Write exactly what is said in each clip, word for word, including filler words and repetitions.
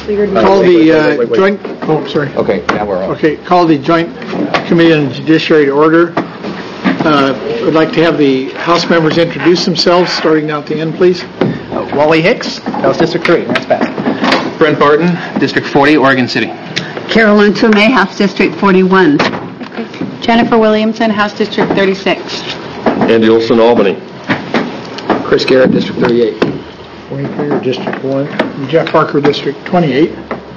Call the uh, joint, oh, sorry. Okay, now we're on. Okay, call the Joint Committee on Judiciary to order. Uh, I'd like to have the House members introduce themselves, starting down at the end, please. Uh, Wally Hicks, House District three, that's passed. Brent Barton, District forty, Oregon City. Carolyn Tomei, House District forty-one. Jennifer Williamson, House District thirty-six. Andy Olson, Albany. Chris Garrett, District thirty-eight. Wayne Prayer, District one. And Jeff Parker, District twenty-eight.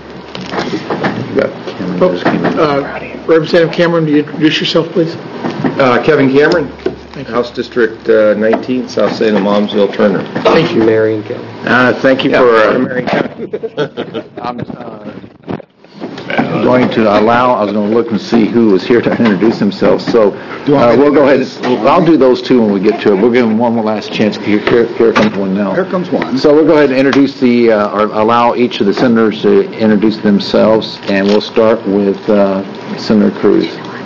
Folks, uh, Representative Cameron, do you introduce yourself, please? Uh, Kevin Cameron, House District uh, nineteen, South Salem, Momsville, Turner. Thank you. Marion County. Uh, thank you Yeah, for... Uh, Marion County. I'm uh, going to allow, I was going to look and see who was here to introduce themselves, so uh, we'll go ahead, and, I'll do those two when we get to it. We'll give them one more last chance. Here, here, here comes one now. Here comes one. So we'll go ahead and introduce the, uh, or allow each of the senators to introduce themselves, and we'll start with uh, Senator Cruz.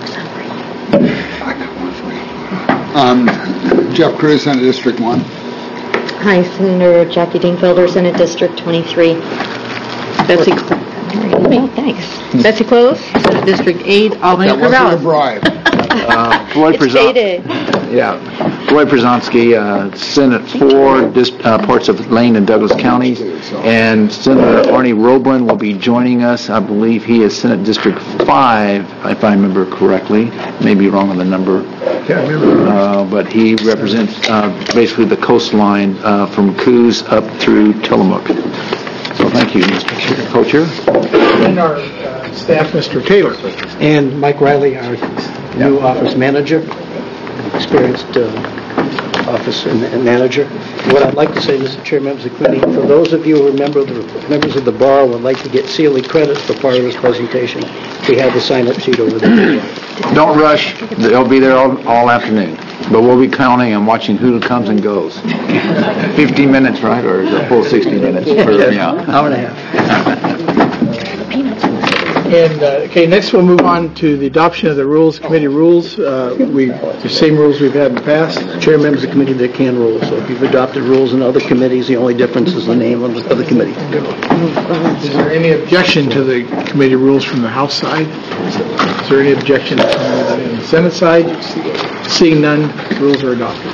Um, Jeff Cruz, Senate District one. Hi, Senator Jackie Dingfelder, Senate District twenty-three. Betsy, Oh, thanks. Betsy Close, Senate District eight, Albany That wasn't a Corvallis. bribe. Uh, Floyd It's Przon- dated. Yeah, Floyd Przonsky, uh, Senate four, dis- uh, parts of Lane and Douglas counties, and Senator Arnie Roblin will be joining us. I believe he is Senate District five, if I remember correctly. May be wrong on the number. Can't remember. Uh, but he represents uh, basically the coastline uh, from Coos up through Tillamook. So thank you, Mister Chair. Co-Chair. And our uh, staff, Mister Taylor. And Mike Riley, our new office manager, experienced uh, office and, and manager. What I'd like to say, Mister Chair, members of the committee, for those of you who remember, the members of the bar would like to get C L E credit for part of this presentation. We have the sign-up sheet over there. Don't rush. They'll be there all, all afternoon. But we'll be counting and watching who comes and goes. fifty minutes, right? Or is it full sixty minutes? For, yeah. Hour and a half. And, uh, okay, next we'll move on to the adoption of the rules, committee rules. Uh, we, the same rules we've had in the past. Chair, members of the committee, they can rule. So if you've adopted rules in other committees, the only difference is the name of the, of the committee. Is there any objection to the committee rules from the House side? Is there any objection from the Senate side? Seeing none, rules are adopted.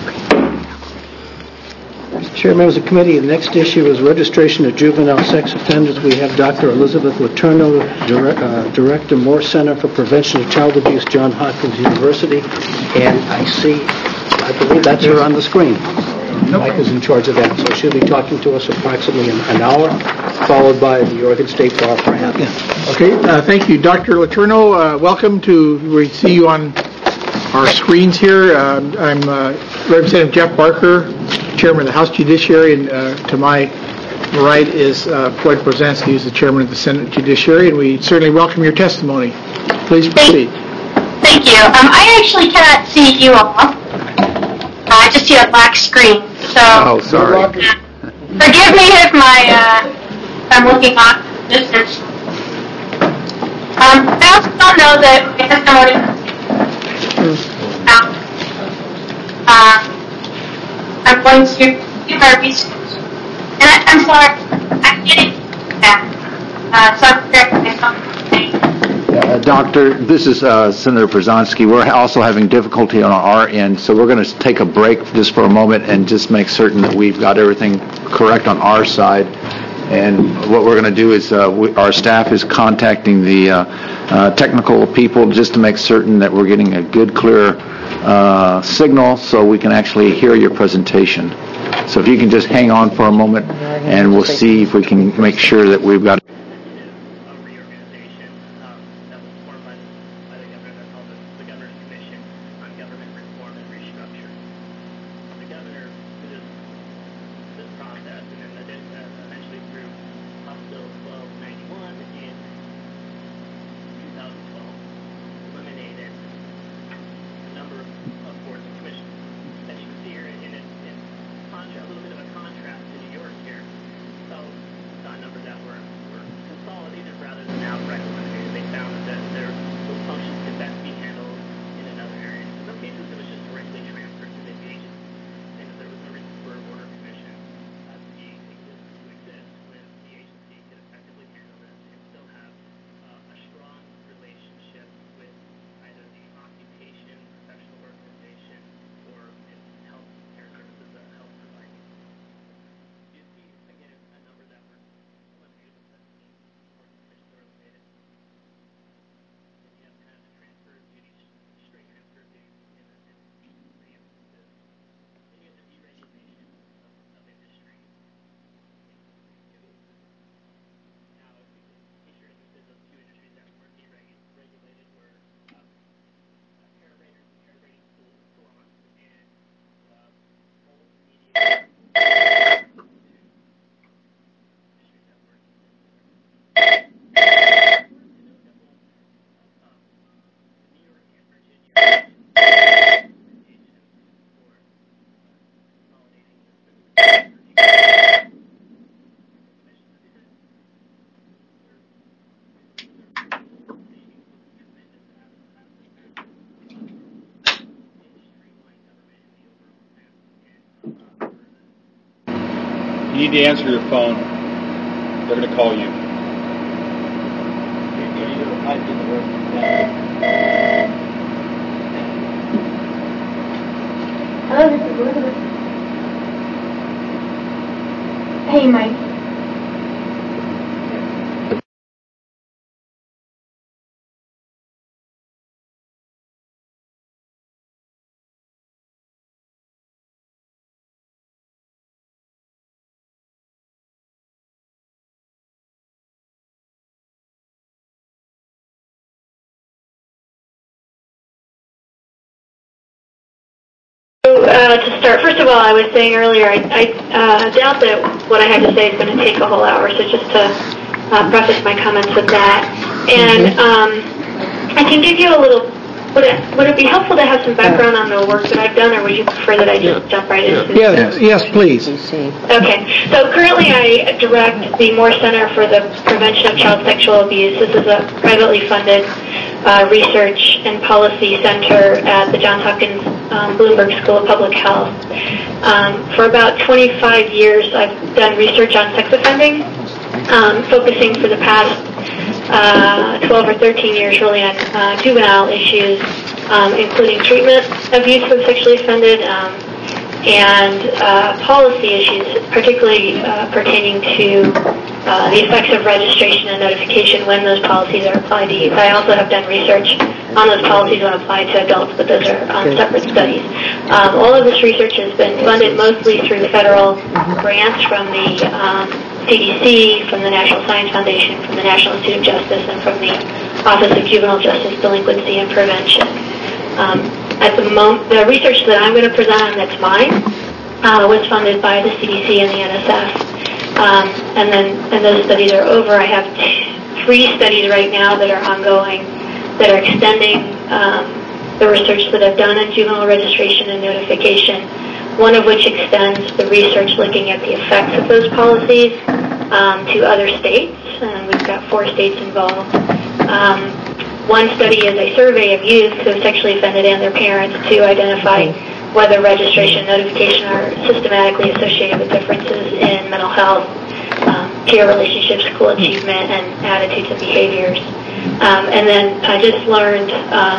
Chair, members of the committee, the next issue is registration of juvenile sex offenders. We have Doctor Elizabeth Letourneau, Dire- uh, Director, Moore Center for Prevention of Child Abuse, Johns Hopkins University. And I see, I believe that's her on the screen. Mike is in charge of that, so she'll be talking to us approximately an, an hour, followed by the Oregon State Bar for half. Okay, uh, thank you. Doctor Letourneau, uh, welcome to, we see you on our screens here. Uh, I'm uh, Representative Jeff Barker, Chairman of the House Judiciary, and uh, to my right is uh, Floyd Przonsky, who's the Chairman of the Senate Judiciary, and we certainly welcome your testimony. Please proceed. Thank you. Um, I actually cannot see you all. Uh, I just see a black screen. So Oh, sorry. uh, forgive me if my uh, if I'm looking off distance. Um, I also don't know that my testimony. Um, uh, I'm going to do my research. And I, I'm sorry, I'm getting that. Uh, so I'm correcting myself. Uh, Doctor, this is uh, Senator Przonsky. We're also having difficulty on our end, so we're going to take a break just for a moment and just make certain that we've got everything correct on our side. And what we're going to do is uh, we, our staff is contacting the uh, uh, technical people just to make certain that we're getting a good, clear uh, signal so we can actually hear your presentation. So if you can just hang on for a moment, and we'll see if we can make sure that we've got a little bit of a contrast to New York here. So, uh, numbers that were, were You need to answer your phone. They're going to call you. Hello, this is Elizabeth. Hey, Mike. Uh, to start, first of all, I was saying earlier, I, I uh, doubt that what I have to say is going to take a whole hour, so just to uh, preface my comments with that. And um, I can give you a little, would it, would it be helpful to have some background on the work that I've done, or would you prefer that I just jump right into it? Yes, yes, please. Okay, so currently I direct the Moore Center for the Prevention of Child Sexual Abuse. This is a privately funded uh, research and policy center at the Johns Hopkins um, Bloomberg School of Public Health. Um, for about twenty-five years, I've done research on sex offending, um, focusing for the past uh, twelve or thirteen years really on uh, juvenile issues, um, including treatment of youth who have sexually offended, um, and uh, policy issues, particularly uh, pertaining to uh, the effects of registration and notification when those policies are applied to youth. I also have done research on those policies when applied to adults, but those are um, separate studies. Um, all of this research has been funded mostly through federal grants from the um, C D C, from the National Science Foundation, from the National Institute of Justice, and from the Office of Juvenile Justice Delinquency and Prevention. Um, At the moment, the research that I'm going to present on that's mine uh, was funded by the C D C and the N S F. Um, and then, and those studies are over. I have t- three studies right now that are ongoing that are extending um, the research that I've done on juvenile registration and notification. One of which extends the research looking at the effects of those policies um, to other states, and we've got four states involved. Um, One study is a survey of youth who have sexually offended and their parents to identify whether registration and notification are systematically associated with differences in mental health, um, peer relationships, school achievement, and attitudes and behaviors. Um, and then I just learned um,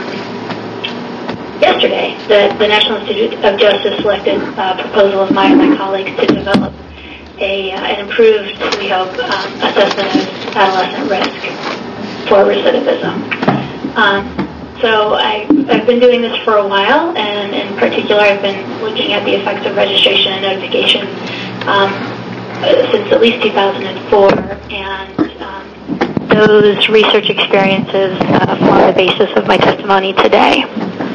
yesterday that the National Institute of Justice selected a proposal of mine and my colleagues to develop a, uh, an improved, we hope, um, assessment of adolescent risk for recidivism. Um, so I, I've been doing this for a while, and in particular I've been looking at the effects of registration and notification um, since at least two thousand four, and um, those research experiences uh, form the basis of my testimony today.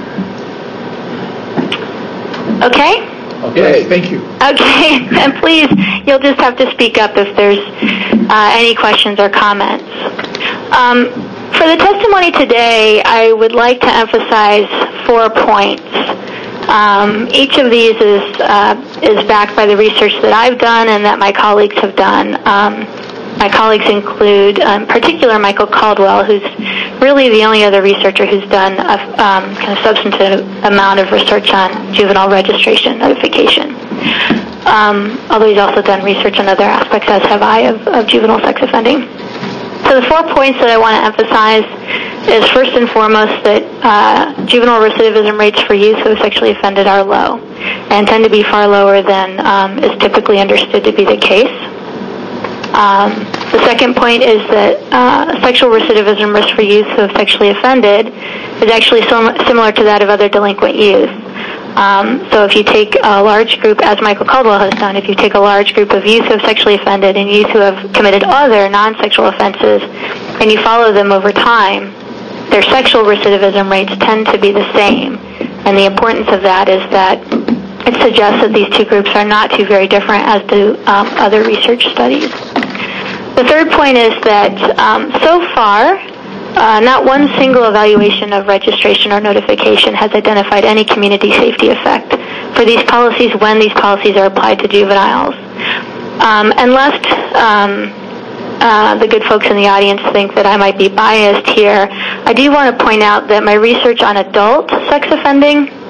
Okay? Okay, thank you. Okay, and please, you'll just have to speak up if there's uh, any questions or comments. Um, for the testimony today, I would like to emphasize four points. Um, each of these is uh, is backed by the research that I've done and that my colleagues have done. Um, my colleagues include, um, in particular, Michael Caldwell, who's really the only other researcher who's done a um, kind of substantive amount of research on juvenile registration notification. Um, although he's also done research on other aspects, as have I, of, of juvenile sex offending. So the four points that I want to emphasize is first and foremost that uh, juvenile recidivism rates for youth who have sexually offended are low and tend to be far lower than um, is typically understood to be the case. Um, the second point is that uh, sexual recidivism risk for youth who have sexually offended is actually sim- similar to that of other delinquent youth. Um, so if you take a large group, as Michael Caldwell has done, if you take a large group of youth who have sexually offended and youth who have committed other non-sexual offenses, and you follow them over time, their sexual recidivism rates tend to be the same. And the importance of that is that it suggests that these two groups are not too very different, as do um, other research studies. The third point is that um, so far, Uh, not one single evaluation of registration or notification has identified any community safety effect for these policies when these policies are applied to juveniles. Um, and lest um, uh, the good folks in the audience think that I might be biased here, I do want to point out that my research on adult sex offending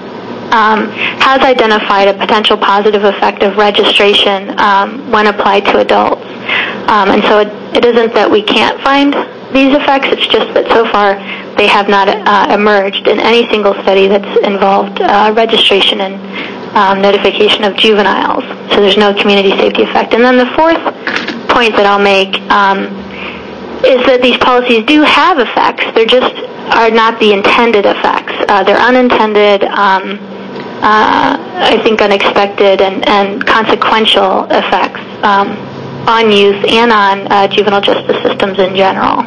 um, has identified a potential positive effect of registration um, when applied to adults. Um, and so it, it isn't that we can't find these effects, it's just that so far they have not uh, emerged in any single study that's involved uh, registration and um, notification of juveniles. So there's no community safety effect. And then the fourth point that I'll make um, is that these policies do have effects. They're just are not the intended effects. Uh, they're unintended, um, uh, I think unexpected and, and consequential effects um, on youth and on uh, juvenile justice systems in general.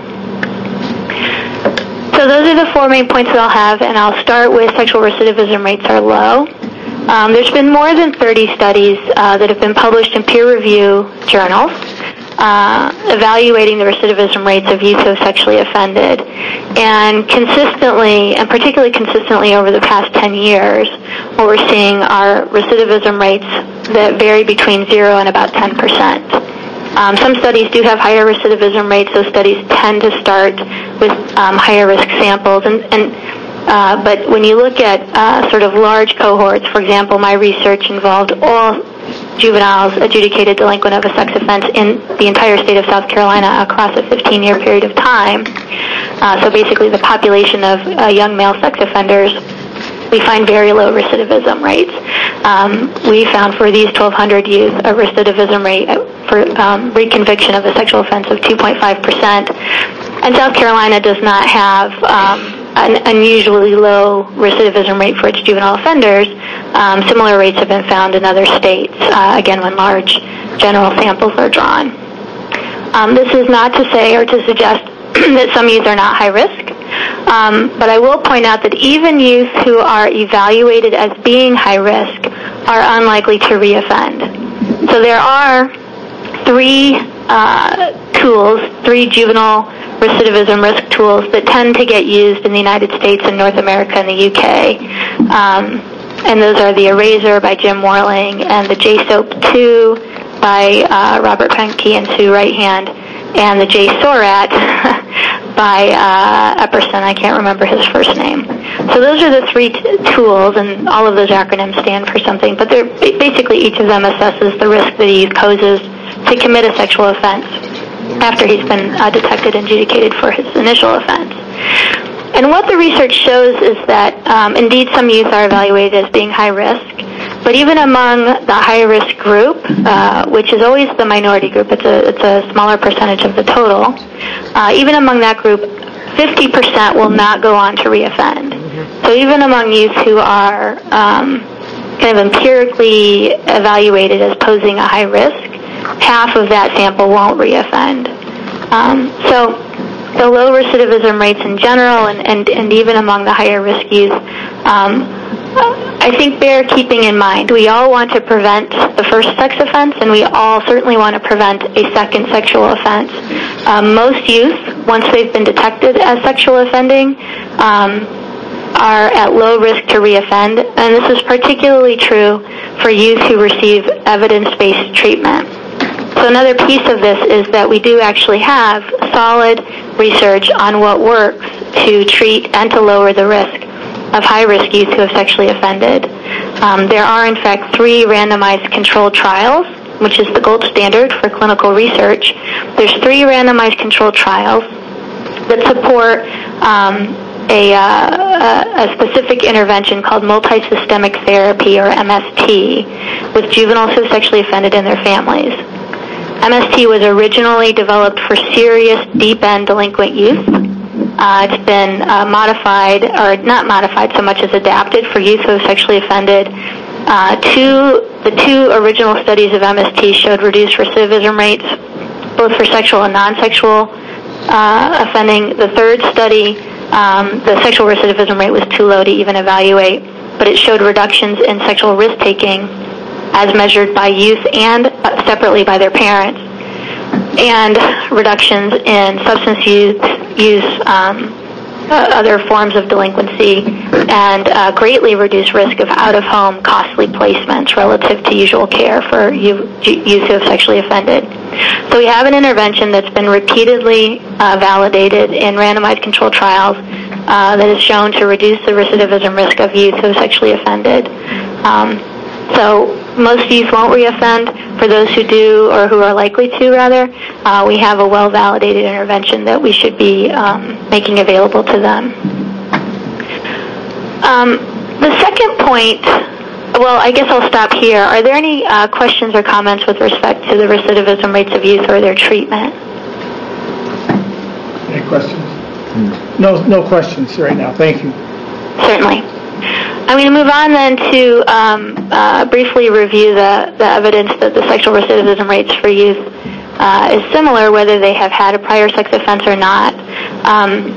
So those are the four main points that I'll have, and I'll start with sexual recidivism rates are low. Um, there's been more than thirty studies uh, that have been published in peer review journals uh, evaluating the recidivism rates of youth who have sexually offended. And consistently, and particularly consistently over the past ten years, what we're seeing are recidivism rates that vary between zero and about ten percent. Um, some studies do have higher recidivism rates. Those studies tend to start with um, higher risk samples. And, and uh, but when you look at uh, sort of large cohorts, for example, my research involved all juveniles adjudicated delinquent of a sex offense in the entire state of South Carolina across a fifteen-year period of time. Uh, so basically the population of uh, young male sex offenders, we find very low recidivism rates. Um, we found for these twelve hundred youth a recidivism rate for um, reconviction of a sexual offense of two point five percent. And South Carolina does not have um, an unusually low recidivism rate for its juvenile offenders. Um, similar rates have been found in other states, uh, again, when large general samples are drawn. Um, this is not to say or to suggest that some youth are not high risk. Um, but I will point out that even youth who are evaluated as being high risk are unlikely to reoffend. So there are three uh, tools, three juvenile recidivism risk tools that tend to get used in the United States and North America and the U K. Um, and those are the Eraser by Jim Morling and the J SOAP two by uh, Robert Penke and Sue Right-Hand, and the J SORAT by uh, Epperson. I can't remember his first name. So those are the three t- tools, and all of those acronyms stand for something, but they're basically each of them assesses the risk that a youth poses to commit a sexual offense after he's been uh, detected and adjudicated for his initial offense. And what the research shows is that um, indeed some youth are evaluated as being high risk, but even among the high-risk group, uh, which is always the minority group, it's a, it's a smaller percentage of the total, uh, even among that group, fifty percent will not go on to reoffend. So even among youth who are um, kind of empirically evaluated as posing a high risk, half of that sample won't reoffend. Um, so the low recidivism rates in general and, and, and even among the higher risk youth, um, I think bear keeping in mind. We all want to prevent the first sex offense, and we all certainly want to prevent a second sexual offense. Um, most youth, once they've been detected as sexual offending, um, are at low risk to reoffend, and this is particularly true for youth who receive evidence-based treatment. So another piece of this is that we do actually have solid research on what works to treat and to lower the risk of high-risk youth who have sexually offended. Um, there are, in fact, three randomized controlled trials, which is the gold standard for clinical research. There's three randomized controlled trials that support um, a, uh, a specific intervention called multisystemic therapy, or M S T, with juveniles who have sexually offended and their families. M S T was originally developed for serious deep-end delinquent youth. Uh, it's been uh, modified, or not modified so much as adapted for youth who have sexually offended. Uh, two, the two original studies of M S T showed reduced recidivism rates, both for sexual and non-sexual uh, offending. The third study, um, the sexual recidivism rate was too low to even evaluate, but it showed reductions in sexual risk-taking as measured by youth and uh, separately by their parents, and reductions in substance use, use um, uh, other forms of delinquency, and uh, greatly reduced risk of out-of-home costly placements relative to usual care for youth who have sexually offended. So we have an intervention that's been repeatedly uh, validated in randomized controlled trials uh, that is shown to reduce the recidivism risk of youth who have sexually offended. Um, so most youth won't reoffend. For those who do, or who are likely to, rather, uh, we have a well-validated intervention that we should be um, making available to them. Um, the second point, well, I guess I'll stop here. Are there any uh, questions or comments with respect to the recidivism rates of youth or their treatment? Any questions? No, no questions right now. Thank you. Certainly. I'm going to move on then to um, uh, briefly review the, the evidence that the sexual recidivism rates for youth uh, is similar whether they have had a prior sex offense or not. Um,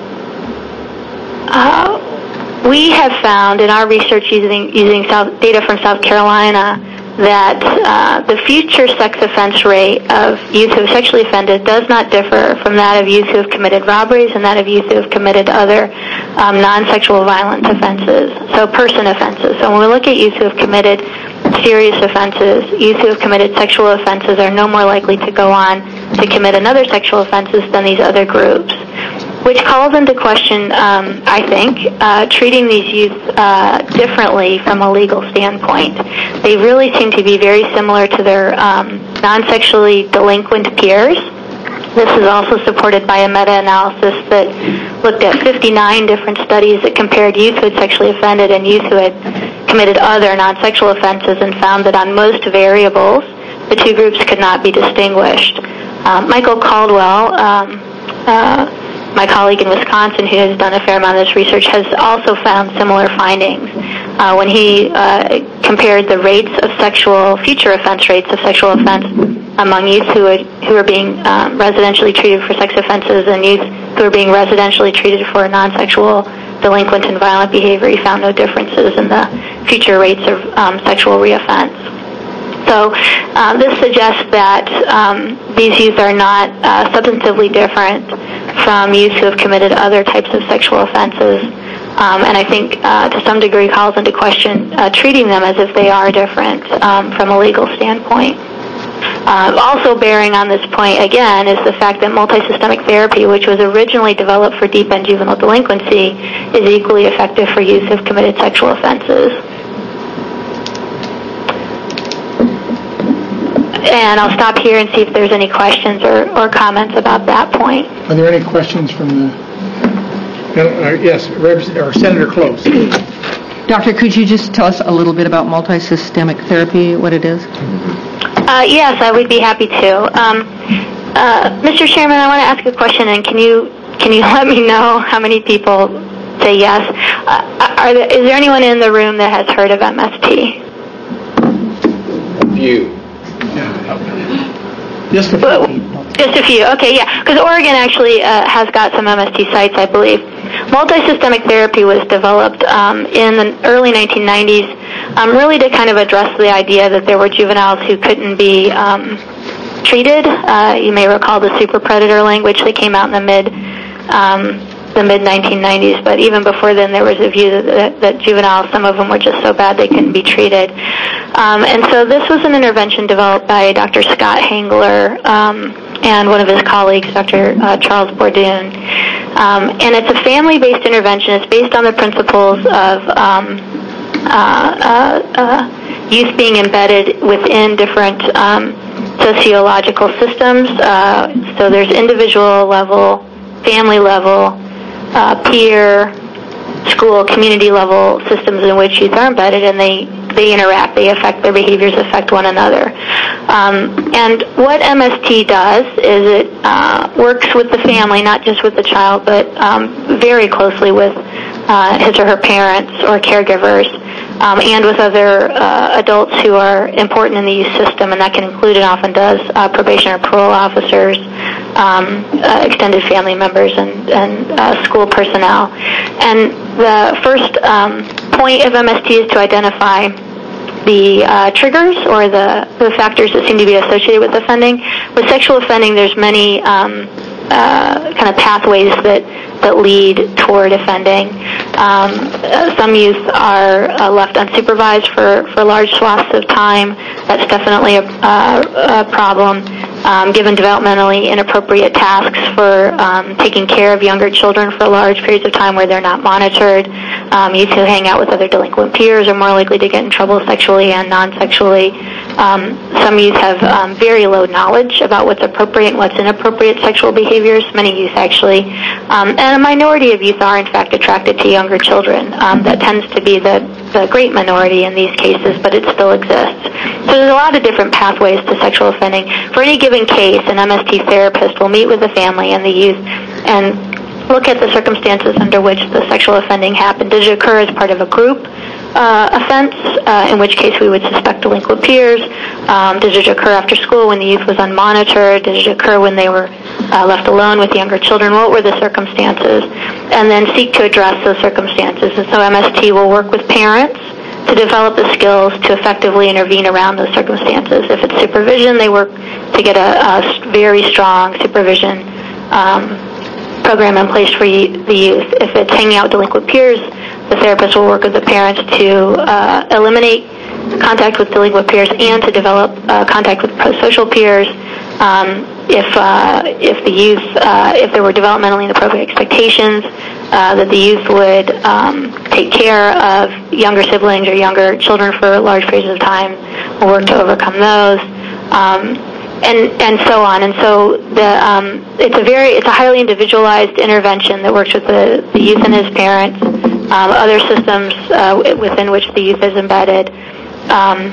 uh, we have found in our research using, using South, data from South Carolina that uh, the future sex offense rate of youth who have sexually offended does not differ from that of youth who have committed robberies and that of youth who have committed other um, non-sexual violent offenses, so person offenses. So when we look at youth who have committed serious offenses, youth who have committed sexual offenses are no more likely to go on to commit another sexual offenses than these other groups, which calls into question, um, I think, uh, treating these youth uh, differently from a legal standpoint. They really seem to be very similar to their um, non-sexually delinquent peers. This is also supported by a meta-analysis that looked at fifty-nine different studies that compared youth who had sexually offended and youth who had committed other non-sexual offenses and found that on most variables, the two groups could not be distinguished. Um, Michael Caldwell, um, uh, my colleague in Wisconsin who has done a fair amount of this research, has also found similar findings uh, when he uh, compared the rates of sexual, future offense rates of sexual offense among youth who are, who are being um, residentially treated for sex offenses and youth who are being residentially treated for non-sexual delinquent and violent behavior. He found no differences in the future rates of um, sexual reoffense. So uh, this suggests that um, these youth are not uh, substantively different from youth who have committed other types of sexual offenses, um, and I think uh, to some degree calls into question uh, treating them as if they are different um, from a legal standpoint. Uh, also bearing on this point, again, is the fact that multisystemic therapy, which was originally developed for deep end juvenile delinquency, is equally effective for youth who have committed sexual offenses. And I'll stop here and see if there's any questions or, or comments about that point. Are there any questions from the... Uh, yes, Rep- or Senator Close. Doctor, could you just tell us a little bit about multisystemic therapy, what it is? Uh, yes, I would be happy to. Um, uh, Mister Chairman, I want to ask a question, and can you can you let me know how many people say yes? Uh, are there, is there anyone in the room that has heard of M S T? A few. Just a few. Just a few. Okay, yeah, because Oregon actually uh, has got some M S T sites, I believe. Multisystemic therapy was developed um, in the early nineteen nineties, um, really to kind of address the idea that there were juveniles who couldn't be um, treated. Uh, you may recall the super predator language that came out in the mid um, the mid nineteen nineties, but even before then there was a view that, that, that juveniles, some of them were just so bad they couldn't be treated. Um, and so this was an intervention developed by Doctor Scott Hangler um, and one of his colleagues, Doctor Uh, Charles Bourdoon. Um, and it's a family-based intervention. It's based on the principles of um, uh, uh, uh, youth being embedded within different um, sociological systems. Uh, so there's individual level, family level, uh, peer, school, community level systems in which youth are embedded, and they they interact, they affect, their behaviors affect one another. Um, and what M S T does is it uh, works with the family, not just with the child, but um, very closely with uh, his or her parents or caregivers, um, and with other uh, adults who are important in the youth system, and that can include and often does uh, probation or parole officers, um, uh, extended family members, and, and uh, school personnel. And the first um, point of M S T is to identify the uh, triggers or the, the factors that seem to be associated with offending. With sexual offending, there's many um, uh, kind of pathways that, that lead toward offending. Um, uh, some youth are uh, left unsupervised for, for large swaths of time. That's definitely a, uh, a problem. um, given developmentally inappropriate tasks for um, taking care of younger children for large periods of time where they're not monitored. Um, youth who hang out with other delinquent peers are more likely to get in trouble sexually and non-sexually. Um, some youth have um, very low knowledge about what's appropriate and what's inappropriate sexual behaviors, many youth actually. Um, and a minority of youth are in fact attracted to younger children. Um, that tends to be the, the great minority in these cases, but it still exists. So there's a lot of different pathways to sexual offending. For any given case, an M S T therapist will meet with the family and the youth and look at the circumstances under which the sexual offending happened. Did it occur as part of a group uh, offense, uh, in which case we would suspect delinquent peers? Um, did it occur after school when the youth was unmonitored? Did it occur when they were uh, left alone with younger children? What were the circumstances? And then seek to address those circumstances. And so M S T will work with parents to develop the skills to effectively intervene around those circumstances. If it's supervision, they work to get a, a very strong supervision um, program in place for the youth. If it's hanging out with delinquent peers, the therapist will work with the parents to uh, eliminate contact with delinquent peers and to develop uh, contact with prosocial peers. Um, if uh, if the youth, uh, if there were developmentally inappropriate expectations, uh, that the youth would um, take care of younger siblings or younger children for large periods of time, we'll work to overcome those. Um, And, and so on. And so the, um, it's a very, it's a highly individualized intervention that works with the, the youth and his parents, um, other systems uh, within which the youth is embedded. Um,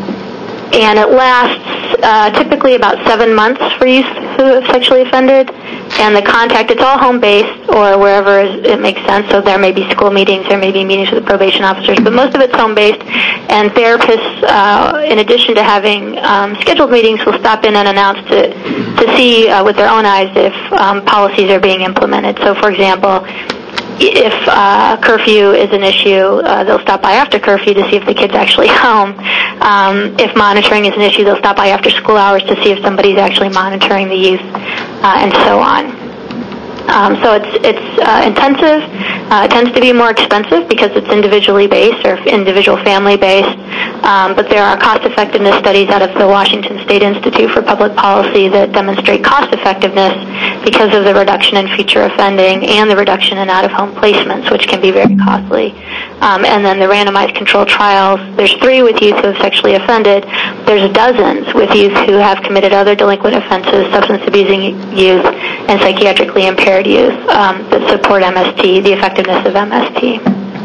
and it lasts uh, typically about seven months for youth who have sexually offended. And the contact, it's all home-based or wherever it makes sense. So there may be school meetings, there may be meetings with the probation officers, but most of it's home-based. And therapists, uh, in addition to having um, scheduled meetings, will stop in and announce to, to see uh, with their own eyes if um, policies are being implemented. So, for example, if uh, curfew is an issue, uh, they'll stop by after curfew to see if the kid's actually home. Um, if monitoring is an issue, they'll stop by after school hours to see if somebody's actually monitoring the youth, uh, and so on. Um, so it's it's uh, intensive. Uh, it tends to be more expensive because it's individually based or individual family based. Um, but there are cost-effectiveness studies out of the Washington State Institute for Public Policy that demonstrate cost-effectiveness because of the reduction in future offending and the reduction in out-of-home placements, which can be very costly. Um, and then the randomized controlled trials. There's three with youth who have sexually offended. There's dozens with youth who have committed other delinquent offenses, substance abusing youth, and psychiatrically impaired youth um, that support M S T, the effectiveness of M S T.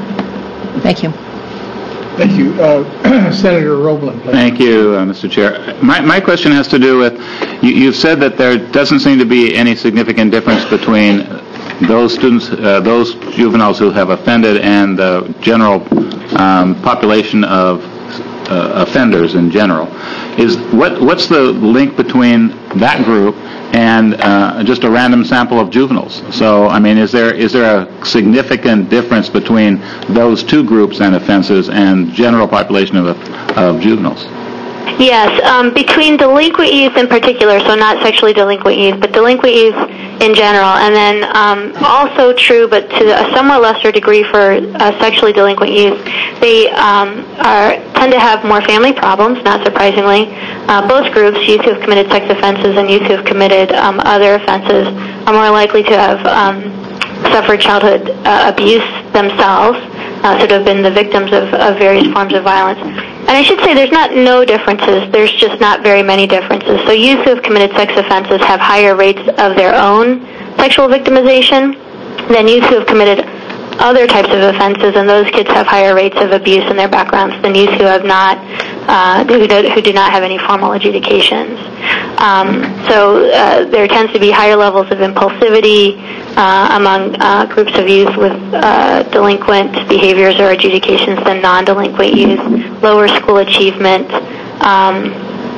Thank you. Thank you. Uh, Senator Roblin, please. Thank you, uh, Mister Chair. My, my question has to do with, you, you've said that there doesn't seem to be any significant difference between those students, uh, those juveniles who have offended and the general um, population of uh, offenders in general. Is what what's the link between that group and uh, just a random sample of juveniles? So, I mean, is there is there a significant difference between those two groups and offenses and general population of of juveniles? Yes, um, between delinquent youth in particular, so not sexually delinquent youth, but delinquent youth in general, and then um, also true, but to a somewhat lesser degree for uh, sexually delinquent youth, they um, are tend to have more family problems, not surprisingly. Uh, both groups, youth who have committed sex offenses and youth who have committed um, other offenses, are more likely to have um, suffered childhood uh, abuse themselves, uh, so to have been the victims of, of various forms of violence. And I should say there's not no differences, there's just not very many differences. So youth who have committed sex offenses have higher rates of their own sexual victimization than youth who have committed other types of offenses, and those kids have higher rates of abuse in their backgrounds than youth who have not, uh, who, do, who do not have any formal adjudications. Um, so uh, there tends to be higher levels of impulsivity uh, among uh, groups of youth with uh, delinquent behaviors or adjudications than non-delinquent youth, lower school achievement. Um,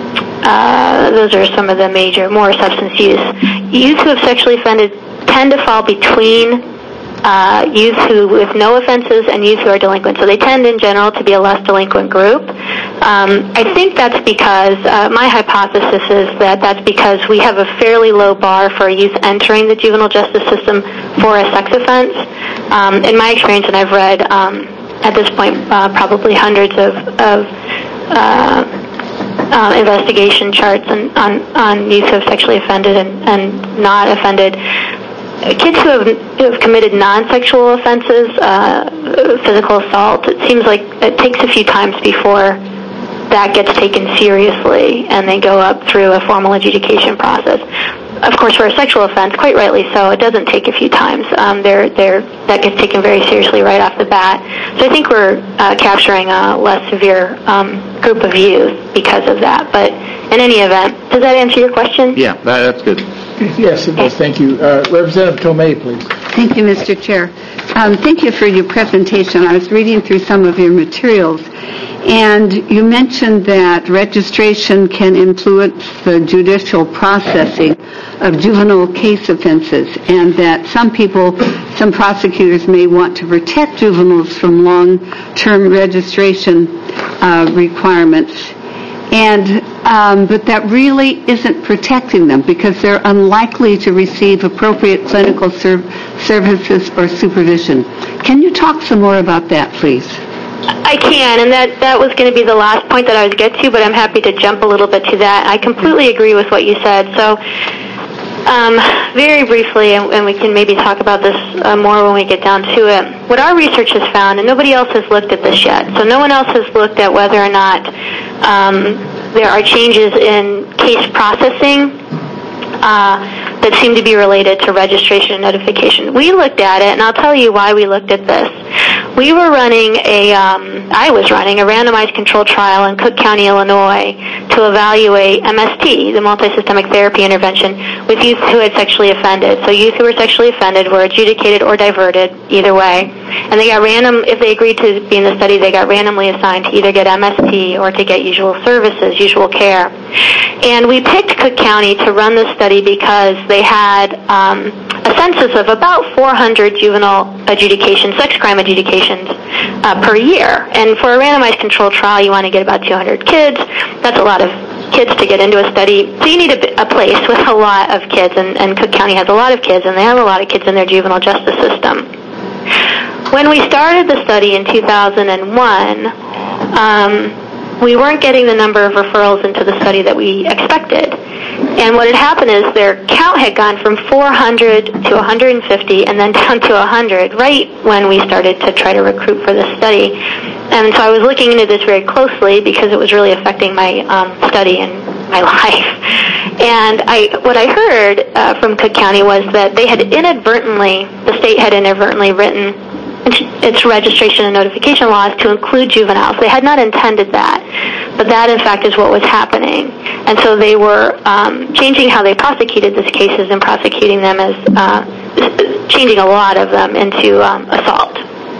uh, those are some of the major, more substance use. Youth who have sexually offended tend to fall between Uh, youth who with no offenses and youth who are delinquent. So they tend in general to be a less delinquent group. Um, I think that's because, uh, my hypothesis is that that's because we have a fairly low bar for youth entering the juvenile justice system for a sex offense. Um, in my experience, and I've read um, at this point uh, probably hundreds of, of uh, uh, investigation charts on, on, on youth who have sexually offended and, and not offended. Kids who have, who have committed non-sexual offenses, uh, physical assault, it seems like it takes a few times before that gets taken seriously and they go up through a formal adjudication process. Of course, for a sexual offense, quite rightly so, it doesn't take a few times. Um, they're, they're, that gets taken very seriously right off the bat. So I think we're uh, capturing a less severe um, group of youth because of that. But in any event, does that answer your question? Yeah, that, that's good. Yes, it does. Thank you. Uh, Representative Tomei, please. Thank you, Mister Chair. Um, thank you for your presentation. I was reading through some of your materials, and you mentioned that registration can influence the judicial processing of juvenile case offenses, and that some people, some prosecutors may want to protect juveniles from long-term registration uh, requirements. And um, but that really isn't protecting them because they're unlikely to receive appropriate clinical ser- services or supervision. Can you talk some more about that, please? I can, and that, that was going to be the last point that I was get to, but I'm happy to jump a little bit to that. I completely agree with what you said. So um, very briefly, and, and we can maybe talk about this uh, more when we get down to it, what our research has found, and nobody else has looked at this yet, so no one else has looked at whether or not um, there are changes in case processing uh, that seem to be related to registration and notification. We looked at it, and I'll tell you why we looked at this. We were running a, um, I was running a randomized controlled trial in Cook County, Illinois, to evaluate M S T, the multisystemic therapy intervention, with youth who had sexually offended. So youth who were sexually offended were adjudicated or diverted, either way. And they got random, if they agreed to be in the study, they got randomly assigned to either get M S T or to get usual services, usual care. And we picked Cook County to run this study because they had um, a census of about four hundred juvenile adjudications, sex crime adjudications uh, per year. And for a randomized controlled trial, you want to get about two hundred kids. That's a lot of kids to get into a study. So you need a, a place with a lot of kids, and, and Cook County has a lot of kids, and they have a lot of kids in their juvenile justice system. When we started the study in two thousand one, um, we weren't getting the number of referrals into the study that we expected. And what had happened is their count had gone from four hundred to one hundred fifty and then down to one hundred right when we started to try to recruit for this study. And so I was looking into this very closely because it was really affecting my um, study and my life. And I, what I heard uh, from Cook County was that they had inadvertently, the state had inadvertently written its registration and notification laws to include juveniles. They had not intended that, but that in fact is what was happening. And so they were um, changing how they prosecuted these cases and prosecuting them as, uh, changing a lot of them into um, assault.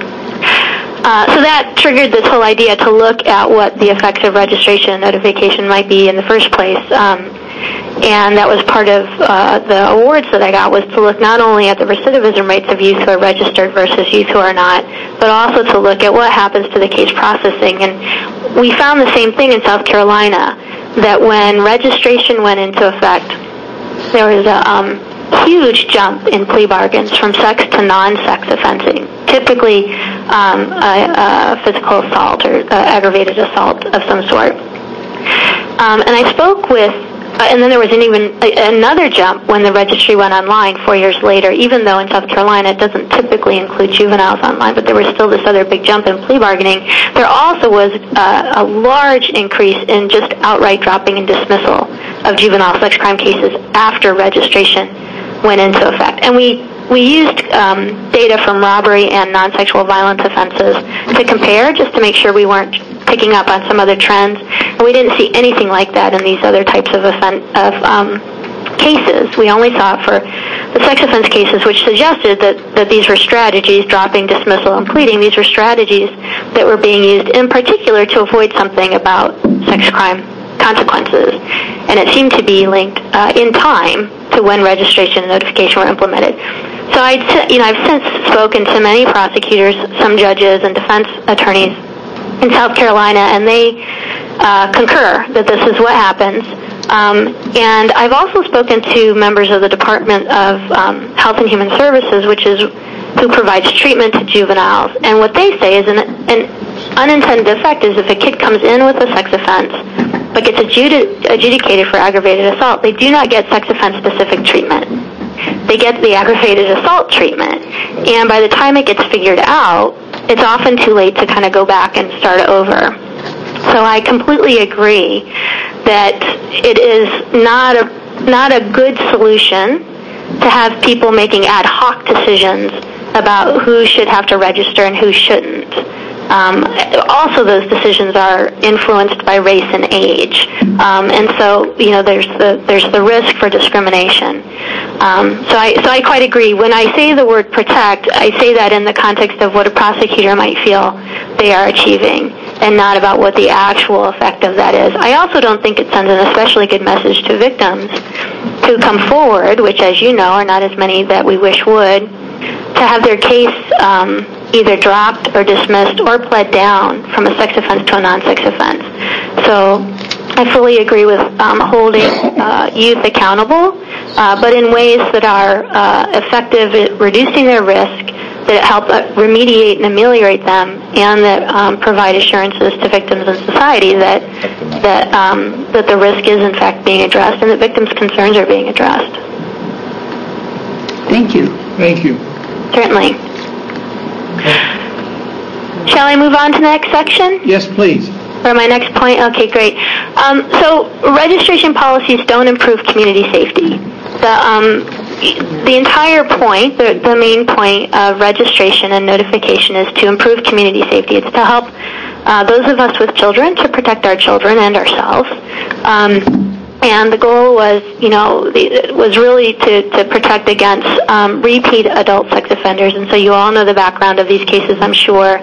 Uh, so that triggered this whole idea to look at what the effects of registration and notification might be in the first place. Um, And that was part of uh, the awards that I got, was to look not only at the recidivism rates of youth who are registered versus youth who are not, but also to look at what happens to the case processing. And we found the same thing in South Carolina, that when registration went into effect, there was a um, huge jump in plea bargains from sex to non-sex offending, typically um, a, a physical assault or uh, aggravated assault of some sort. Um, and I spoke with Uh, and then there was an even uh, another jump when the registry went online four years later, even though in South Carolina it doesn't typically include juveniles online, but there was still this other big jump in plea bargaining. There also was uh, a large increase in just outright dropping and dismissal of juvenile sex crime cases after registration went into effect. And we We used um, data from robbery and non-sexual violence offenses to compare, just to make sure we weren't picking up on some other trends. And we didn't see anything like that in these other types of, offen- of um, cases. We only saw it for the sex offense cases, which suggested that, that these were strategies, dropping, dismissal, and pleading. These were strategies that were being used in particular to avoid something about sex crime consequences. And it seemed to be linked uh, in time to when registration and notification were implemented. So I'd, you know, I've since spoken to many prosecutors, some judges, and defense attorneys in South Carolina, and they uh, concur that this is what happens. Um, and I've also spoken to members of the Department of um, Health and Human Services, which is who provides treatment to juveniles. And what they say is an, an unintended effect is if a kid comes in with a sex offense, but gets adjudi- adjudicated for aggravated assault, they do not get sex offense-specific treatment. They get the aggravated assault treatment. And by the time it gets figured out, it's often too late to kind of go back and start over. So I completely agree that it is not a, not a good solution to have people making ad hoc decisions about who should have to register and who shouldn't. Um, also, those decisions are influenced by race and age, um, and so you know there's the there's the risk for discrimination. Um, so I so I quite agree. When I say the word protect, I say that in the context of what a prosecutor might feel they are achieving, and not about what the actual effect of that is. I also don't think it sends an especially good message to victims who come forward, which, as you know, are not as many that we wish would, to have their case um, either dropped or dismissed or pled down from a sex offense to a non-sex offense. So I fully agree with um, holding uh, youth accountable, uh, but in ways that are uh, effective at reducing their risk, that help uh, remediate and ameliorate them, and that um, provide assurances to victims and society that that um, that the risk is in fact being addressed and that victims' concerns are being addressed. Thank you. Thank you. Certainly. Shall I move on to the next section? Yes, please. Or my next point? Okay, great. Um, so registration policies don't improve community safety. The, um, the entire point, the, the main point of registration and notification is to improve community safety. It's to help uh, those of us with children to protect our children and ourselves. Um, And the goal was, you know, the, was really to, to protect against um, repeat adult sex offenders. And so you all know the background of these cases, I'm sure.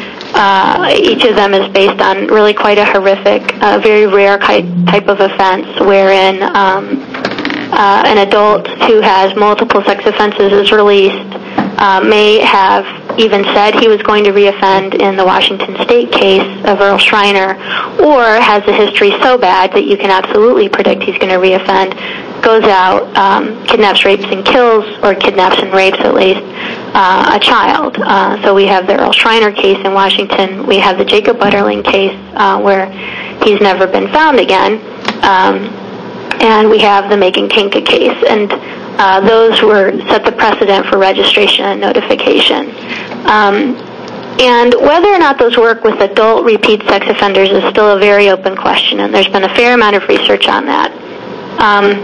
Uh, each of them is based on really quite a horrific, uh, very rare type of offense wherein um, uh, an adult who has multiple sex offenses is released, uh, may have even said he was going to reoffend in the Washington State case of Earl Schreiner, or has a history so bad that you can absolutely predict he's going to reoffend, goes out, um, kidnaps, rapes, and kills, or kidnaps and rapes at least, uh, a child. Uh, so we have the Earl Schreiner case in Washington. We have the Jacob Butterling case uh, where he's never been found again. Um, and we have the Megan Kinka case. And uh, those were set the precedent for registration and notification. Um, and whether or not those work with adult repeat sex offenders is still a very open question, and there's been a fair amount of research on that. Um,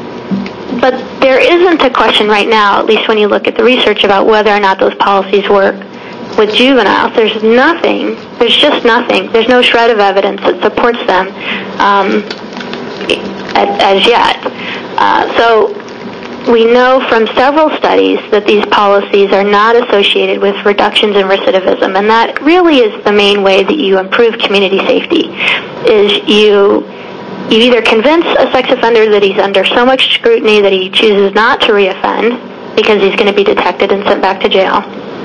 but there isn't a question right now, at least when you look at the research, about whether or not those policies work with juveniles. There's nothing, there's just nothing. There's no shred of evidence that supports them um, as, as yet. Uh, so we know from several studies that these policies are not associated with reductions in recidivism, and that really is the main way that you improve community safety, is you you either convince a sex offender that he's under so much scrutiny that he chooses not to reoffend because he's going to be detected and sent back to jail,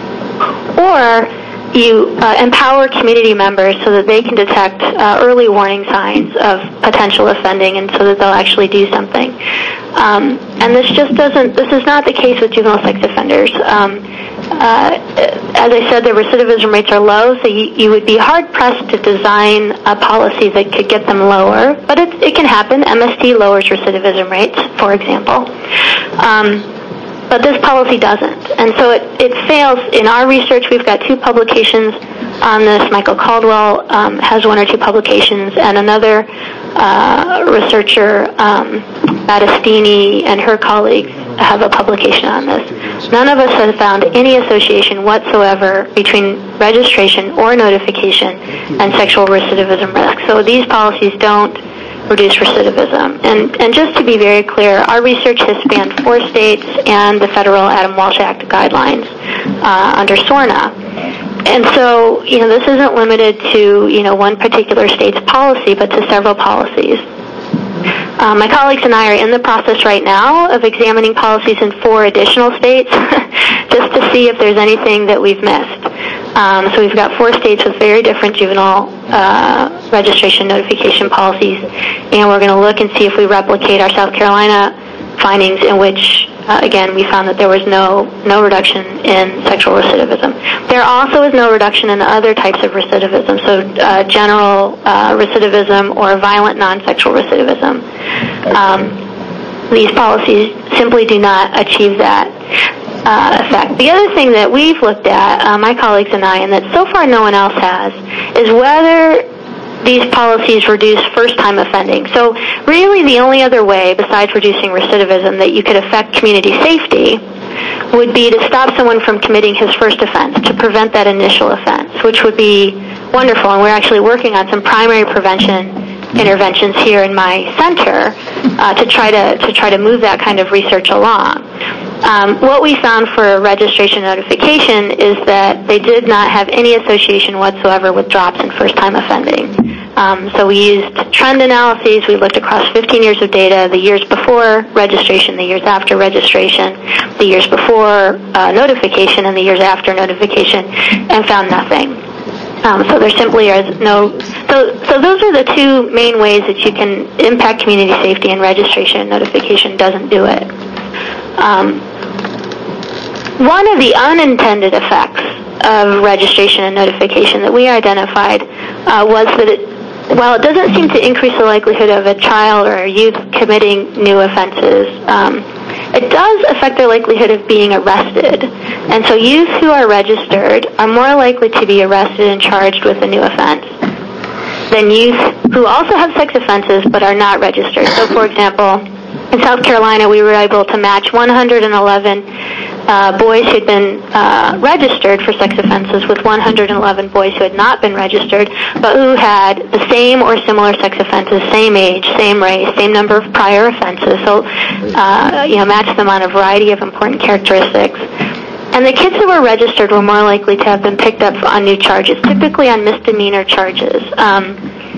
or you uh, empower community members so that they can detect uh, early warning signs of potential offending, and so that they'll actually do something. Um, and this just doesn't, this is not the case with juvenile sex offenders. Um, uh, as I said, the recidivism rates are low, so you, you would be hard-pressed to design a policy that could get them lower, but it, it can happen. M S T lowers recidivism rates, for example. Um, But this policy doesn't. And so it, it fails. In our research, we've got two publications on this. Michael Caldwell um, has one or two publications, and another uh, researcher, um, Battistini, and her colleagues have a publication on this. None of us have found any association whatsoever between registration or notification and sexual recidivism risk. So these policies don't reduce recidivism. And, and just to be very clear, our research has spanned four states and the federal Adam Walsh Act guidelines uh, under SORNA. And so, you know, this isn't limited to, you know, one particular state's policy, but to several policies. Um, my colleagues and I are in the process right now of examining policies in four additional states just to see if there's anything that we've missed. Um, so we've got four states with very different juvenile uh, registration notification policies, and we're going to look and see if we replicate our South Carolina findings in which, uh, again, we found that there was no no reduction in sexual recidivism. There also is no reduction in other types of recidivism, so uh, general uh, recidivism or violent non-sexual recidivism. Um, these policies simply do not achieve that uh, effect. The other thing that we've looked at, uh, my colleagues and I, and that so far no one else has, is whether these policies reduce first-time offending. So really the only other way, besides reducing recidivism, that you could affect community safety would be to stop someone from committing his first offense, to prevent that initial offense, which would be wonderful. And we're actually working on some primary prevention interventions here in my center uh, to try to to try to move that kind of research along. Um, what we found for registration notification is that they did not have any association whatsoever with drops in first-time offending. Um, so we used trend analyses. We looked across fifteen years of data, the years before registration, the years after registration, the years before uh, notification, and the years after notification, and found nothing. Um, so there simply is no. So, so those are the two main ways that you can impact community safety, and registration and notification doesn't do it. Um, one of the unintended effects of registration and notification that we identified uh, was that it, while it doesn't seem to increase the likelihood of a child or a youth committing new offenses, um, it does affect their likelihood of being arrested. And so youth who are registered are more likely to be arrested and charged with a new offense than youth who also have sex offenses but are not registered. So, for example, in South Carolina, we were able to match one hundred eleven uh, boys who had been uh, registered for sex offenses with one hundred eleven boys who had not been registered, but who had the same or similar sex offenses, same age, same race, same number of prior offenses. So, uh, you know, match them on a variety of important characteristics. And the kids who were registered were more likely to have been picked up on new charges, typically on misdemeanor charges, um,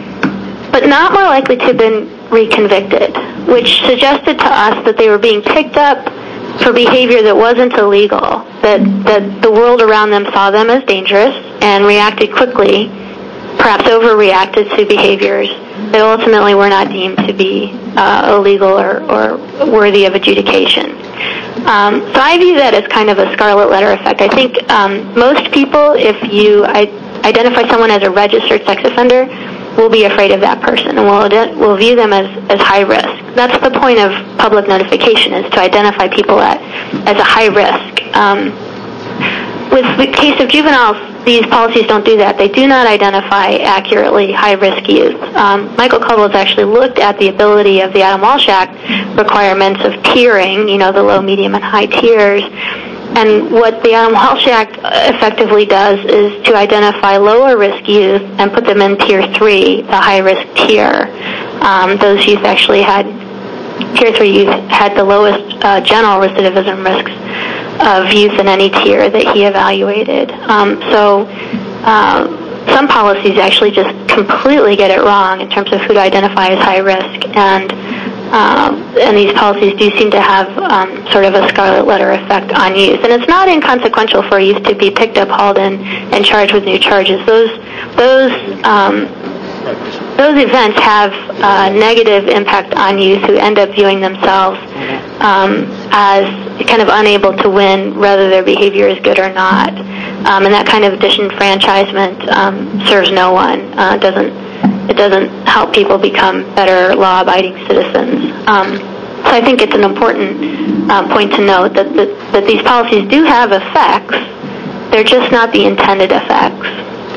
but not more likely to have been reconvicted, which suggested to us that they were being picked up for behavior that wasn't illegal, that, that the world around them saw them as dangerous and reacted quickly, perhaps overreacted to behaviors that ultimately were not deemed to be uh, illegal or, or worthy of adjudication. Um, so I view that as kind of a scarlet letter effect. I think um, most people, if you I- identify someone as a registered sex offender, will be afraid of that person and will will view them as, as high risk. That's the point of public notification, is to identify people at, as a high risk. Um, with the case of juveniles, these policies don't do that. They do not identify accurately high-risk youth. Um, Michael Caldwell has actually looked at the ability of the Adam Walsh Act requirements of tiering, you know, the low, medium, and high tiers. And what the Adam Walsh Act effectively does is to identify lower-risk youth and put them in Tier three, the high-risk tier. Um, those youth actually had, Tier three youth had the lowest uh, general recidivism risks of youth in any tier that he evaluated. Um, so uh, some policies actually just completely get it wrong in terms of who to identify as high risk, and um, and these policies do seem to have um, sort of a scarlet letter effect on youth. And it's not inconsequential for youth to be picked up, hauled in, and charged with new charges. Those those um, those events have a negative impact on youth who end up viewing themselves um, as kind of unable to win whether their behavior is good or not. Um, and that kind of disenfranchisement um, serves no one. Uh, doesn't it doesn't help people become better law-abiding citizens. Um, so I think it's an important uh, point to note that, that that these policies do have effects. They're just not the intended effects.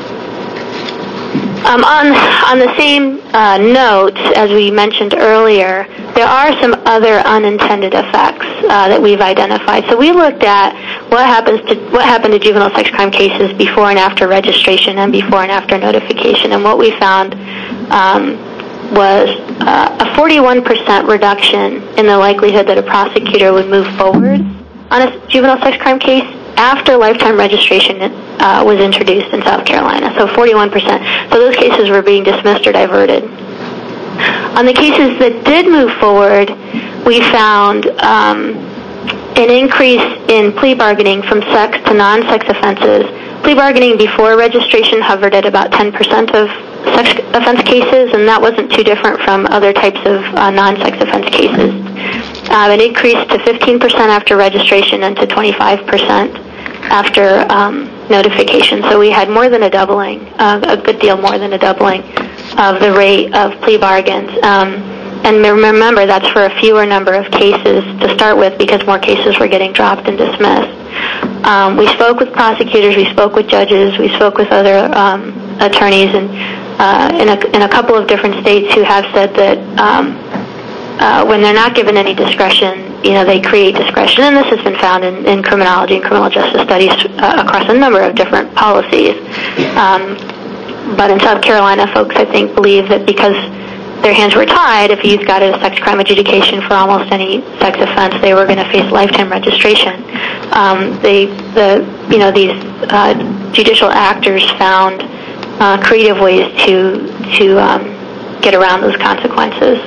Um, on, on the same uh, note, as we mentioned earlier, there are some other unintended effects uh, that we've identified. So we looked at what happens to what happened to juvenile sex crime cases before and after registration and before and after notification, and what we found um, was uh, a forty-one percent reduction in the likelihood that a prosecutor would move forward on a juvenile sex crime case after lifetime registration uh, was introduced in South Carolina, so forty-one percent. So those cases were being dismissed or diverted. On the cases that did move forward, we found um, an increase in plea bargaining from sex to non-sex offenses. Plea bargaining before registration hovered at about ten percent of sex offense cases, and that wasn't too different from other types of uh, non-sex offense cases. Um, it increased to fifteen percent after registration and to twenty-five percent after um, notification. So we had more than a doubling, uh, a good deal more than a doubling of the rate of plea bargains. Um, and remember, that's for a fewer number of cases to start with because more cases were getting dropped and dismissed. Um, we spoke with prosecutors, we spoke with judges, we spoke with other um, attorneys and uh, in, a, in a couple of different states who have said that um, uh, when they're not given any discretion, you know, they create discretion, and this has been found in, in criminology and criminal justice studies uh, across a number of different policies. Um, but in South Carolina, folks, I think, believe that because their hands were tied, if a youth got a sex crime adjudication for almost any sex offense, they were going to face lifetime registration. Um, they, the, you know, these uh, judicial actors found uh, creative ways to to um, get around those consequences.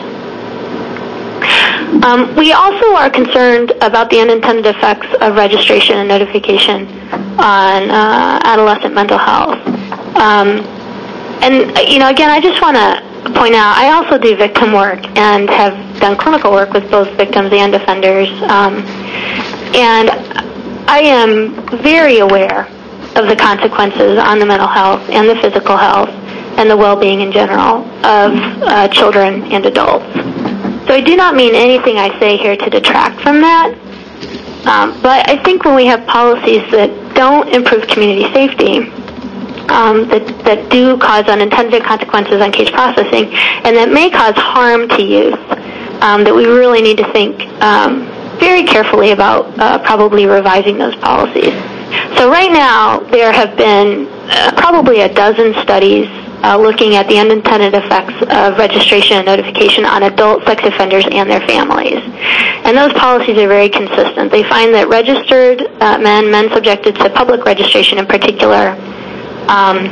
Um, we also are concerned about the unintended effects of registration and notification on uh, adolescent mental health. Um, and, you know, again, I just want to point out, I also do victim work and have done clinical work with both victims and offenders. Um, and I am very aware of the consequences on the mental health and the physical health and the well-being in general of uh, children and adults. So I do not mean anything I say here to detract from that, um, but I think when we have policies that don't improve community safety, um, that, that do cause unintended consequences on case processing, and that may cause harm to youth, um, that we really need to think um, very carefully about uh, probably revising those policies. So right now, there have been uh, probably a dozen studies Uh, looking at the unintended effects of registration and notification on adult sex offenders and their families. And those policies are very consistent. They find that registered uh, men, men subjected to public registration in particular, um,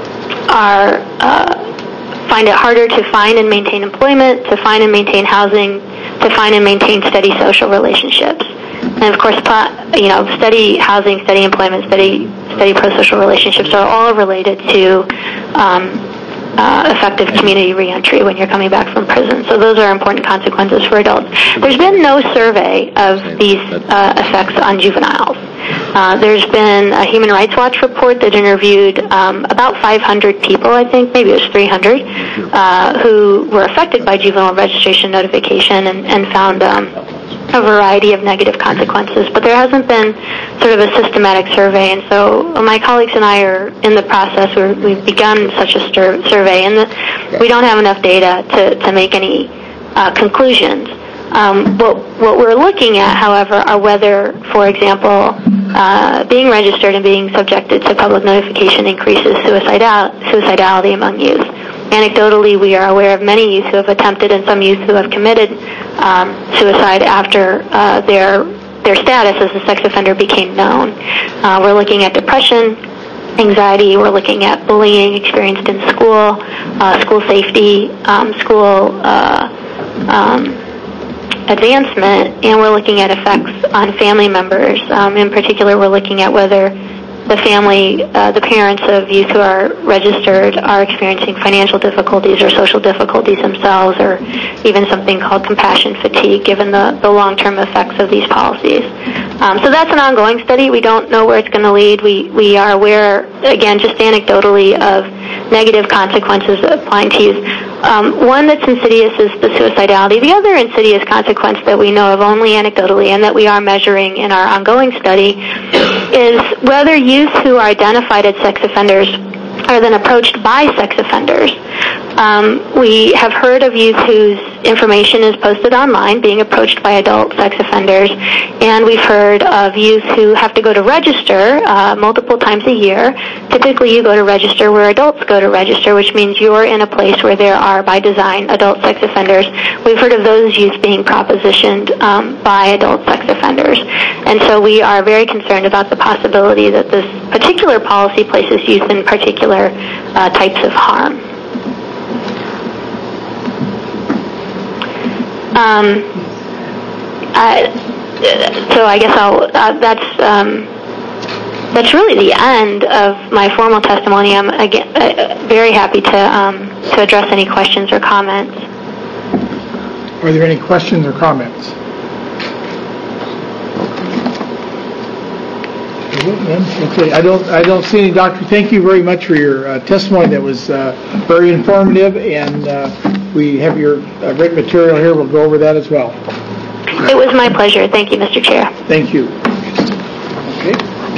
are uh, find it harder to find and maintain employment, to find and maintain housing, to find and maintain steady social relationships. And of course, you know, steady housing, steady employment, steady, steady pro-social relationships are all related to um, uh, effective community reentry when you're coming back from prison. So those are important consequences for adults. There's been no survey of these uh, effects on juveniles. Uh, there's been a Human Rights Watch report that interviewed um, about five hundred people, I think, maybe it was three hundred, uh, who were affected by juvenile registration notification and, and found um, a variety of negative consequences, but there hasn't been sort of a systematic survey, and so my colleagues and I are in the process. We're, we've begun such a stir- survey, and the, we don't have enough data to, to make any uh, conclusions. Um, what, what we're looking at, however, are whether, for example, uh, being registered and being subjected to public notification increases suicidal- suicidality among youth. Anecdotally, we are aware of many youth who have attempted and some youth who have committed um, suicide after uh, their their status as a sex offender became known. Uh, we're looking at depression, anxiety. We're looking at bullying experienced in school, uh, school safety, um, school uh, um, advancement, and we're looking at effects on family members. Um, in particular, we're looking at whether the family, uh, the parents of youth who are registered are experiencing financial difficulties or social difficulties themselves, or even something called compassion fatigue, given the, the long-term effects of these policies. Um, so that's an ongoing study. We don't know where it's going to lead. We, we are aware, again, just anecdotally, of negative consequences applying to youth. Um, one that's insidious is the suicidality. The other insidious consequence that we know of only anecdotally and that we are measuring in our ongoing study is whether youth who are identified as sex offenders are then approached by sex offenders. Um, we have heard of youth whose information is posted online being approached by adult sex offenders, and we've heard of youth who have to go to register uh, multiple times a year. Typically, you go to register where adults go to register, which means you're in a place where there are, by design, adult sex offenders. We've heard of those youth being propositioned um, by adult sex offenders. And so we are very concerned about the possibility that this particular policy places youth in particular uh, types of harm. Um, I, so I guess I'll, uh, that's um, that's really the end of my formal testimony. I'm again uh, very happy to um, to address any questions or comments. Are there any questions or comments? Okay, I don't, I don't see any, Doctor. Thank you very much for your uh, testimony. That was uh, very informative, and uh, we have your uh, written material here. We'll go over that as well. It was my pleasure. Thank you, Mister Chair. Thank you. Okay.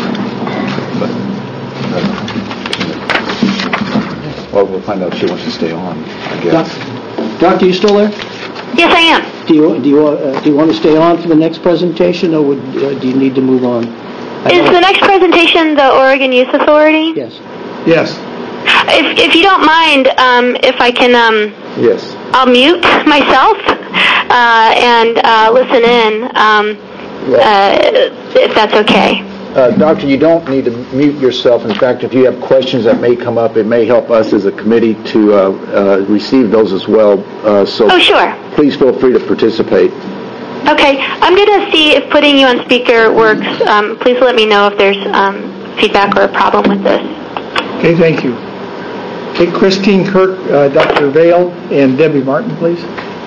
Well, we'll find out if she wants to stay on, I guess. Doctor, you still there? Yes, I am. Do you do you uh, do you want to stay on for the next presentation, or would uh, do you need to move on? Is the next presentation the Oregon Youth Authority? Yes. Yes. If if you don't mind, um, if I can, um, Yes. I'll mute myself uh, and uh, listen in, um, uh, if that's okay. Uh, Doctor, you don't need to mute yourself. In fact, if you have questions that may come up, it may help us as a committee to uh, uh, receive those as well. Uh, so oh, sure. Please feel free to participate. Okay. I'm going to see if putting you on speaker works. Um, please let me know if there's um, feedback or a problem with this. Okay, thank you. Okay, Christine Kirk, uh, Doctor Vale, and Debbie Martin, please.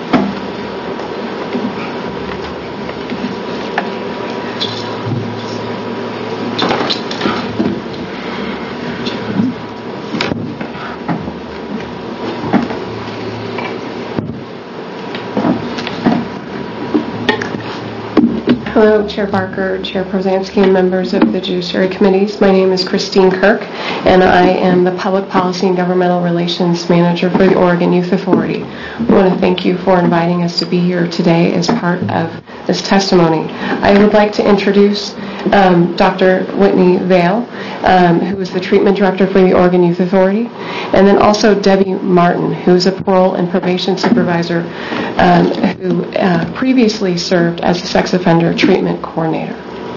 Hello, Chair Barker, Chair Prozansky, and members of the Judiciary Committees. My name is Christine Kirk, and I am the Public Policy and Governmental Relations Manager for the Oregon Youth Authority. I want to thank you for inviting us to be here today as part of this testimony. I would like to introduce um, Doctor Whitney Vale, um, who is the Treatment Director for the Oregon Youth Authority, and then also Debbie Martin, who is a Parole and Probation Supervisor um, who uh, previously served as a sex offender treatment coordinator.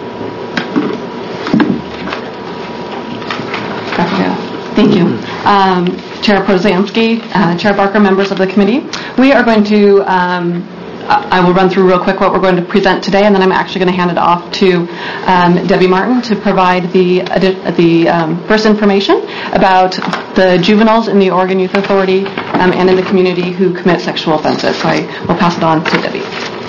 Thank you. Um, Chair Prozansky, uh, Chair Barker, members of the committee. We are going to, um, I will run through real quick what we're going to present today, and then I'm actually going to hand it off to um, Debbie Martin to provide the, the um, first information about the juveniles in the Oregon Youth Authority um, and in the community who commit sexual offenses. So I will pass it on to Debbie.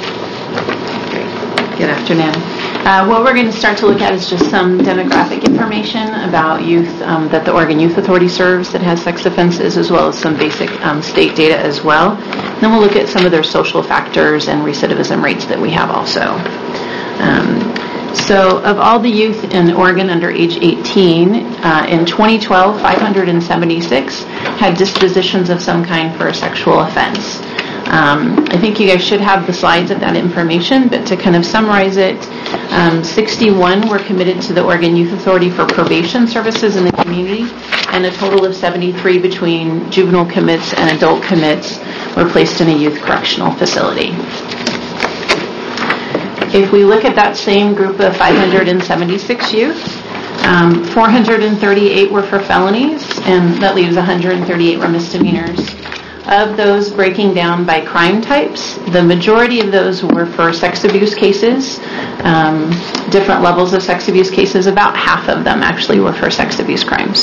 Good afternoon. Uh, what we're going to start to look at is just some demographic information about youth um, that the Oregon Youth Authority serves that has sex offenses, as well as some basic um, state data as well. And then we'll look at some of their social factors and recidivism rates that we have also. Um, so of all the youth in Oregon under age eighteen, uh, in twenty twelve, five hundred seventy-six had dispositions of some kind for a sexual offense. Um, I think you guys should have the slides of that information, but to kind of summarize it, um, sixty-one were committed to the Oregon Youth Authority for probation services in the community, and a total of seventy-three between juvenile commits and adult commits were placed in a youth correctional facility. If we look at that same group of five hundred seventy-six youth, um, four hundred thirty-eight were for felonies, and that leaves one hundred thirty-eight were misdemeanors. Of those, breaking down by crime types, the majority of those were for sex abuse cases, um, different levels of sex abuse cases. About half of them actually were for sex abuse crimes.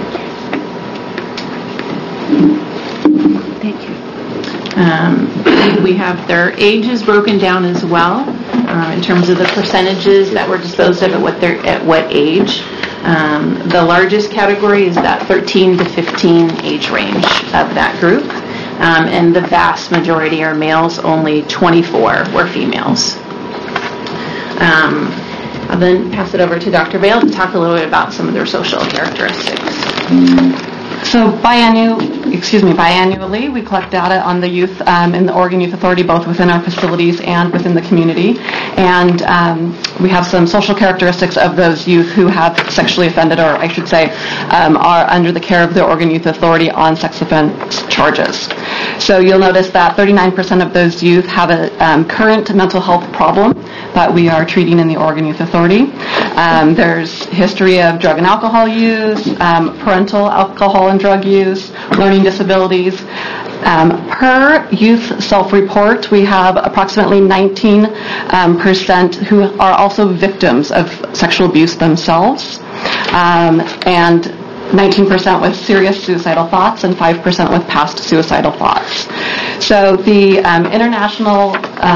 Thank you. Um, we have their ages broken down as well, uh, in terms of the percentages that were disposed of at what they're at what age. Um, the largest category is that thirteen to fifteen age range of that group, um, and the vast majority are males. Only twenty-four were females. Um, I'll then pass it over to Doctor Vale to talk a little bit about some of their social characteristics. So biannual, excuse me, biannually, we collect data on the youth um, in the Oregon Youth Authority, both within our facilities and within the community. And um, we have some social characteristics of those youth who have sexually offended, or I should say, um, are under the care of the Oregon Youth Authority on sex offense charges. So you'll notice that thirty-nine percent of those youth have a um, current mental health problem that we are treating in the Oregon Youth Authority. Um, there's history of drug and alcohol use, um, parental alcohol and drug use, learning disabilities. Um, per youth self-report, we have approximately nineteen percent um, who are also victims of sexual abuse themselves, um, and nineteen percent with serious suicidal thoughts and five percent with past suicidal thoughts. So the um, International uh,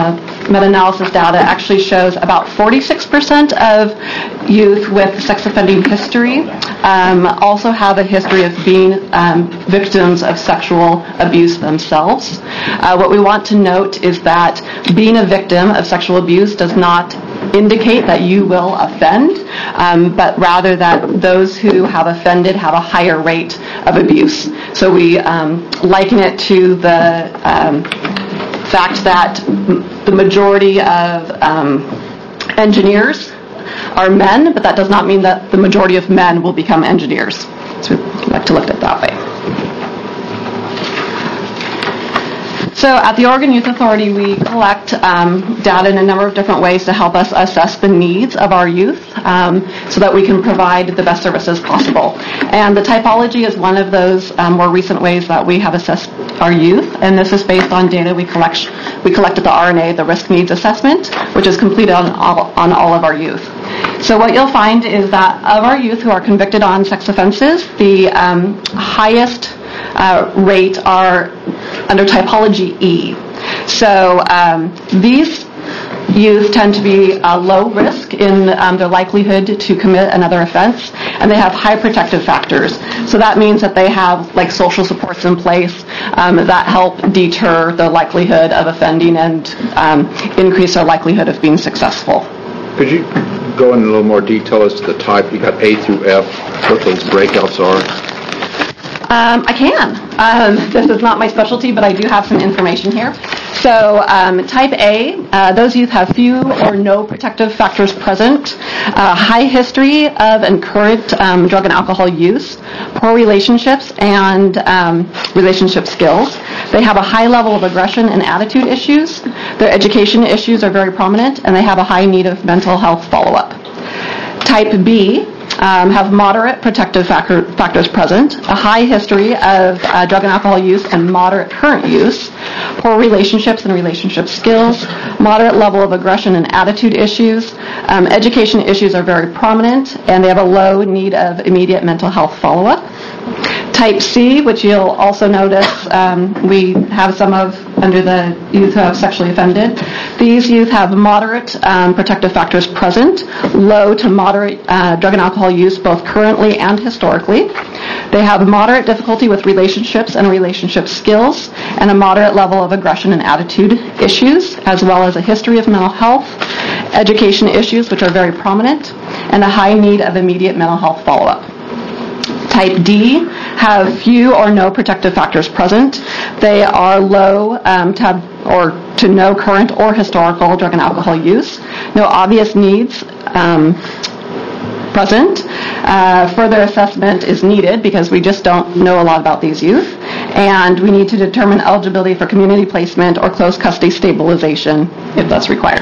meta-analysis data actually shows about forty-six percent of youth with sex offending history um, also have a history of being um, victims of sexual abuse themselves. Uh, what we want to note is that being a victim of sexual abuse does not indicate that you will offend, um, but rather that those who have offended have a higher rate of abuse. So we um, liken it to the um, fact that the majority of um, engineers are men, but that does not mean that the majority of men will become engineers. So we like to look at it that way. So at the Oregon Youth Authority, we collect um, data in a number of different ways to help us assess the needs of our youth um, so that we can provide the best services possible. And the typology is one of those um, more recent ways that we have assessed our youth, and this is based on data we collect. We collected the R N A, the Risk Needs Assessment, which is completed on all, on all of our youth. So what you'll find is that of our youth who are convicted on sex offenses, the um, highest uh, rate are under typology E. So um, these youth tend to be uh, low risk in um, their likelihood to commit another offense, and they have high protective factors. So that means that they have like social supports in place um, that help deter the likelihood of offending and um, increase their likelihood of being successful. Could you go in a little more detail as to the type? You got A through F, what those breakouts are? Um, I can. Um, this is not my specialty, but I do have some information here. So um, type A, uh, those youth have few or no protective factors present, uh, high history of and current um, drug and alcohol use, poor relationships and um, relationship skills. They have a high level of aggression and attitude issues. Their education issues are very prominent, and they have a high need of mental health follow-up. Type B, Um, have moderate protective factor, factors present, a high history of uh, drug and alcohol use and moderate current use, poor relationships and relationship skills, moderate level of aggression and attitude issues. Um, education issues are very prominent, and they have a low need of immediate mental health follow-up. Type C, which you'll also notice um, we have some of under the youth who have sexually offended. These youth have moderate um, protective factors present, low to moderate uh, drug and alcohol use both currently and historically. They have moderate difficulty with relationships and relationship skills, and a moderate level of aggression and attitude issues, as well as a history of mental health, education issues, which are very prominent, and a high need of immediate mental health follow-up. Type D have few or no protective factors present. They are low um, to have, or to no current or historical drug and alcohol use. No obvious needs um, present. Uh, further assessment is needed because we just don't know a lot about these youth, and we need to determine eligibility for community placement or close custody stabilization if that's required.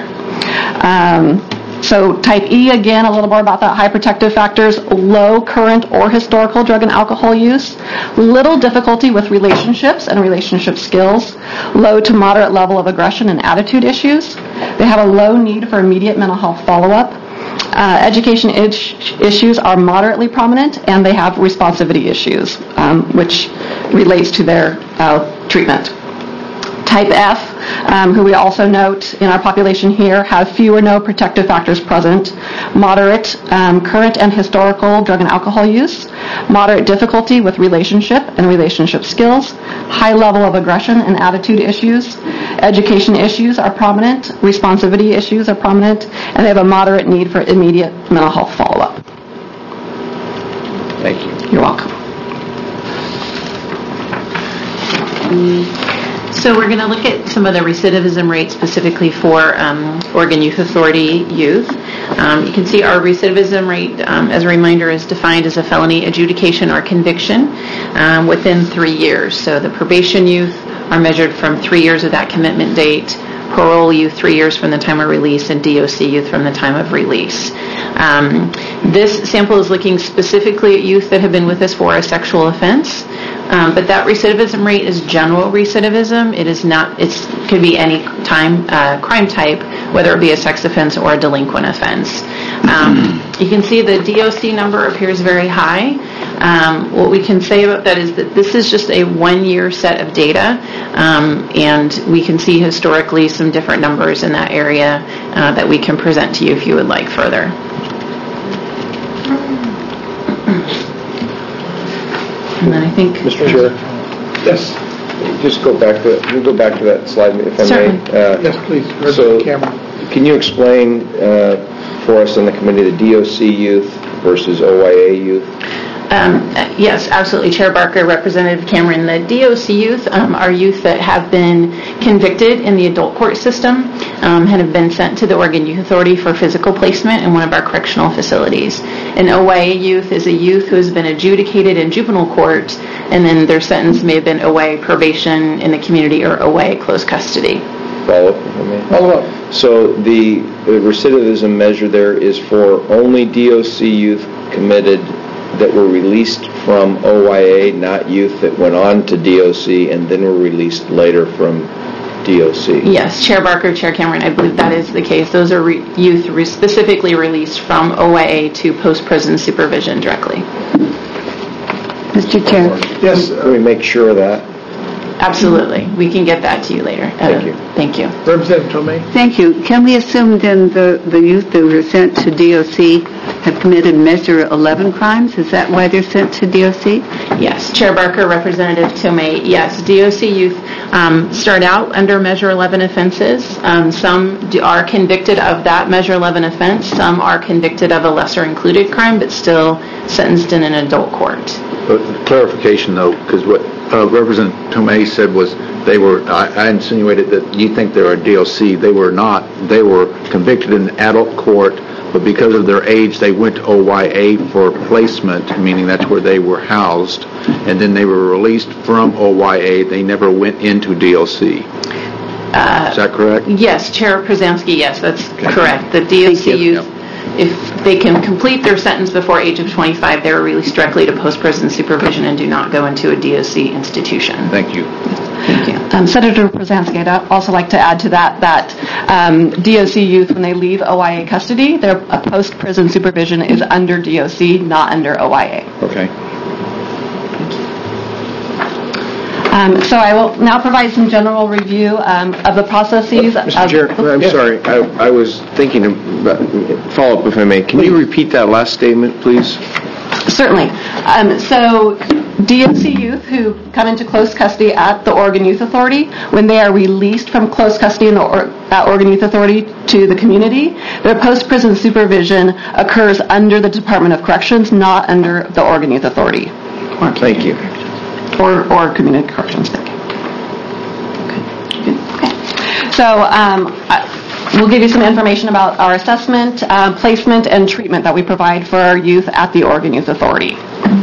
Um, So type E, again, a little more about that, high protective factors, low current or historical drug and alcohol use, little difficulty with relationships and relationship skills, low to moderate level of aggression and attitude issues. They have a low need for immediate mental health follow-up. Uh, education is- issues are moderately prominent, and they have responsivity issues, um, which relates to their uh, treatment. Type F, um, who we also note in our population here, have few or no protective factors present, moderate um, current and historical drug and alcohol use, moderate difficulty with relationship and relationship skills, high level of aggression and attitude issues, education issues are prominent, responsivity issues are prominent, and they have a moderate need for immediate mental health follow-up. Thank you. You're welcome. So we're going to look at some of the recidivism rates specifically for um, Oregon Youth Authority youth. Um, you can see our recidivism rate, um, as a reminder, is defined as a felony adjudication or conviction um, within three years. So the probation youth are measured from three years of that commitment date, parole youth three years from the time of release, and D O C youth from the time of release. Um, this sample is looking specifically at youth that have been with us for a sexual offense, um, but that recidivism rate is general recidivism. It is not. It could be any time uh, crime type, whether it be a sex offense or a delinquent offense. Um, you can see the D O C number appears very high. Um, what we can say about that is that this is just a one-year set of data, um, and we can see historically some different numbers in that area uh, that we can present to you if you would like further. And then I think... Mister Chair? Yes. Just go back to, can you go back to that slide, if I Certainly. may? Uh, Yes, please. Where's So, the camera? can you explain uh, for us on the committee the D O C youth versus O I A youth? Um, uh, yes, absolutely. Chair Barker, Representative Cameron, the D O C youth um, are youth that have been convicted in the adult court system um, and have been sent to the Oregon Youth Authority for physical placement in one of our correctional facilities. An O I A youth is a youth who has been adjudicated in juvenile court, and then their sentence may have been O I A probation in the community or O I A close custody. Follow up, if I may. Follow up. So the, the recidivism measure there is for only D O C youth committed that were released from O I A, not youth that went on to D O C and then were released later from D O C. Yes, Chair Barker, Chair Cameron, I believe that is the case. Those are re- youth re- specifically released from O I A to post-prison supervision directly. Mister Chair. Yes. Can we make sure of that? Absolutely. We can get that to you later. Uh, Thank you. Thank you. Representative Tomei. Thank you. Can we assume then the, the youth that were sent to D O C have committed Measure eleven crimes? Is that why they're sent to D O C? Yes. Chair Barker, Representative Tomei, yes. D O C youth um, start out under Measure eleven offenses. Um, some do, are convicted of that Measure eleven offense. Some are convicted of a lesser included crime, but still sentenced in an adult court. But clarification, though, because what uh, Representative Tomei said was they were, I, I insinuated that you think they were a D O C. They were not. They were convicted in adult court, but because of their age, they went to O Y A for placement, meaning that's where they were housed, and then they were released from O Y A. They never went into D O C. Uh, Is that correct? Yes, Chair Przanski, yes, that's Okay. correct. The D O C Thank you. youth, if they can complete their sentence before age of twenty-five, they're released directly to post-prison supervision and do not go into a D O C institution. Thank you. Thank you. Um, Senator Przanski, I'd also like to add to that that um, D O C youth, when they leave O I A custody, their uh, post-prison supervision is under D O C, not under O I A. Okay. Um, so I will now provide some general review um, of the processes. Mister of- Chair, I'm Yeah. sorry. I, I was thinking about, follow up if I may. Can you repeat that last statement, please? Certainly. Um, so D O C youth who come into close custody at the Oregon Youth Authority, when they are released from close custody in the or- at Oregon Youth Authority to the community, their post-prison supervision occurs under the Department of Corrections, not under the Oregon Youth Authority. Or Thank you. Or, or community corrections. Thank you. Okay. Okay. So um, I, we'll give you some information about our assessment, uh, placement, and treatment that we provide for our youth at the Oregon Youth Authority.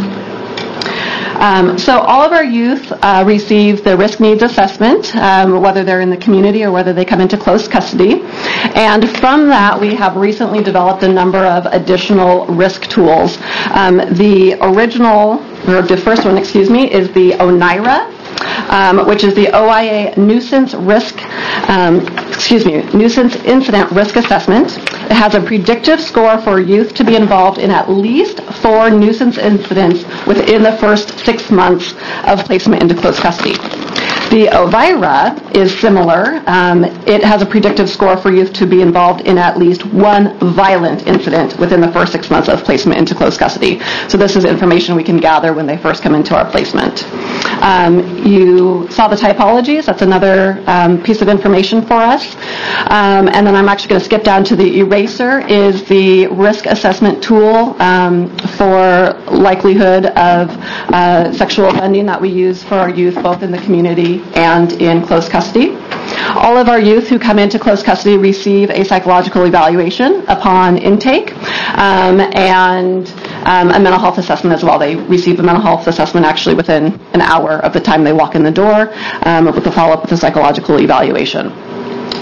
Um, so all of our youth uh, receive the risk needs assessment, um, whether they're in the community or whether they come into close custody. And from that, we have recently developed a number of additional risk tools. Um, the original, or the first one, excuse me, is the ONIRA, um, which is the O I A nuisance risk, um, excuse me, nuisance incident risk assessment. It has a predictive score for youth to be involved in at least four nuisance incidents within the first six months of placement into close custody. The OVIRA is similar. Um, it has a predictive score for youth to be involved in at least one violent incident within the first six months of placement into close custody. So this is information we can gather when they first come into our placement. Um, you saw the typologies. That's another um, piece of information for us. Um, and then I'm actually going to skip down to the ERASER, is the risk assessment tool um, for likelihood of uh, sexual offending that we use for our youth, both in the community and in close custody. All of our youth who come into close custody receive a psychological evaluation upon intake um, and um, a mental health assessment as well. They receive a mental health assessment actually within an hour of the time they walk in the door um, with a follow-up with a psychological evaluation.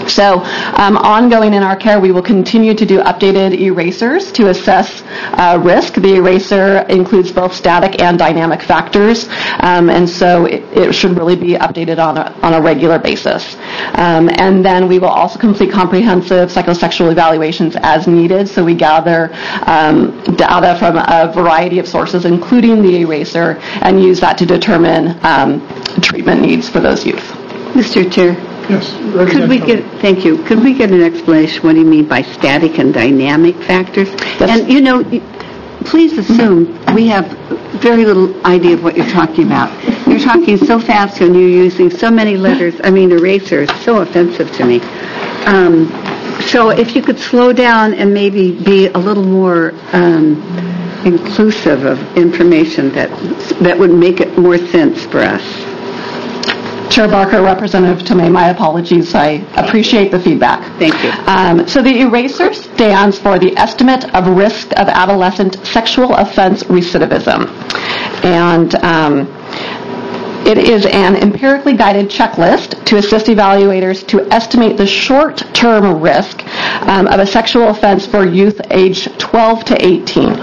So um, ongoing in our care, we will continue to do updated erasers to assess uh, risk. The eraser includes both static and dynamic factors, um, and so it, it should really be updated on a, on a regular basis. Um, and then we will also complete comprehensive psychosexual evaluations as needed, so we gather um, data from a variety of sources, including the eraser, and use that to determine um, treatment needs for those youth. Mister Chair. Yes. Could we get, thank you, could we get an explanation what do you mean by static and dynamic factors? Yes. And, you know, please assume we have very little idea of what you're talking about. You're talking so fast and you're using so many letters. I mean, eraser is so offensive to me. Um, so if you could slow down and maybe be a little more um, inclusive of information that that would make it more sense for us. Chair Barker, Representative Tomei, my apologies. I appreciate the feedback. Thank you. Um, so the eraser stands for the Estimate of Risk of Adolescent Sexual Offense Recidivism. And um, it is an empirically guided checklist to assist evaluators to estimate the short-term risk um, of a sexual offense for youth aged twelve to eighteen.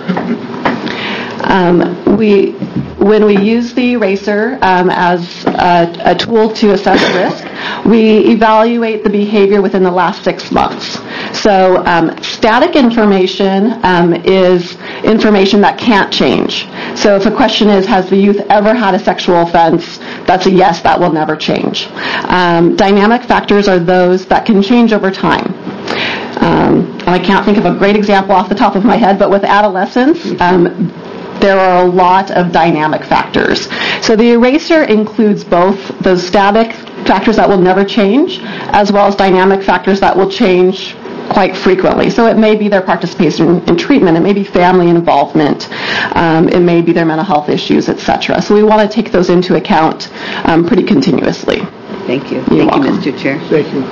Um, we, when we use the eraser um, as a, a tool to assess risk, we evaluate the behavior within the last six months. So um, static information um, is information that can't change. So if a question is, has the youth ever had a sexual offense, that's a yes, that will never change. Um, dynamic factors are those that can change over time. Um, I can't think of a great example off the top of my head, but with adolescents, um, there are a lot of dynamic factors. So the eraser includes both those static factors that will never change, as well as dynamic factors that will change quite frequently. So it may be their participation in treatment, it may be family involvement, um, it may be their mental health issues, et cetera. So we want to take those into account um, pretty continuously. Thank you. You're Thank welcome. you, Mister Chair. Thank you.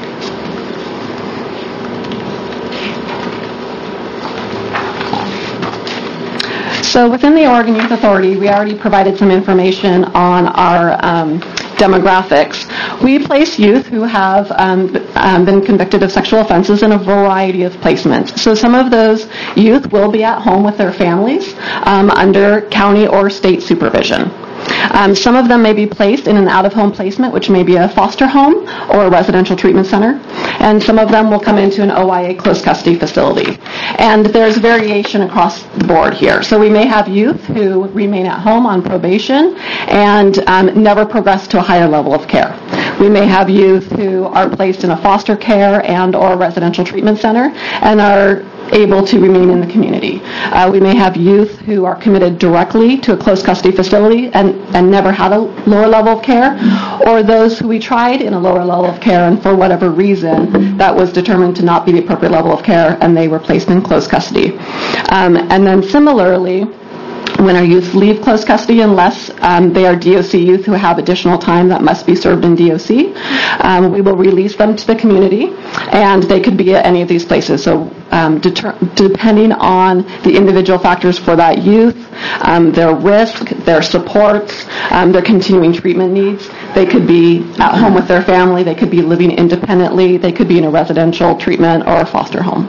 So within the Oregon Youth Authority, we already provided some information on our um, demographics. We place youth who have um, um, been convicted of sexual offenses in a variety of placements. So some of those youth will be at home with their families um, under county or state supervision. Um, some of them may be placed in an out-of-home placement, which may be a foster home or a residential treatment center, and some of them will come into an O I A close custody facility. And there's variation across the board here. So we may have youth who remain at home on probation and um, never progress to a higher level of care. We may have youth who are placed in a foster care and or residential treatment center and are able to remain in the community. Uh, we may have youth who are committed directly to a close custody facility and, and never had a lower level of care, or those who we tried in a lower level of care and for whatever reason that was determined to not be the appropriate level of care and they were placed in close custody. Um, and then similarly, when our youth leave close custody, unless um, they are D O C youth who have additional time that must be served in D O C, um, we will release them to the community, and they could be at any of these places. So um, deter- depending on the individual factors for that youth, um, their risk, their supports, um, their continuing treatment needs, they could be at home with their family, they could be living independently, they could be in a residential treatment or a foster home.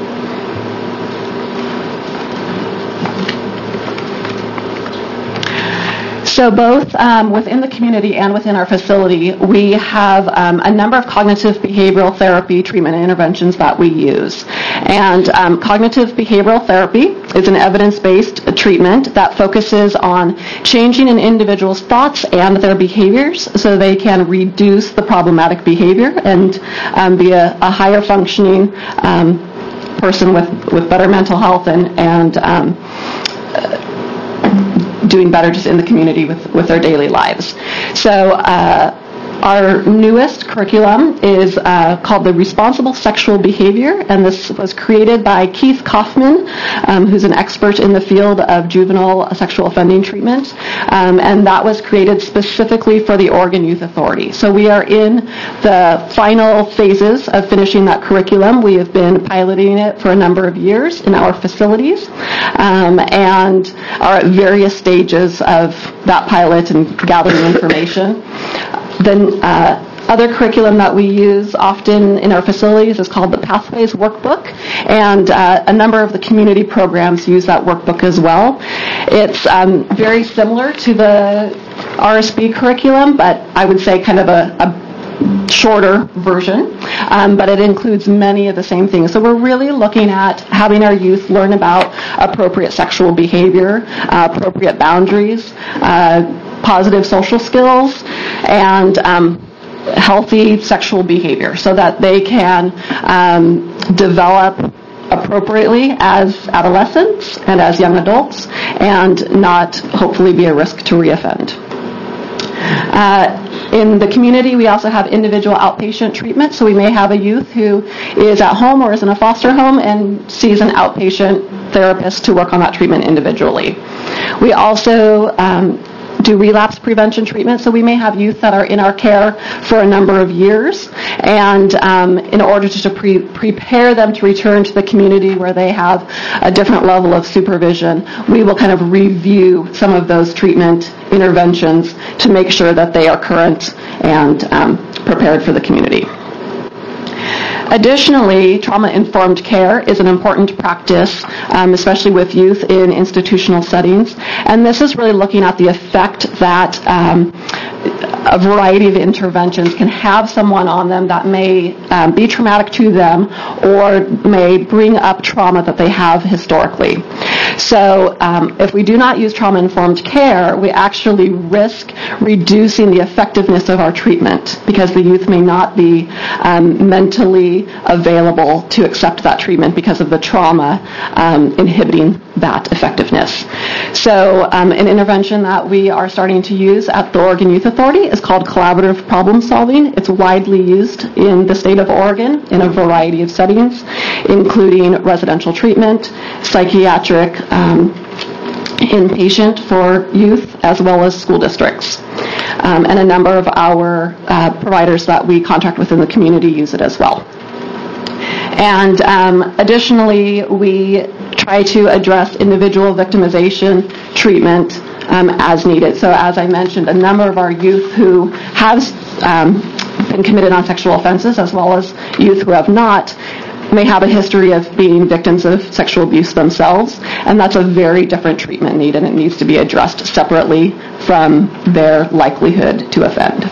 So both um, within the community and within our facility, we have um, a number of cognitive behavioral therapy treatment interventions that we use. And um, cognitive behavioral therapy is an evidence-based treatment that focuses on changing an individual's thoughts and their behaviors so they can reduce the problematic behavior and um, be a, a higher functioning um, person with, with better mental health and, and um, doing better just in the community with, with their daily lives. So uh, our newest curriculum is uh, called the Responsible Sexual Behavior, and this was created by Keith Kaufman, um, who's an expert in the field of juvenile sexual offending treatment, um, and that was created specifically for the Oregon Youth Authority. So we are in the final phases of finishing that curriculum. We have been piloting it for a number of years in our facilities, um, and are at various stages of that pilot and gathering information. Then uh, other curriculum that we use often in our facilities is called the Pathways Workbook, and uh, a number of the community programs use that workbook as well. It's um, very similar to the R S B curriculum, but I would say kind of a, a shorter version, um, but it includes many of the same things. So we're really looking at having our youth learn about appropriate sexual behavior, uh, appropriate boundaries, uh, positive social skills, and um, healthy sexual behavior so that they can um, develop appropriately as adolescents and as young adults and not hopefully be a risk to reoffend. Uh, in the community, we also have individual outpatient treatment, so we may have a youth who is at home or is in a foster home and sees an outpatient therapist to work on that treatment individually. We also um, do relapse prevention treatment, so we may have youth that are in our care for a number of years, and um, in order to pre- prepare them to return to the community where they have a different level of supervision, we will kind of review some of those treatment interventions to make sure that they are current and um, prepared for the community. Additionally, trauma-informed care is an important practice, um, especially with youth in institutional settings. And this is really looking at the effect that um, a variety of interventions can have someone on them that may um, be traumatic to them or may bring up trauma that they have historically. So um, if we do not use trauma-informed care, we actually risk reducing the effectiveness of our treatment because the youth may not be um, mentally available to accept that treatment because of the trauma um, inhibiting that effectiveness. So um, an intervention that we are starting to use at the Oregon Youth Authority is called collaborative problem solving. It's widely used in the state of Oregon in a variety of settings, including residential treatment, psychiatric um, inpatient for youth, as well as school districts. Um, and a number of our uh, providers that we contract with in the community use it as well. And um, additionally, we try to address individual victimization treatment um, as needed. So as I mentioned, a number of our youth who have um, been committed on sexual offenses, as well as youth who have not, may have a history of being victims of sexual abuse themselves, and that's a very different treatment need, and it needs to be addressed separately from their likelihood to offend.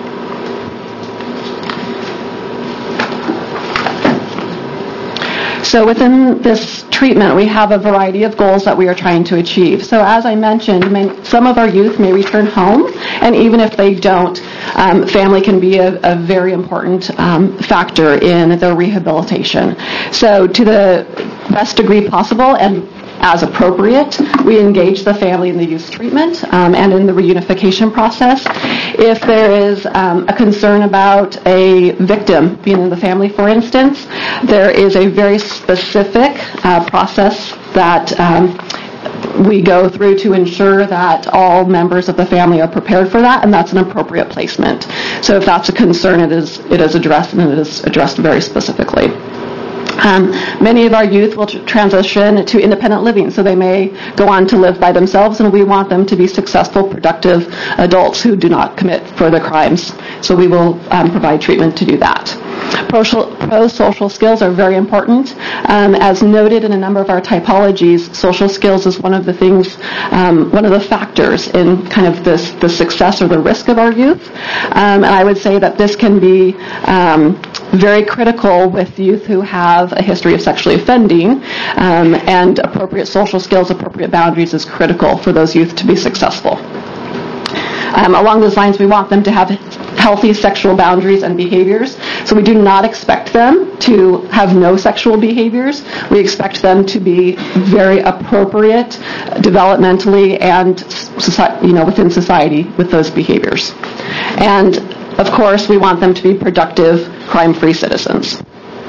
So within this treatment, we have a variety of goals that we are trying to achieve. So as I mentioned, may, some of our youth may return home, and even if they don't, um, family can be a, a very important um, factor in their rehabilitation. So to the best degree possible and as appropriate, we engage the family in the youth treatment um, and in the reunification process. If there is um, a concern about a victim being in the family, for instance, there is a very specific uh, process that um, we go through to ensure that all members of the family are prepared for that, and that's an appropriate placement. So if that's a concern, it is it is addressed, and it is addressed very specifically. Um, many of our youth will tr- transition to independent living, so they may go on to live by themselves, and we want them to be successful, productive adults who do not commit further crimes. So we will um, provide treatment to do that. Pro-social, pro-social skills are very important. Um, as noted in a number of our typologies, social skills is one of the things, um, one of the factors in kind of this, the success or the risk of our youth. Um, and I would say that this can be um, very critical with youth who have a history of sexually offending, um, and appropriate social skills, appropriate boundaries is critical for those youth to be successful. Um, along those lines, we want them to have healthy sexual boundaries and behaviors. So we do not expect them to have no sexual behaviors. We expect them to be very appropriate developmentally and society, you know, within society with those behaviors. And of course, we want them to be productive, crime-free citizens.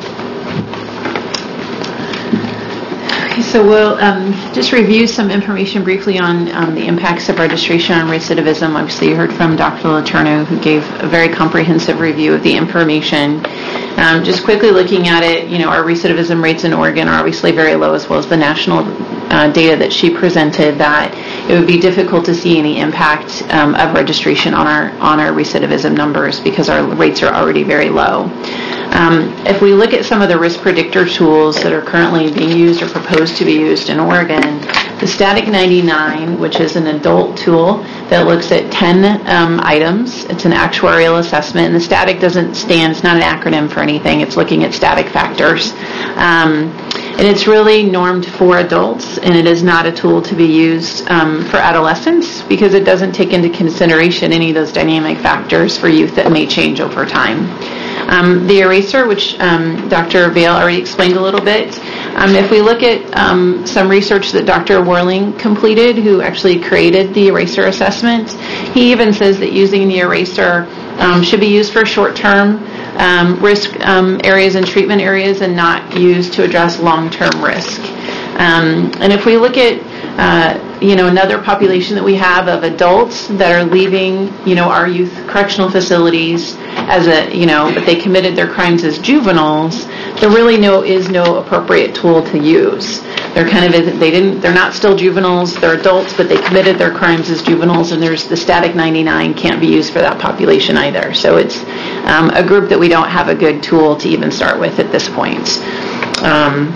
Okay, so we'll um, just review some information briefly on um, the impacts of registration on recidivism. Obviously, you heard from Doctor Letourneau, who gave a very comprehensive review of the information. Um, just quickly looking at it, you know, our recidivism rates in Oregon are obviously very low, as well as the national uh, data that she presented that it would be difficult to see any impact um, of registration on our on our recidivism numbers because our rates are already very low. Um, if we look at some of the risk predictor tools that are currently being used or proposed to be used in Oregon, the Static ninety-nine, which is an adult tool that looks at ten um, items, it's an actuarial assessment, and the static doesn't stand, it's not an acronym for anything, it's looking at static factors. Um, and it's really normed for adults, and it is not a tool to be used um, for adolescents because it doesn't take into consideration any of those dynamic factors for youth that may change over time. Um, the eraser, which um, Doctor Vail already explained a little bit, um, if we look at um, some research that Doctor Worling completed, who actually created the eraser assessment, he even says that using the eraser um, should be used for short-term um, risk um, areas and treatment areas and not used to address long-term risk. Um, and if we look at Uh, you know, another population that we have of adults that are leaving, you know, our youth correctional facilities as a, you know, but they committed their crimes as juveniles, there really no is no appropriate tool to use. They're kind of, they didn't, they're not still juveniles, they're adults, but they committed their crimes as juveniles, and there's the Static ninety-nine can't be used for that population either. So it's um, a group that we don't have a good tool to even start with at this point. Um,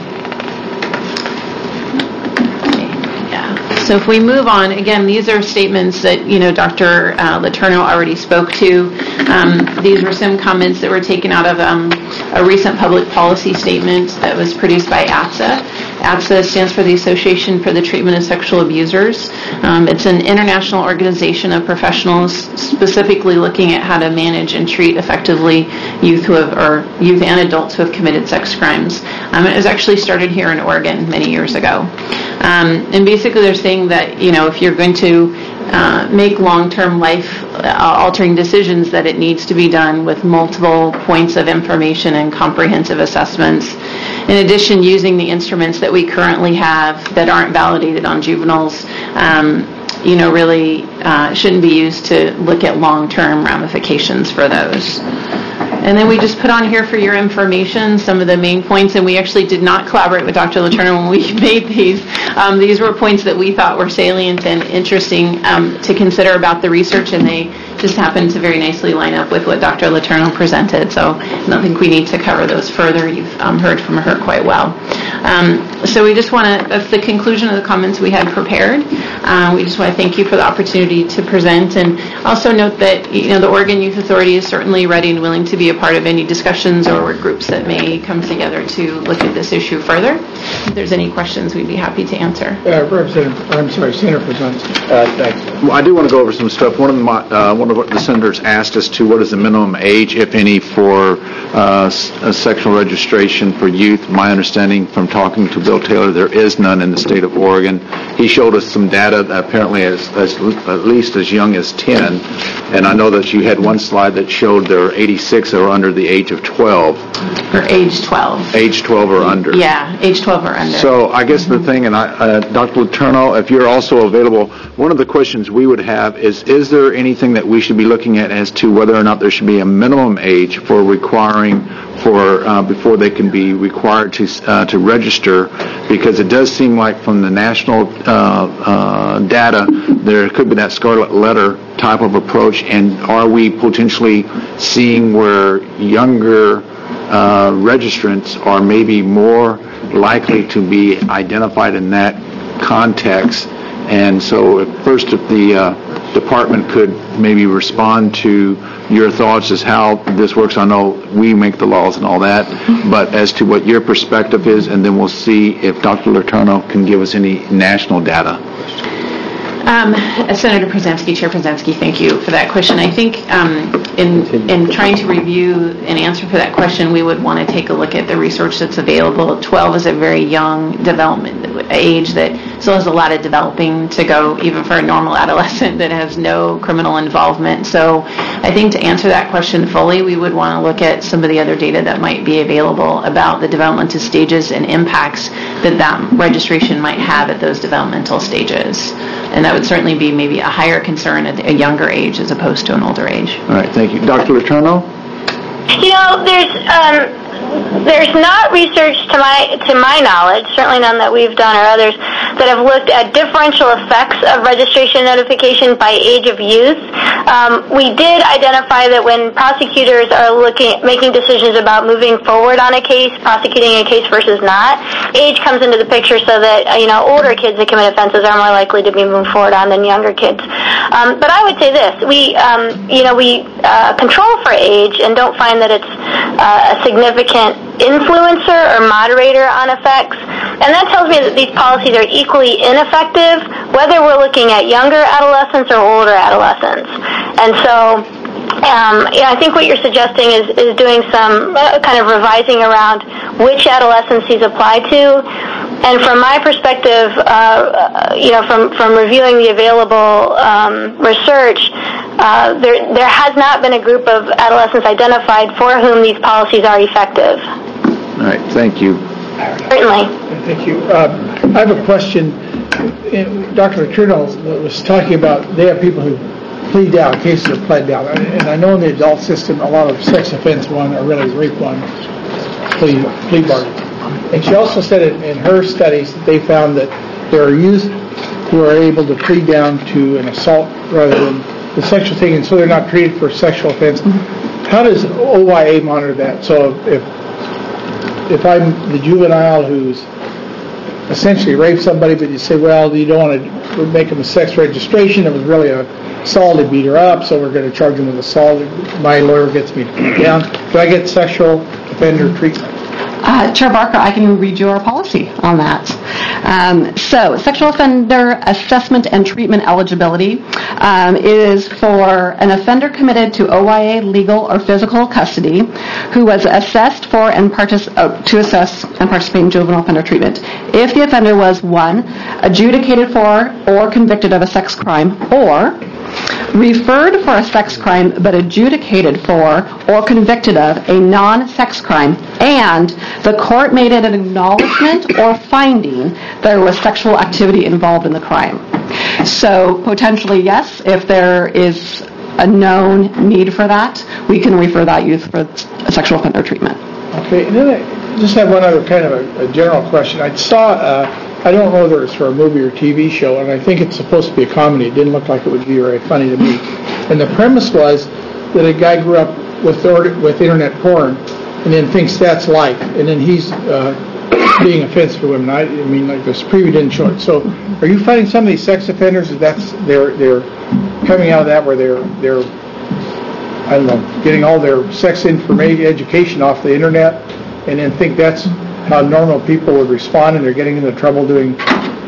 So if we move on, again, these are statements that, you know, Doctor Uh, Letourneau already spoke to. Um, these were some comments that were taken out of um, a recent public policy statement that was produced by A T S A. A T S A stands for the Association for the Treatment of Sexual Abusers. Um, it's an international organization of professionals specifically looking at how to manage and treat effectively youth who have, or youth and adults who have committed sex crimes. Um, it was actually started here in Oregon many years ago. Um, and basically they're saying that, you know, if you're going to uh, make long-term life-altering decisions, that it needs to be done with multiple points of information and comprehensive assessments. In addition, using the instruments that we currently have that aren't validated on juveniles, um, you know, really uh, shouldn't be used to look at long-term ramifications for those. And then we just put on here for your information some of the main points, and we actually did not collaborate with Doctor Letourneau when we made these. Um, these were points that we thought were salient and interesting um, to consider about the research, and they just happened to very nicely line up with what Doctor Letourneau presented. So I don't think we need to cover those further. You've um, heard from her quite well. Um, so we just want to, that's the conclusion of the comments we had prepared. Uh, we just want to thank you for the opportunity to present, and also note that, you know, the Oregon Youth Authority is certainly ready and willing to be a part of any discussions or work groups that may come together to look at this issue further. If there's any questions, we'd be happy to answer. Uh, Representative, I'm sorry, Senator Przanski. Uh, thanks. Well, I do want to go over some stuff. One of the uh, one of the senators asked us to what is the minimum age, if any, for uh, s- sexual registration for youth. My understanding from talking to Bill Taylor, there is none in the state of Oregon. He showed us some data that apparently as, as at least as young as ten, and I know that you had one slide that showed there are eighty-six that are under the age of twelve. Or age twelve. Age twelve or under. Yeah, age twelve or under. So I guess the thing, and I, uh, Doctor Letourneau, if you're also available, one of the questions we would have is, is there anything that we should be looking at as to whether or not there should be a minimum age for requiring for uh, before they can be required to uh, to register? Because it does seem like from the national uh, uh, data, there could be that scarlet letter type of approach, and are we potentially seeing where younger uh, registrants are maybe more likely to be identified in that context? And so if, first if the uh, department could maybe respond to your thoughts as how this works. I know we make the laws and all that, but as to what your perspective is, and then we'll see if Doctor Letourneau can give us any national data. Um, Senator Przanski, Chair Przanski, thank you for that question. I think um, in in trying to review and answer for that question, we would want to take a look at the research that's available. twelve is a very young development age that still has a lot of developing to go, even for a normal adolescent that has no criminal involvement. So I think to answer that question fully, we would want to look at some of the other data that might be available about the developmental stages and impacts that that registration might have at those developmental stages. And that would certainly be maybe a higher concern at a younger age as opposed to an older age. All right, thank you. Doctor Letourneau? You know, there's um, there's not research to my to my knowledge, certainly none that we've done or others, that have looked at differential effects of registration notification by age of use. Um, we did identify that when prosecutors are looking making decisions about moving forward on a case, prosecuting a case versus not, age comes into the picture so that uh, you know older kids that commit offenses are more likely to be moved forward on than younger kids. Um, but I would say this: we um, you know we uh, control for age and don't find that it's uh, a significant influencer or moderator on effects, and that tells me that these policies are equally ineffective whether we're looking at younger adolescents or older adolescents. And so um, yeah, I think what you're suggesting is, is doing some uh, kind of revising around which adolescents these apply to. And from my perspective, uh, you know, from, from reviewing the available um, research, uh, there there has not been a group of adolescents identified for whom these policies are effective. All right, thank you. Certainly. Thank you. Um, I have a question. Doctor Letourneau was talking about they have people who plead down, cases are pled down. And I know in the adult system, a lot of sex offense one, or really rape one, plea, plea bargains. And she also said in, in her studies that they found that there are youth who are able to plead down to an assault rather than the sexual thing, and so they're not treated for sexual offense. How does O Y A monitor that? So if if I'm the juvenile who's essentially raped somebody, but you say, well, you don't want to make them a sex registration, it was really a assault, they beat her up, so we're going to charge them with assault. My lawyer gets me to plead down. Do I get sexual offender treatment? Uh, Chair Barker, I can read you our policy on that. Um, so, sexual offender assessment and treatment eligibility um, is for an offender committed to O Y A legal or physical custody who was assessed for and partic- uh, to assess and participate in juvenile offender treatment. If the offender was one, adjudicated for or convicted of a sex crime, or referred for a sex crime but adjudicated for or convicted of a non-sex crime, and the court made it an acknowledgement or finding there was sexual activity involved in the crime. So potentially, yes, if there is a known need for that, we can refer that youth for sexual offender treatment. Okay, and then I just have one other kind of a, a general question. I saw, uh, I don't know whether it's for a movie or T V show, and I think it's supposed to be a comedy. It didn't look like it would be very funny to me. And the premise was that a guy grew up with or, with internet porn, and then thinks that's life, and then he's uh, being offensive to women. I, I mean, like this preview didn't show it. So, are you finding some of these sex offenders that that's they're they're coming out of that where they're they're I don't know, getting all their sex information education off the internet, and then think that's how normal people would respond, and they're getting into trouble doing?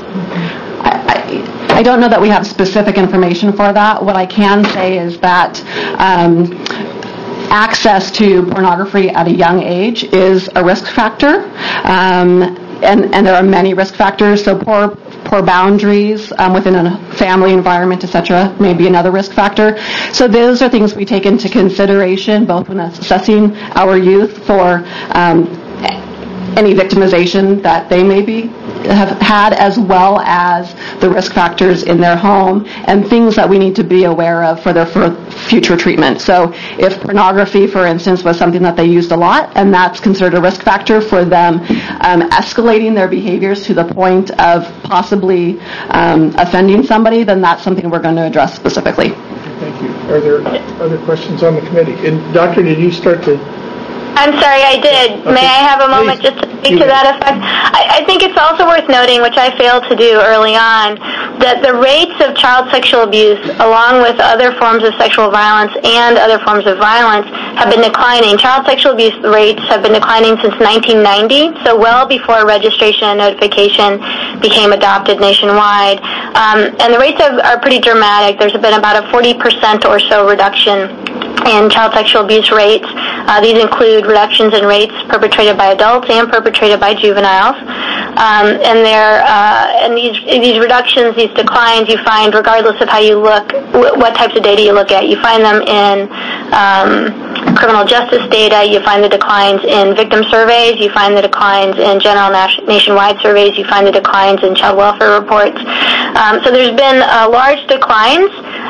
I, I, I don't know that we have specific information for that. What I can say is that um, access to pornography at a young age is a risk factor. Um, And, and there are many risk factors, so poor poor boundaries um, within a family environment, et cetera, may be another risk factor. So those are things we take into consideration, both when assessing our youth for um, any victimization that they may be have had, as well as the risk factors in their home and things that we need to be aware of for their for future treatment. So if pornography, for instance, was something that they used a lot, and that's considered a risk factor for them um, escalating their behaviors to the point of possibly um, offending somebody, then that's something we're going to address specifically. Thank you. Are there other questions on the committee? And Doctor, did you start to... I'm sorry, I did. Okay. May I have a moment Please. just to speak to that effect? I, I think it's also worth noting, which I failed to do early on, that the rates of child sexual abuse, along with other forms of sexual violence and other forms of violence, have been declining. Child sexual abuse rates have been declining since nineteen ninety, so well before registration and notification became adopted nationwide. Um, and the rates have, are pretty dramatic. There's been about a forty percent or so reduction in child sexual abuse rates. Uh, these include reductions in rates perpetrated by adults and perpetrated by juveniles. Um, and there, uh, and these these reductions, these declines, you find regardless of how you look, w- what types of data you look at. You find them in um, criminal justice data. You find the declines in victim surveys. You find the declines in general nas- nationwide surveys. You find the declines in child welfare reports. Um, so there's been uh, large declines.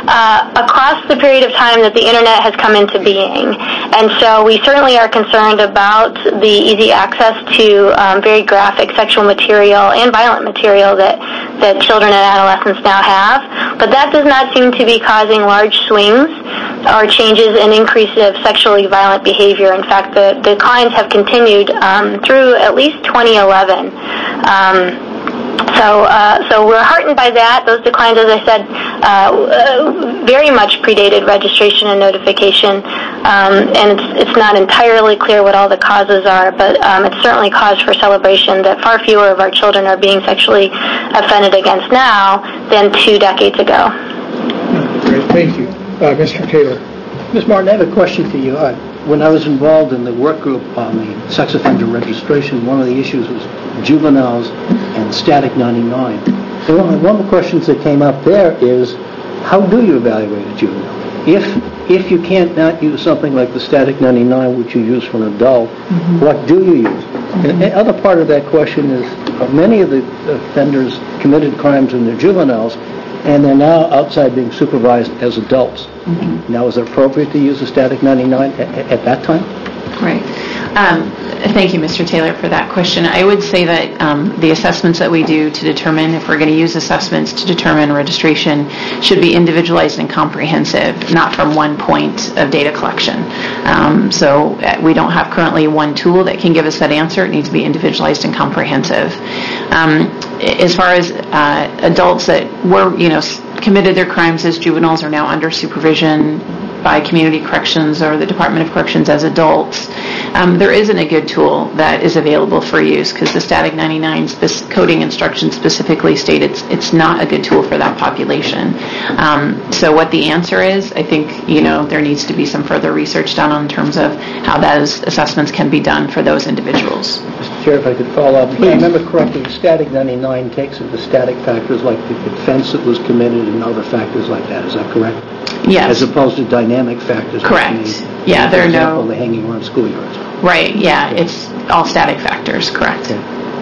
uh, across the period of time that the internet has come into being. And so we certainly are concerned about the easy access to um, very graphic sexual material and violent material that, that children and adolescents now have. But that does not seem to be causing large swings or changes in increase of sexually violent behavior. In fact, the, the declines have continued um, through at least twenty eleven. Um, So, uh, so we're heartened by that. Those declines, as I said, uh, uh, very much predated registration and notification, um, and it's, it's not entirely clear what all the causes are, but um, it's certainly cause for celebration that far fewer of our children are being sexually offended against now than two decades ago. Great, thank you. Uh, Mister Taylor. Miz Martin, I have a question for you. Uh, when I was involved in the work group on the sex offender registration, one of the issues was juveniles and static ninety-nine. So one of the questions that came up there is, how do you evaluate a juvenile? If if you can't not use something like the static ninety-nine, which you use for an adult, mm-hmm. what do you use? Mm-hmm. And the other part of that question is, uh, many of the offenders committed crimes when they're juveniles, and they're now outside being supervised as adults. Mm-hmm. Now, is it appropriate to use the static ninety-nine at, at that time? Right. Um, thank you, Mister Taylor, for that question. I would say that um, the assessments that we do to determine, if we're going to use assessments to determine registration, should be individualized and comprehensive, not from one point of data collection. Um, so uh, we don't have currently one tool that can give us that answer. It needs to be individualized and comprehensive. Um, as far as uh, adults that were, you know, committed their crimes as juveniles are now under supervision by community corrections or the Department of Corrections as adults, um, there isn't a good tool that is available for use because the static ninety-nine spe- coding instructions specifically state it's it's not a good tool for that population. Um, so what the answer is, I think, you know, there needs to be some further research done on terms of how those assessments can be done for those individuals. Mister Chair, if I could follow up. If I remember correctly, static ninety-nine takes into static factors like the offense that was committed and other factors like that. Is that correct? Yes. As opposed to dynamic factors. Correct. Between, yeah, there are example, no... the hanging around schoolyards. Right, yeah, okay. It's all static factors, correct. Okay.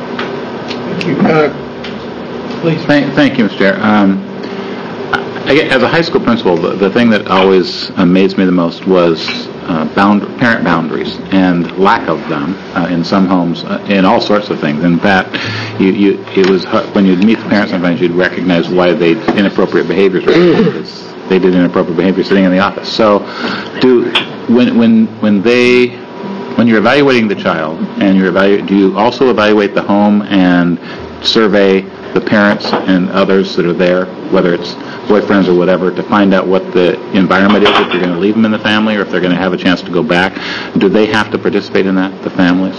Thank you. Uh, please. Thank, thank you, Mister Chair. Um, I, as a high school principal, the, the thing that always amazed me the most was uh, bound, parent boundaries and lack of them uh, in some homes uh, in all sorts of things. In fact, you, you, it was hard, when you'd meet the parents sometimes you'd recognize why they inappropriate behaviors were because they did inappropriate behavior sitting in the office. So, do when when when they when you're evaluating the child and you're evalu- do you also evaluate the home and survey the parents and others that are there, whether it's boyfriends or whatever, to find out what the environment is, if you're going to leave them in the family or if they're going to have a chance to go back? Do they have to participate in that, the families?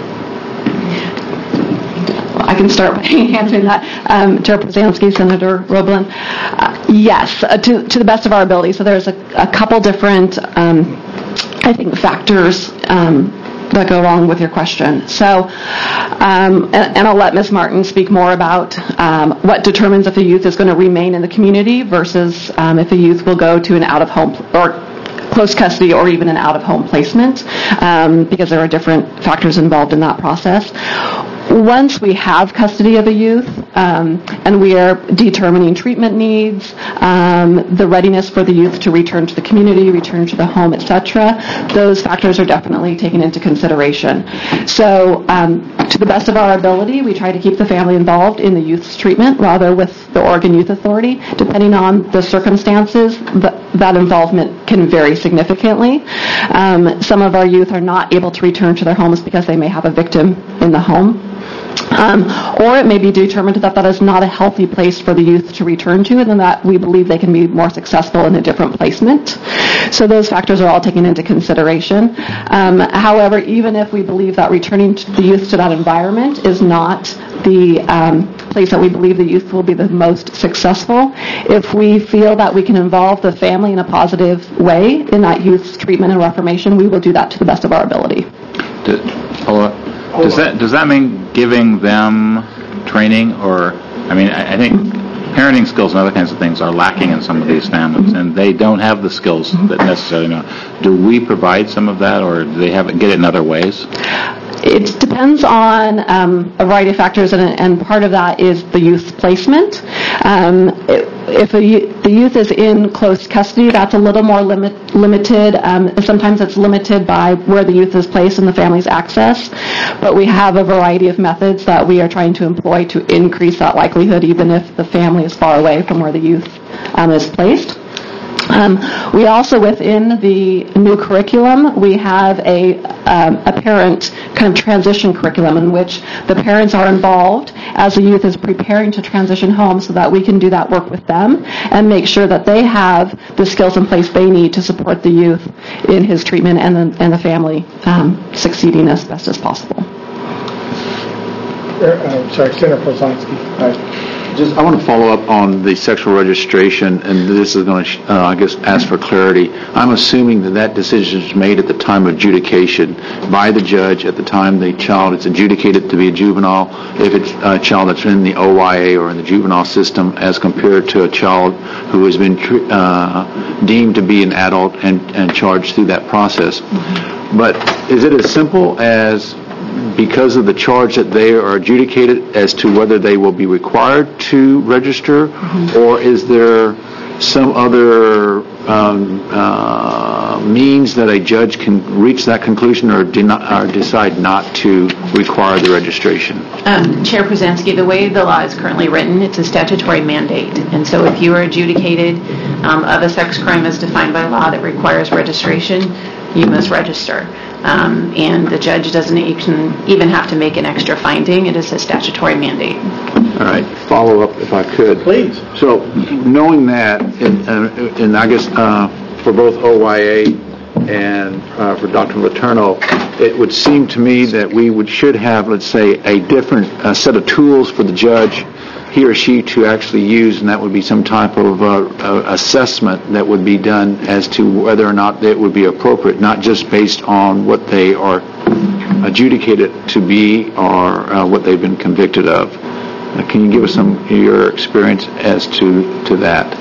I can start by answering that. Um, Chair Przanski, Senator Roblin. Uh, yes, uh, to, to the best of our ability. So there's a, a couple different, um, I think, factors um, that go along with your question. So, um, and, and I'll let Miz Martin speak more about um, what determines if a youth is going to remain in the community versus um, if a youth will go to an out-of-home pl- or close custody or even an out-of-home placement, um, because there are different factors involved in that process. Once we have custody of a youth um, and we are determining treatment needs, um, the readiness for the youth to return to the community, return to the home, et cetera, those factors are definitely taken into consideration. So um, to the best of our ability, we try to keep the family involved in the youth's treatment rather with the Oregon Youth Authority. Depending on the circumstances, th- that involvement can vary significantly. Um, some of our youth are not able to return to their homes because they may have a victim in the home. Um, or it may be determined that that is not a healthy place for the youth to return to, and then that we believe they can be more successful in a different placement. So those factors are all taken into consideration. Um, however, even if we believe that returning to the youth to that environment is not the um, place that we believe the youth will be the most successful, if we feel that we can involve the family in a positive way in that youth's treatment and reformation, we will do that to the best of our ability. Does, does that does that mean giving them training, or I mean I, I think parenting skills and other kinds of things are lacking in some of these families, and they don't have the skills that necessarily know. Do we provide some of that, or do they have it, get it in other ways? It depends on um, a variety of factors, and, and part of that is the youth placement. Um, it, if a, the youth is in close custody, that's a little more limit, limited. Um, sometimes it's limited by where the youth is placed and the family's access. But we have a variety of methods that we are trying to employ to increase that likelihood, even if the family is far away from where the youth um, is placed. Um, we also, within the new curriculum, we have a, um, a parent kind of transition curriculum in which the parents are involved as the youth is preparing to transition home so that we can do that work with them and make sure that they have the skills in place they need to support the youth in his treatment and the, and the family um, succeeding as best as possible. Uh, sorry, Senator Posanski. Uh, Just, I want to follow up on the sexual registration, and this is going to, uh, I guess, ask for clarity. I'm assuming that that decision is made at the time of adjudication by the judge at the time the child is adjudicated to be a juvenile, if it's a child that's in the O Y A or in the juvenile system, as compared to a child who has been uh, deemed to be an adult and, and charged through that process. Mm-hmm. But is it as simple as, because of the charge that they are adjudicated, as to whether they will be required to register, mm-hmm. or is there some other um, uh, means that a judge can reach that conclusion, or, de- not, or decide not to require the registration? Um, Chair Przansky, the way the law is currently written, it's a statutory mandate. And so if you are adjudicated um, of a sex crime as defined by law that requires registration, you must register. Um, and the judge doesn't even, even have to make an extra finding. It is a statutory mandate. All right. Follow up, if I could. Please. So, knowing that, and, uh, and I guess uh, for both O Y A and uh, for Doctor Letourneau, it would seem to me that we would should have, let's say, a different uh, set of tools for the judge, he or she, to actually use, and that would be some type of uh, uh, assessment that would be done as to whether or not it would be appropriate, not just based on what they are adjudicated to be or uh, what they've been convicted of. Uh, can you give us some of your experience as to, to that?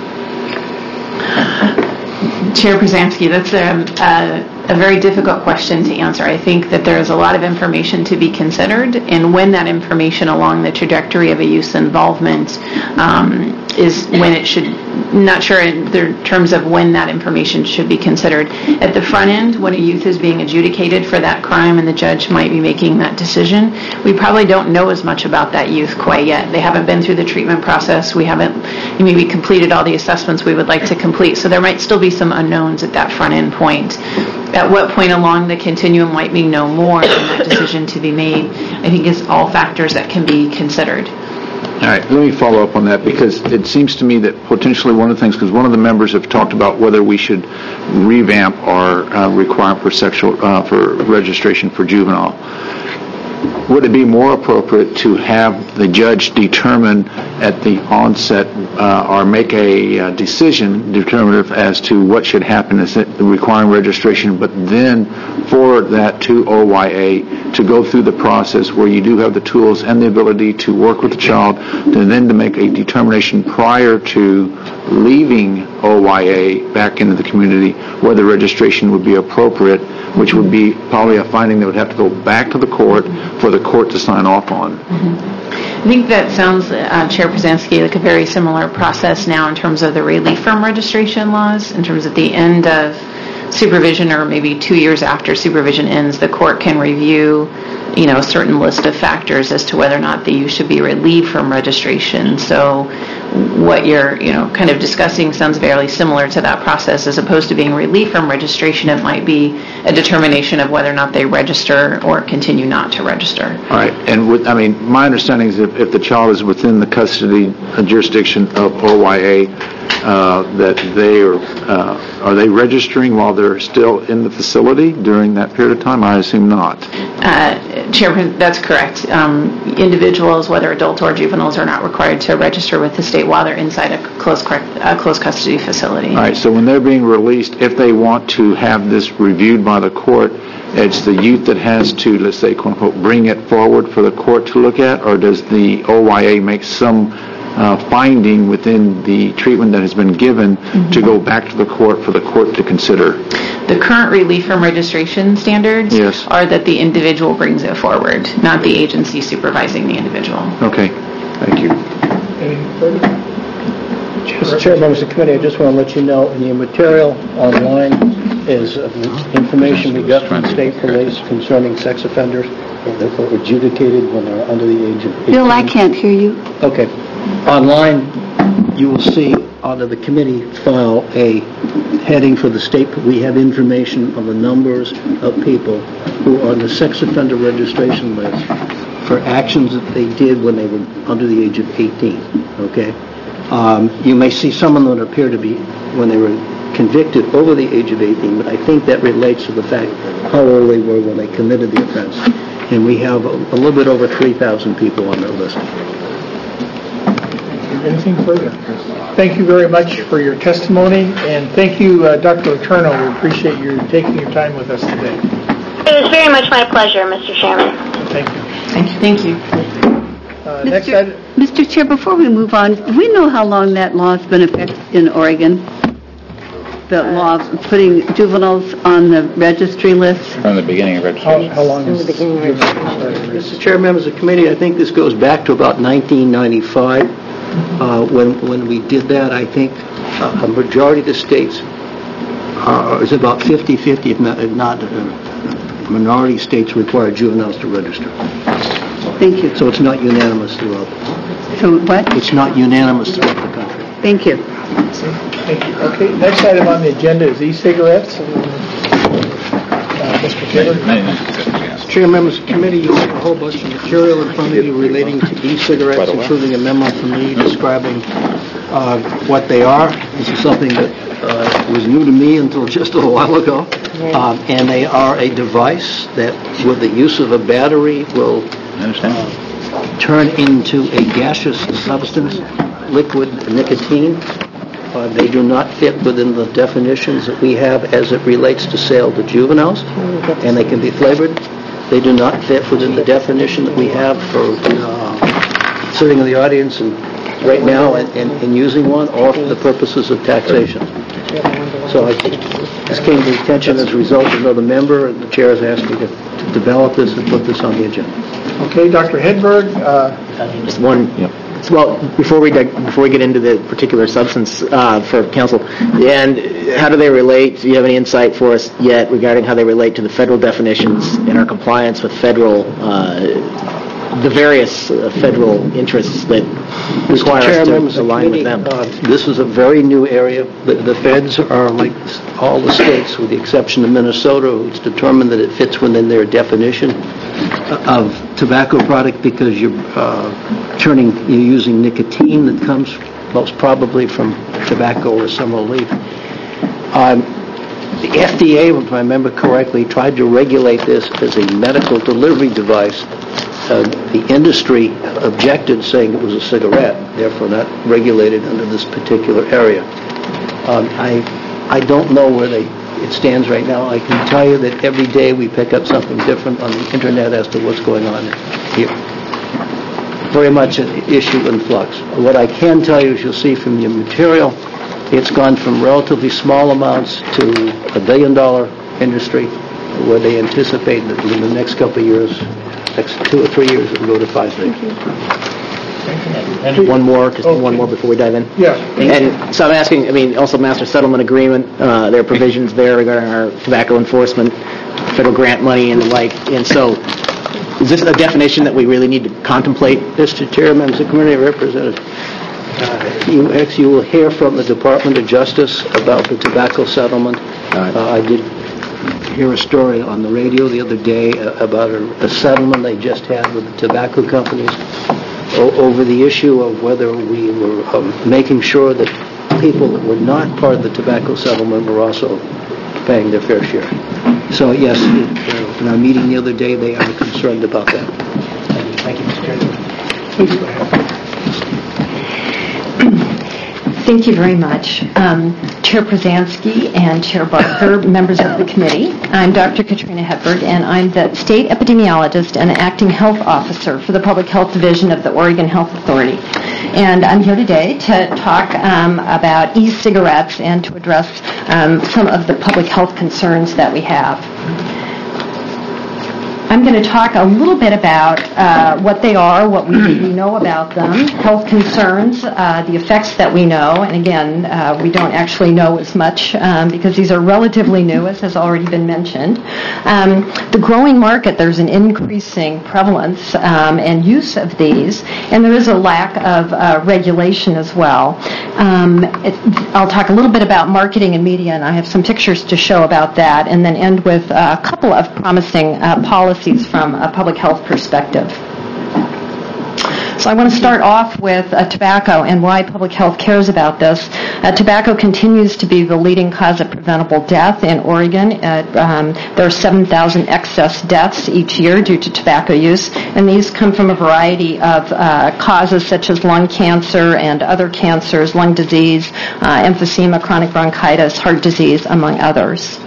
Chair Przansky, that's a, a, a very difficult question to answer. I think that there's a lot of information to be considered, and when that information along the trajectory of a youth's involvement um, is when it should, not sure in the terms of when that information should be considered. At the front end, when a youth is being adjudicated for that crime and the judge might be making that decision, we probably don't know as much about that youth quite yet. They haven't been through the treatment process. We haven't maybe completed all the assessments we would like to complete. So there might still be some unknowns at that front end point. At what point along the continuum might we know more and that decision to be made, I think is all factors that can be considered. All right, let me follow up on that, because it seems to me that potentially one of the things, because one of the members have talked about whether we should revamp our uh, requirement for sexual uh, for registration for juvenile. Would it be more appropriate to have the judge determine at the onset uh, or make a uh, decision determinative as to what should happen, is it requiring registration, but then forward that to O Y A to go through the process where you do have the tools and the ability to work with the child, and then to make a determination prior to leaving O Y A back into the community whether registration would be appropriate, which would be probably a finding that would have to go back to the court for the court to sign off on. Mm-hmm. I think that sounds, uh, Chair Przansky, like a very similar process now in terms of the relief from registration laws, in terms of the end of supervision, or maybe two years after supervision ends, the court can review, you know, a certain list of factors as to whether or not the youth should be relieved from registration. So what you're, you know, kind of discussing sounds very similar to that process. As opposed to being relieved from registration, it might be a determination of whether or not they register or continue not to register. All right, and with, I mean, my understanding is if, if the child is within the custody uh, jurisdiction of O Y A, uh, that they are, uh, are they registering while they're still in the facility during that period of time? I assume not. Uh, Chairman, that's correct. Um, individuals, whether adults or juveniles, are not required to register with the state while they're inside a close, a close custody facility. All right, so when they're being released, if they want to have this reviewed by the court, it's the youth that has to, let's say, quote unquote, bring it forward for the court to look at, or does the O Y A make some uh, finding within the treatment that has been given mm-hmm. to go back to the court for the court to consider? The current relief from registration standards yes. are that the individual brings it forward, not the agency supervising the individual. Okay, thank you. Any further? Mister Chair, members of the committee, I just want to let you know, in your material online is uh, information we got from state police concerning sex offenders that were adjudicated when they were under the age of eighteen. Bill, I can't hear you. Okay. Online, you will see under the committee file a heading for the state. We have information on the numbers of people who are on the sex offender registration list for actions that they did when they were under the age of eighteen. Okay? Um, you may see some of them that appear to be when they were convicted over the age of eighteen, but I think that relates to the fact how old they were when they committed the offense. And we have a, a little bit over three thousand people on that list. Anything further? Thank you very much for your testimony, and thank you, uh, Doctor Letourneau. We appreciate you taking your time with us today. It was very much my pleasure, Mister Chairman. Thank you. Thank you. Thank you. Uh, next item. Mister Chair, before we move on, do we know how long that law's been in effect in Oregon? The law of putting juveniles on the registry list? From the beginning of registration. How, how long is it? Mister Chair, members of the committee, I think this goes back to about nineteen ninety-five. Uh, when when we did that, I think uh, a majority of the states, uh, is about fifty-fifty, if not, if not uh, minority states require juveniles to register. Thank you. So it's not unanimous throughout. So what? It's not unanimous throughout the country. Thank you. Thank you. Okay, next item on the agenda is e-cigarettes. Uh, Mister Taylor. Mister Chair, members of the committee, you have a whole bunch of material in front of you relating to e-cigarettes, including a memo from me describing uh, what they are. This is something that uh, was new to me until just a while ago. Um, and they are a device that, with the use of a battery, will uh, turn into a gaseous substance, liquid nicotine. Uh, they do not fit within the definitions that we have as it relates to sale to juveniles, and they can be flavored. They do not fit within the definition that we have for uh, sitting in the audience and right now and, and, and using one, or for the purposes of taxation. So I, this came to the attention as a result of another member, and the chair has asked me to, to develop this and put this on the agenda. Okay, Doctor Hedberg. Uh, Just one. Yep. Well, before we dig, before we get into the particular substance uh, for council, and how do they relate? Do you have any insight for us yet regarding how they relate to the federal definitions and our compliance with federal, uh, the various uh, federal interests that require us to align with them? Uh, this is a very new area. The, the feds are like all the states, with the exception of Minnesota, who's determined that it fits within their definition of tobacco product because you're uh, turning, you're using nicotine that comes most probably from tobacco or summer leaf. Um, the F D A, if I remember correctly, tried to regulate this as a medical delivery device. Uh, the industry objected, saying it was a cigarette, therefore not regulated under this particular area. Um, I, I don't know where they it stands right now. I can tell you that every day we pick up something different on the internet as to what's going on here. Very much an issue in flux. What I can tell you, as you'll see from your material, it's gone from relatively small amounts to a billion dollar industry where they anticipate that in the next couple of years, next two or three years, it will go to five billion. One more, just okay. one more before we dive in. Yeah. And so I'm asking, I mean, also Master Settlement Agreement, uh, there are provisions there regarding our tobacco enforcement, federal grant money and the like. And so is this a definition that we really need to contemplate? Mister Chairman, as a community representative, uh, you, actually, you will hear from the Department of Justice about the tobacco settlement. Uh, I did hear a story on the radio the other day uh, about a, a settlement they just had with the tobacco companies over the issue of whether we were um, making sure that people that were not part of the tobacco settlement were also paying their fair share. So, yes, in our meeting the other day, they are concerned about that. Thank you, Mister Chairman. Please go ahead. Thank you very much. Um, Chair Przansky and Chair Barker, members of the committee. I'm Doctor Katrina Hedberg, and I'm the State Epidemiologist and Acting Health Officer for the Public Health Division of the Oregon Health Authority. And I'm here today to talk um, about e-cigarettes and to address um, some of the public health concerns that we have. I'm going to talk a little bit about uh, what they are, what we, we know about them, health concerns, uh, the effects that we know, and again, uh, we don't actually know as much um, because these are relatively new, as has already been mentioned. Um, the growing market, there's an increasing prevalence um, and use of these, and there is a lack of uh, regulation as well. Um, it, I'll talk a little bit about marketing and media, and I have some pictures to show about that, and then end with a couple of promising uh, policies from a public health perspective. So I want to start off with uh, tobacco and why public health cares about this. Uh, tobacco continues to be the leading cause of preventable death in Oregon. Uh, um, there are seven thousand excess deaths each year due to tobacco use, and these come from a variety of uh, causes such as lung cancer and other cancers, lung disease, uh, emphysema, chronic bronchitis, heart disease, among others.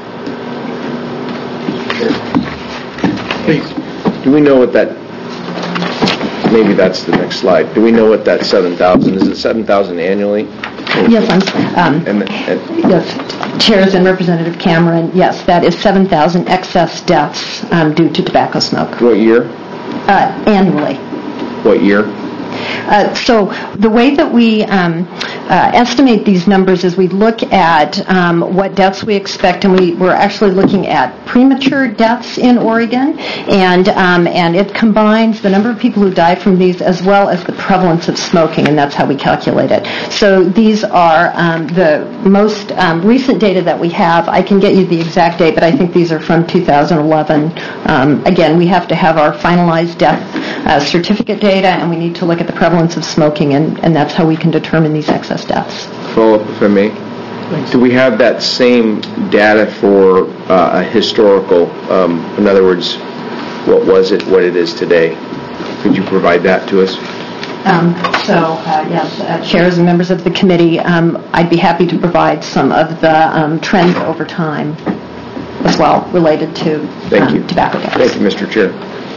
Please. Do we know what that, maybe that's the next slide. Do we know what that seven thousand, is it seven thousand annually? Yes, I'm, um, and, and, yes, Chairs and Representative Cameron, yes, that is seven thousand excess deaths um, due to tobacco smoke. What year? Uh, annually. What year? Uh, so the way that we um, uh, estimate these numbers is we look at um, what deaths we expect, and we, we're actually looking at premature deaths in Oregon, and um, and it combines the number of people who die from these as well as the prevalence of smoking, and that's how we calculate it. So these are um, the most um, recent data that we have. I can get you the exact date, but I think these are from two thousand eleven. Um, again, we have to have our finalized death uh, certificate data, and we need to look at the prevalence of smoking, and, and that's how we can determine these excess deaths. Follow up, if I may. Thanks. Do we have that same data for uh, a historical, um, in other words, what was it, what it is today? Could you provide that to us? Um, so, uh, yes, uh, chairs and members of the committee, um, I'd be happy to provide some of the um, trends over time as well related to Thank um, you. tobacco deaths. Thank you, Mister Chair.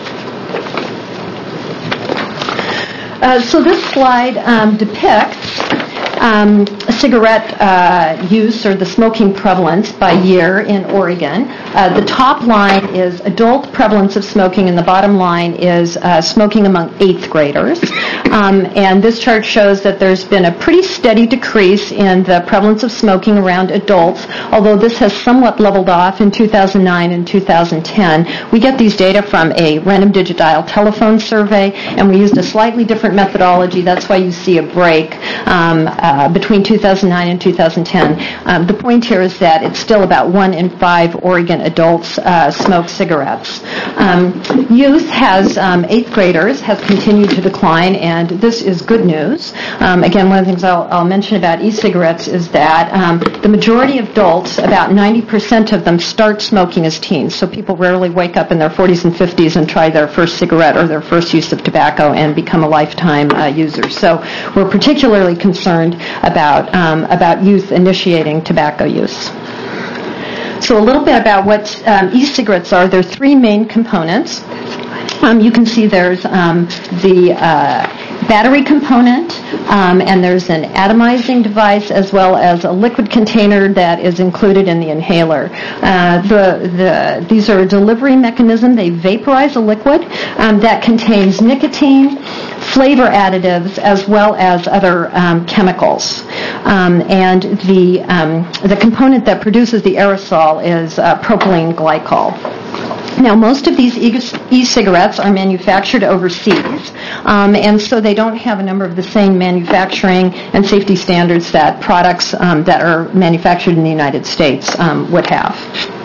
Uh, so this slide um, depicts um, cigarette uh, use or the smoking prevalence by year in Oregon. Uh, the top line is adult prevalence of smoking, and the bottom line is uh, smoking among eighth graders. Um, and this chart shows that there's been a pretty steady decrease in the prevalence of smoking around adults, although this has somewhat leveled off in two thousand nine and two thousand ten. We get these data from a random digit dial telephone survey, and we used a slightly different methodology. That's why you see a break um, uh, between two thousand nine and two thousand ten. Um, the point here is that it's still about one in five Oregon adults uh, smoke cigarettes. Um, youth has, um, eighth graders, have continued to decline, and this is good news. Um, again, one of the things I'll, I'll mention about e-cigarettes is that um, the majority of adults, about ninety percent of them, start smoking as teens. So people rarely wake up in their forties and fifties and try their first cigarette or their first use of tobacco and become a lifetime uh, user. So we're particularly concerned about um, about youth initiating tobacco use. So a little bit about what um, e-cigarettes are. There are three main components. Um, you can see there's um, the uh, battery component, um, and there's an atomizing device as well as a liquid container that is included in the inhaler. Uh, the, the, these are a delivery mechanism. They vaporize a liquid um, that contains nicotine, flavor additives, as well as other um, chemicals. Um, and the, um, the component that produces the aerosol is uh, propylene glycol. Now, most of these e-cigarettes are manufactured overseas, um, and so they don't have a number of the same manufacturing and safety standards that products um, that are manufactured in the United States um, would have.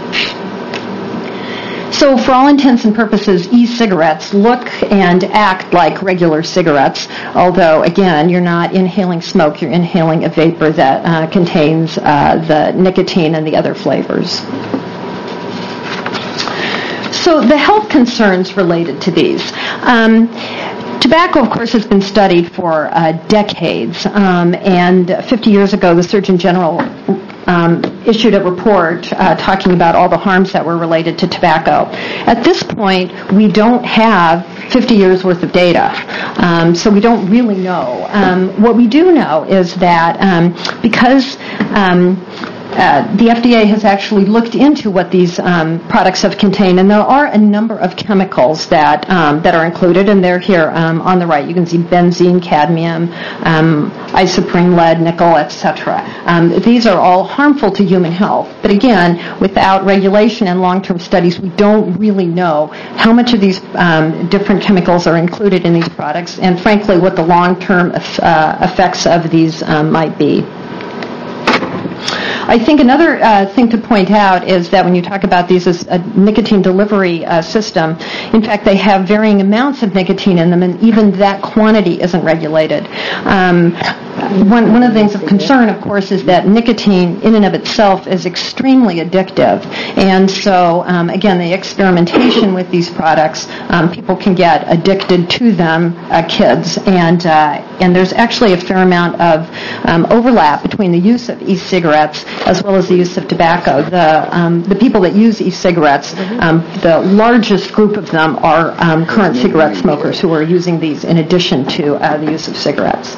So for all intents and purposes, e-cigarettes look and act like regular cigarettes, although, again, you're not inhaling smoke, you're inhaling a vapor that uh, contains uh, the nicotine and the other flavors. So the health concerns related to these. Um, Tobacco, of course, has been studied for uh, decades, um, and fifty years ago, the Surgeon General um, issued a report uh, talking about all the harms that were related to tobacco. At this point, we don't have fifty years worth of data, um, so we don't really know. Um, what we do know is that um, because um, uh, the F D A has actually looked into what these um, products have contained, and there are a number of chemicals that um, that are included, and they're here um, on the right. You can see benzene, cadmium, um, isoprene, lead, nickel, et cetera. Um, these are all harmful to human health. But again, without regulation and long-term studies, we don't really know how much of these um, different chemicals are included in these products, and frankly, what the long-term uh, effects of these um, might be. I think another uh, thing to point out is that when you talk about these as a nicotine delivery uh, system, in fact, they have varying amounts of nicotine in them, and even that quantity isn't regulated. Um, one, one of the things of concern, of course, is that nicotine in and of itself is extremely addictive. And so, um, again, the experimentation with these products, um, people can get addicted to them, uh, kids, and uh, and there's actually a fair amount of um, overlap between the use of e-cigarettes as well as the use of tobacco. The um, the people that use e-cigarettes, um, the largest group of them are um, current cigarette smokers who are using these in addition to uh, the use of cigarettes.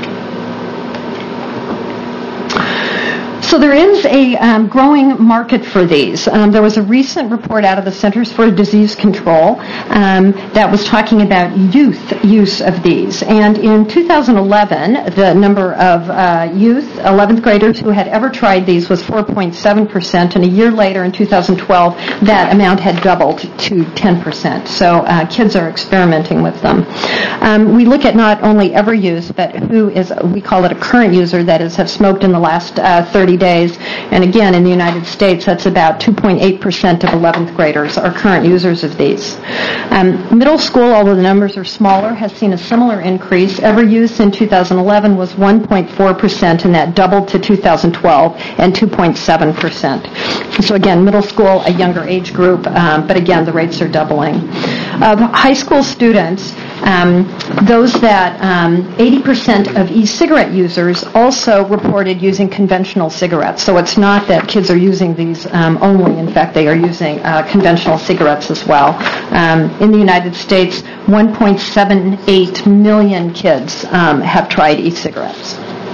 So there is a um, growing market for these. Um, there was a recent report out of the Centers for Disease Control um, that was talking about youth use of these. And in two thousand eleven, the number of uh, youth, eleventh graders who had ever tried these was four point seven percent, and a year later in two thousand twelve, that amount had doubled to ten percent. So uh, kids are experimenting with them. Um, we look at not only ever use, but who is, we call it a current user, that is, have smoked in the last uh, thirty days. And again, in the United States, that's about two point eight percent of eleventh graders are current users of these. Um, middle school, although the numbers are smaller, has seen a similar increase. Ever use in two thousand eleven was one point four percent, and that doubled to two thousand twelve and two point seven percent. So again, middle school, a younger age group, um, but again, the rates are doubling. Of high school students, um, those that um, eighty percent of e-cigarette users also reported using conventional cigarettes. So it's not that kids are using these um, only. In fact, they are using uh, conventional cigarettes as well. Um, in the United States, one point seven eight million kids um, have tried e-cigarettes.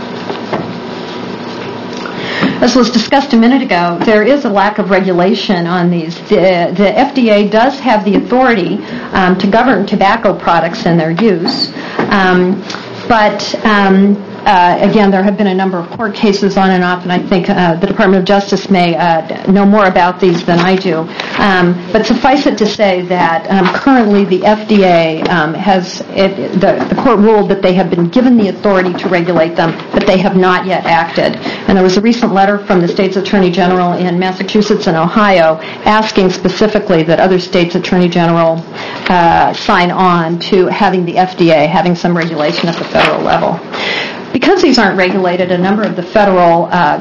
As was discussed a minute ago, there is a lack of regulation on these. The, the F D A does have the authority um, to govern tobacco products and their use, um, but um, Uh, again, there have been a number of court cases on and off, and I think uh, the Department of Justice may uh, know more about these than I do. Um, but suffice it to say that um, currently the F D A um, has, it, the, the court ruled that they have been given the authority to regulate them, but they have not yet acted. And there was a recent letter from the state's Attorney General in Massachusetts and Ohio asking specifically that other states' Attorney General uh, sign on to having the F D A having some regulation at the federal level. Because these aren't regulated, a number of the federal uh,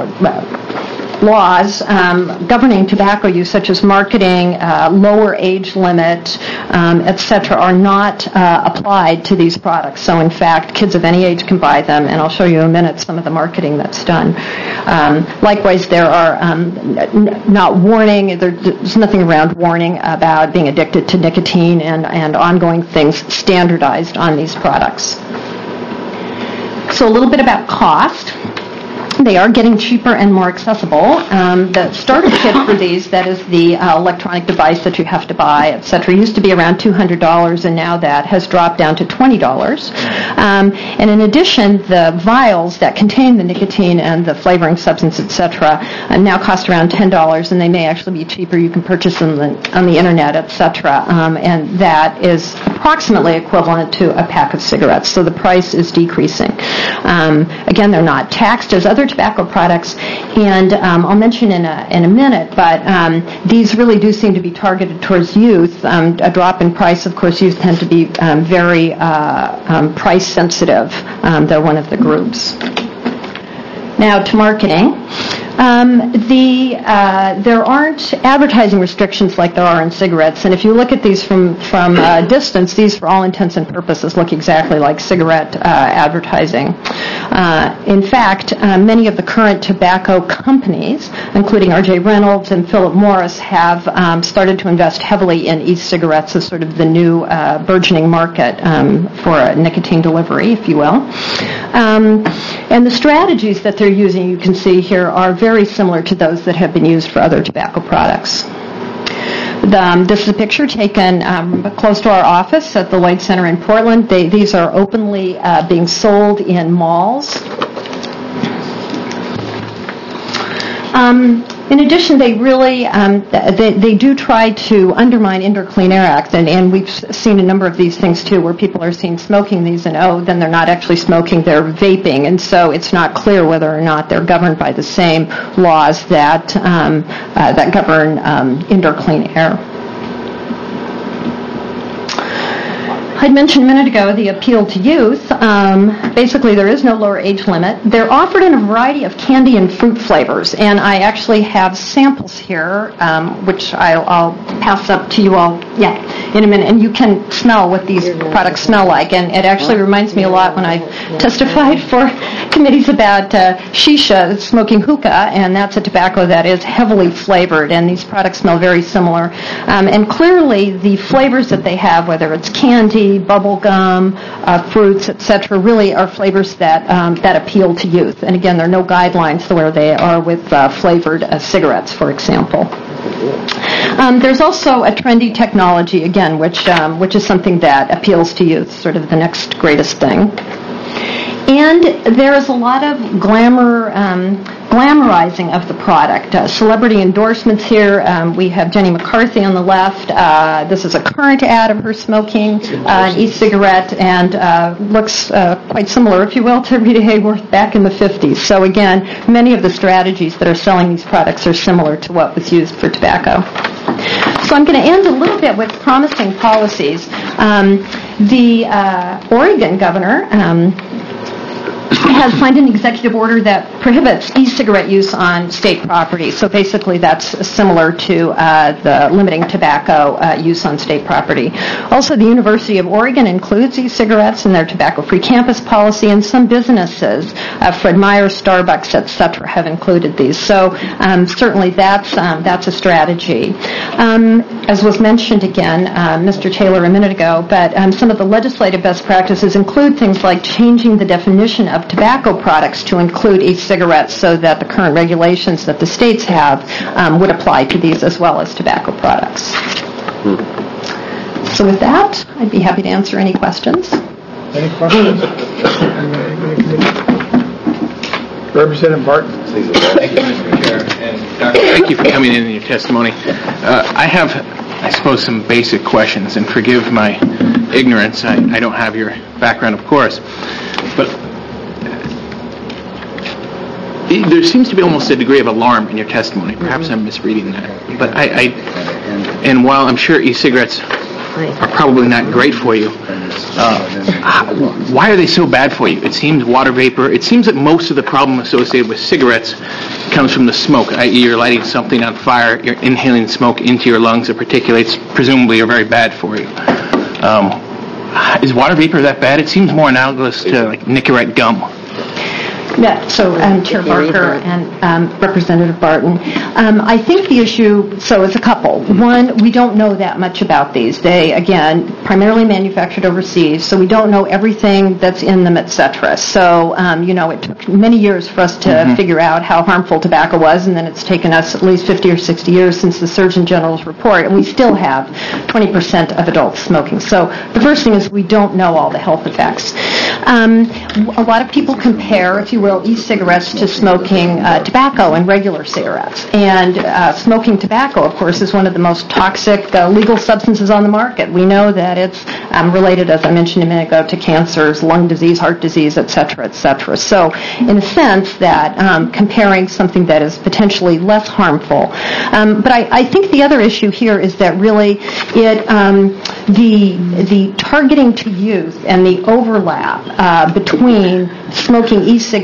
uh, laws um, governing tobacco use, such as marketing, uh, lower age limit, um, et cetera, are not uh, applied to these products. So, in fact, kids of any age can buy them, and I'll show you in a minute some of the marketing that's done. Um, likewise, there are um, n- not warning, there, there's nothing around warning about being addicted to nicotine and, and ongoing things standardized on these products. So a little bit about cost. They are getting cheaper and more accessible. Um, the starter kit for these, that is the uh, electronic device that you have to buy, et cetera, used to be around two hundred dollars, and now that has dropped down to twenty dollars. Um, and in addition, the vials that contain the nicotine and the flavoring substance, et cetera, uh, now cost around ten dollars, and they may actually be cheaper. You can purchase them on the, on the internet, et cetera, um, and that is approximately equivalent to a pack of cigarettes. So the price is decreasing. Um, again, they're not taxed as other tobacco products, and um, I'll mention in a in a minute, but um, these really do seem to be targeted towards youth. Um, a drop in price, of course, youth tend to be um, very uh, um, price sensitive. Um, they're one of the groups. Now to marketing. Um, the uh, there aren't advertising restrictions like there are in cigarettes, and if you look at these from from a distance, these, for all intents and purposes, look exactly like cigarette uh, advertising. Uh, in fact, uh, many of the current tobacco companies, including R J Reynolds and Philip Morris, have um, started to invest heavily in e-cigarettes as sort of the new uh, burgeoning market um, for a nicotine delivery, if you will. Um, and the strategies that they're using, you can see here, are very similar to those that have been used for other tobacco products. The, um, this is a picture taken um, close to our office at the Lloyd Center in Portland. They, these are openly uh, being sold in malls. Um, in addition, they really um, they, they do try to undermine Indoor Clean Air Act, and, and we've seen a number of these things too, where people are seen smoking these, and oh, then they're not actually smoking, they're vaping, and so it's not clear whether or not they're governed by the same laws that um, uh, that govern um, indoor clean air. I'd mentioned a minute ago the appeal to youth. Um, basically, there is no lower age limit. They're offered in a variety of candy and fruit flavors, and I actually have samples here, um, which I'll, I'll pass up to you all yeah, in a minute, and you can smell what these products smell like. And it actually reminds me a lot when I testified for committees about uh, shisha, smoking hookah, and that's a tobacco that is heavily flavored, and these products smell very similar. Um, and clearly, the flavors that they have, whether it's candy, bubble gum, uh, fruits, et cetera, really are flavors that um, that appeal to youth. And again, there are no guidelines where they are with uh, flavored uh, cigarettes, for example. Um, there's also a trendy technology, again, which um, which is something that appeals to youth, sort of the next greatest thing. And there is a lot of glamour, um, glamorizing of the product. Uh, celebrity endorsements here. Um, we have Jenny McCarthy on the left. Uh, this is a current ad of her smoking uh, an e-cigarette, and uh, looks uh, quite similar, if you will, to Rita Hayworth back in the fifties. So again, many of the strategies that are selling these products are similar to what was used for tobacco. So I'm going to end a little bit with promising policies. Um, the uh, Oregon governor um, has signed an executive order that prohibits e-cigarette use on state property. So basically that's similar to uh, the limiting tobacco uh, use on state property. Also, the University of Oregon includes e-cigarettes in their tobacco-free campus policy, and some businesses, uh, Fred Meyer, Starbucks, et cetera, have included these. So um, certainly that's um, that's a strategy. Um, as was mentioned again, uh, Mister Taylor a minute ago, but um, some of the legislative best practices include things like changing the definition of tobacco products to include e-cigarettes so that the current regulations that the states have um, would apply to these as well as tobacco products. So with that, I'd be happy to answer any questions. Any questions? Representative Barton. Thank you, Mister Chair. And Doctor Thank you for coming in in your testimony. Uh, I have, I suppose, some basic questions, and forgive my ignorance. I, I don't have your background, of course. But there seems to be almost a degree of alarm in your testimony. Perhaps I'm misreading that. But I, I and while I'm sure e-cigarettes are probably not great for you, uh, why are they so bad for you? It seems water vapor. It seems that most of the problem associated with cigarettes comes from the smoke, that is you're lighting something on fire, you're inhaling smoke into your lungs, it particulates, presumably are very bad for you. Um, is water vapor that bad? It seems more analogous to like Nicorette gum. Yeah, so um, Chair Barker and um, Representative Barton. Um, I think the issue, so it's a couple. One, we don't know that much about these. They, again, primarily manufactured overseas, so we don't know everything that's in them, et cetera. So, um, you know, it took many years for us to mm-hmm. figure out how harmful tobacco was, and then it's taken us at least fifty or sixty years since the Surgeon General's report, and we still have twenty percent of adults smoking. So the first thing is we don't know all the health effects. Um, a lot of people compare, if you will, e-cigarettes to smoking uh, tobacco and regular cigarettes. And uh, smoking tobacco, of course, is one of the most toxic uh, legal substances on the market. We know that it's um, related, as I mentioned a minute ago, to cancers, lung disease, heart disease, et cetera, et cetera. So in a sense that um, comparing something that is potentially less harmful. Um, but I, I think the other issue here is that really it um, the the targeting to youth and the overlap uh, between smoking e-cigarettes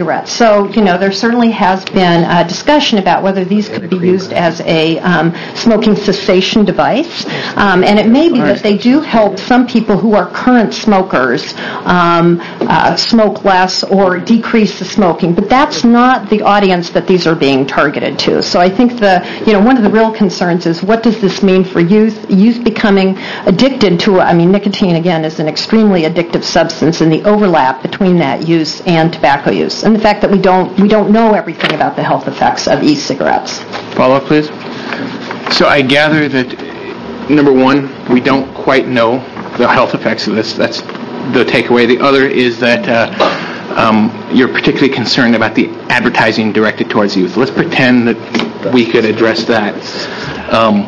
e-cigarettes. So, you know, there certainly has been a discussion about whether these could be used as a um, smoking cessation device. Um, and it may be that they do help some people who are current smokers um, uh, smoke less or decrease the smoking. But that's not the audience that these are being targeted to. So I think the, you know, one of the real concerns is what does this mean for youth? Youth becoming addicted to, I mean, nicotine, again, is an extremely addictive substance, and the overlap between that use and tobacco use, and the fact that we don't we don't know everything about the health effects of e-cigarettes. Follow up, please. So I gather that, number one, we don't quite know the health effects of this. That's the takeaway. The other is that uh, um, you're particularly concerned about the advertising directed towards youth. Let's pretend that we could address that. Um,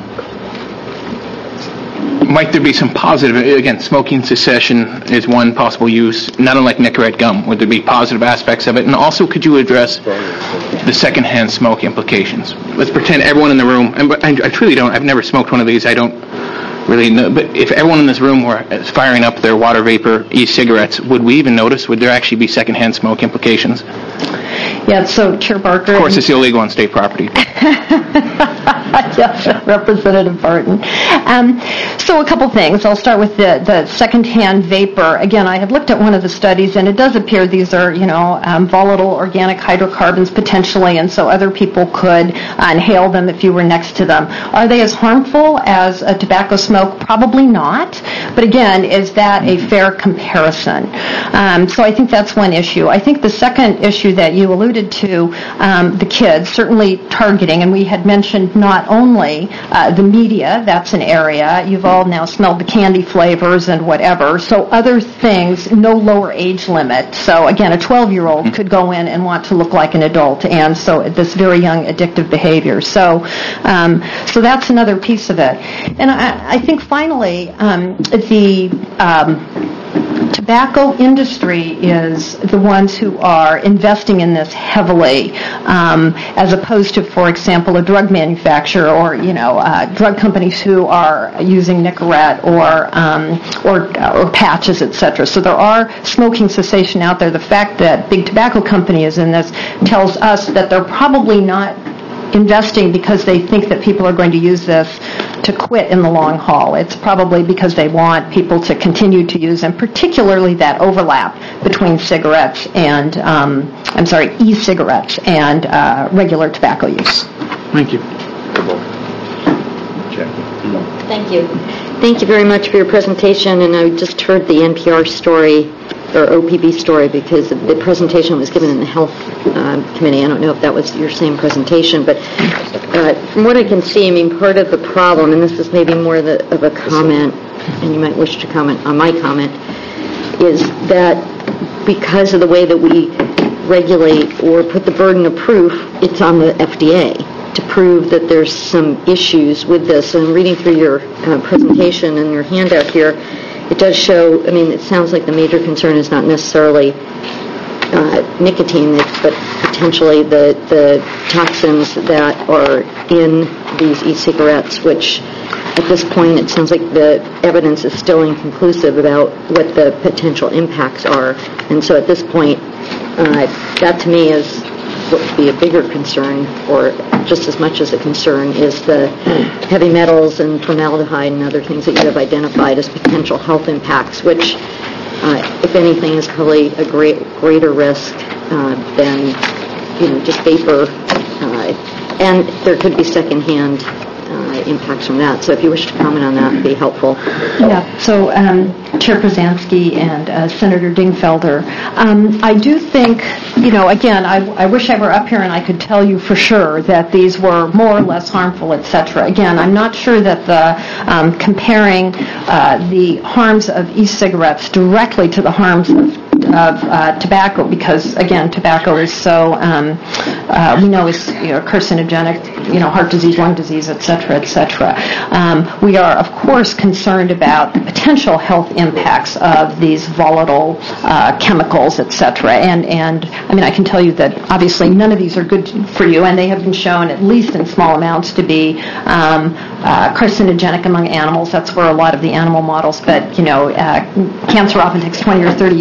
Might there be some positive, again, smoking cessation is one possible use, not unlike Nicorette gum. Would there be positive aspects of it? And also, could you address the secondhand smoke implications? Let's pretend everyone in the room, and I, I truly don't, I've never smoked one of these, I don't really know, but if everyone in this room were firing up their water vapor e-cigarettes, would we even notice? Would there actually be secondhand smoke implications? Yeah, so Chair Barker. Of course, it's illegal on state property. Yeah, Representative Barton. Um, so a couple things. I'll start with the, the secondhand vapor. Again, I have looked at one of the studies, and it does appear these are, you know, um, volatile organic hydrocarbons potentially, and so other people could uh, inhale them if you were next to them. Are they as harmful as a tobacco smoke? Probably not. But again, is that a fair comparison? Um, so I think that's one issue. I think the second issue that you alluded to, um, the kids, certainly targeting, and we had mentioned not only uh, the media, that's an area, you've all now smelled the candy flavors and whatever, so other things, no lower age limit. So again, a twelve-year-old mm-hmm. could go in and want to look like an adult, and so this very young addictive behavior. So um, so that's another piece of it. And I, I think finally, um, the um, tobacco industry is the ones who are investing in this heavily, um, as opposed to, for example, a drug manufacturer or, you know, uh, drug companies who are using Nicorette or um, or, or patches, et cetera. So there are smoking cessation out there. The fact that Big Tobacco Company is in this tells us that they're probably not investing because they think that people are going to use this to quit in the long haul. It's probably because they want people to continue to use, and particularly that overlap between cigarettes and, um, I'm sorry, e-cigarettes and uh, regular tobacco use. Thank you. Thank you. Thank you very much for your presentation, and I just heard the N P R story, or O P B story, because the presentation was given in the Health uh, Committee. I don't know if that was your same presentation, but uh, from what I can see, I mean, part of the problem, and this is maybe more the, of a comment, and you might wish to comment on my comment, is that because of the way that we regulate or put the burden of proof, it's on the F D A to prove that there's some issues with this. And reading through your uh, presentation and your handout here, it does show, I mean, it sounds like the major concern is not necessarily uh, nicotine, but potentially the, the toxins that are in these e-cigarettes, which at this point it sounds like the evidence is still inconclusive about what the potential impacts are. And so at this point, uh, that to me is what would be a bigger concern, or just as much as a concern, is the heavy metals and formaldehyde and other things that you have identified as potential health impacts, which, uh, if anything, is probably a great, greater risk uh, than, you know, just vapor. Uh, and there could be secondhand uh, impacts from that. So if you wish to comment on that, it would be helpful. Yeah, so um, Chair Przanski and uh, Senator Dingfelder, um, I do think, you know, again, I, I wish I were up here and I could tell you for sure that these were more or less harmful, et cetera. Again, I'm not sure that the um, comparing uh, the harms of e-cigarettes directly to the harms of of uh, tobacco, because again, tobacco is so um, uh, we know is, you know, carcinogenic, you know, heart disease, lung disease, et cetera, et cetera. Um, we are, of course, concerned about the potential health impacts of these volatile uh, chemicals, et cetera. And and I mean, I can tell you that obviously none of these are good for you, and they have been shown, at least in small amounts, to be um, uh, carcinogenic among animals. That's where a lot of the animal models. But you know, uh, cancer often takes twenty or thirty years to develop.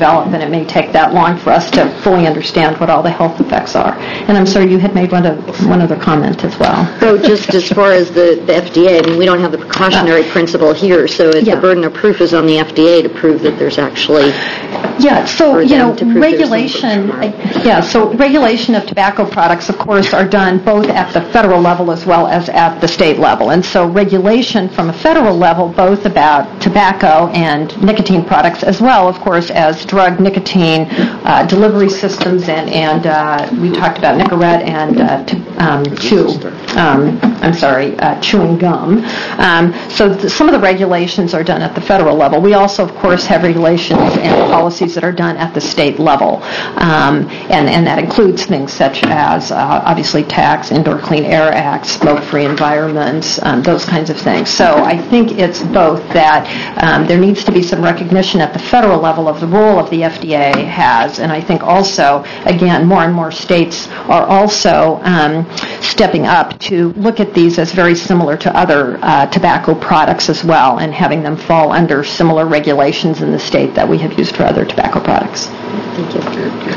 develop, and it may take that long for us to fully understand what all the health effects are. And I'm sorry, you had made one, of, one other comment as well. So just as far as the, the F D A, I mean, we don't have the precautionary uh, principle here, so it's yeah. the burden of proof is on the F D A to prove that there's actually... Yeah, so, you know, regulation, yeah, so regulation of tobacco products, of course, are done both at the federal level as well as at the state level. And so regulation from a federal level, both about tobacco and nicotine products, as well, of course, as drug nicotine uh, delivery systems, and, and uh, we talked about Nicorette and uh, t- um, chew, um, I'm sorry, uh, chewing gum. Um, so th- some of the regulations are done at the federal level. We also, of course, have regulations and policies that are done at the state level, um, and, and that includes things such as, uh, obviously, tax, Indoor Clean Air Act, smoke-free environments, um, those kinds of things. So I think it's both that um, there needs to be some recognition at the federal level of the role of the F D A has, and I think also, again, more and more states are also um, stepping up to look at these as very similar to other uh, tobacco products as well, and having them fall under similar regulations in the state that we have used for other tobacco products. Thank you.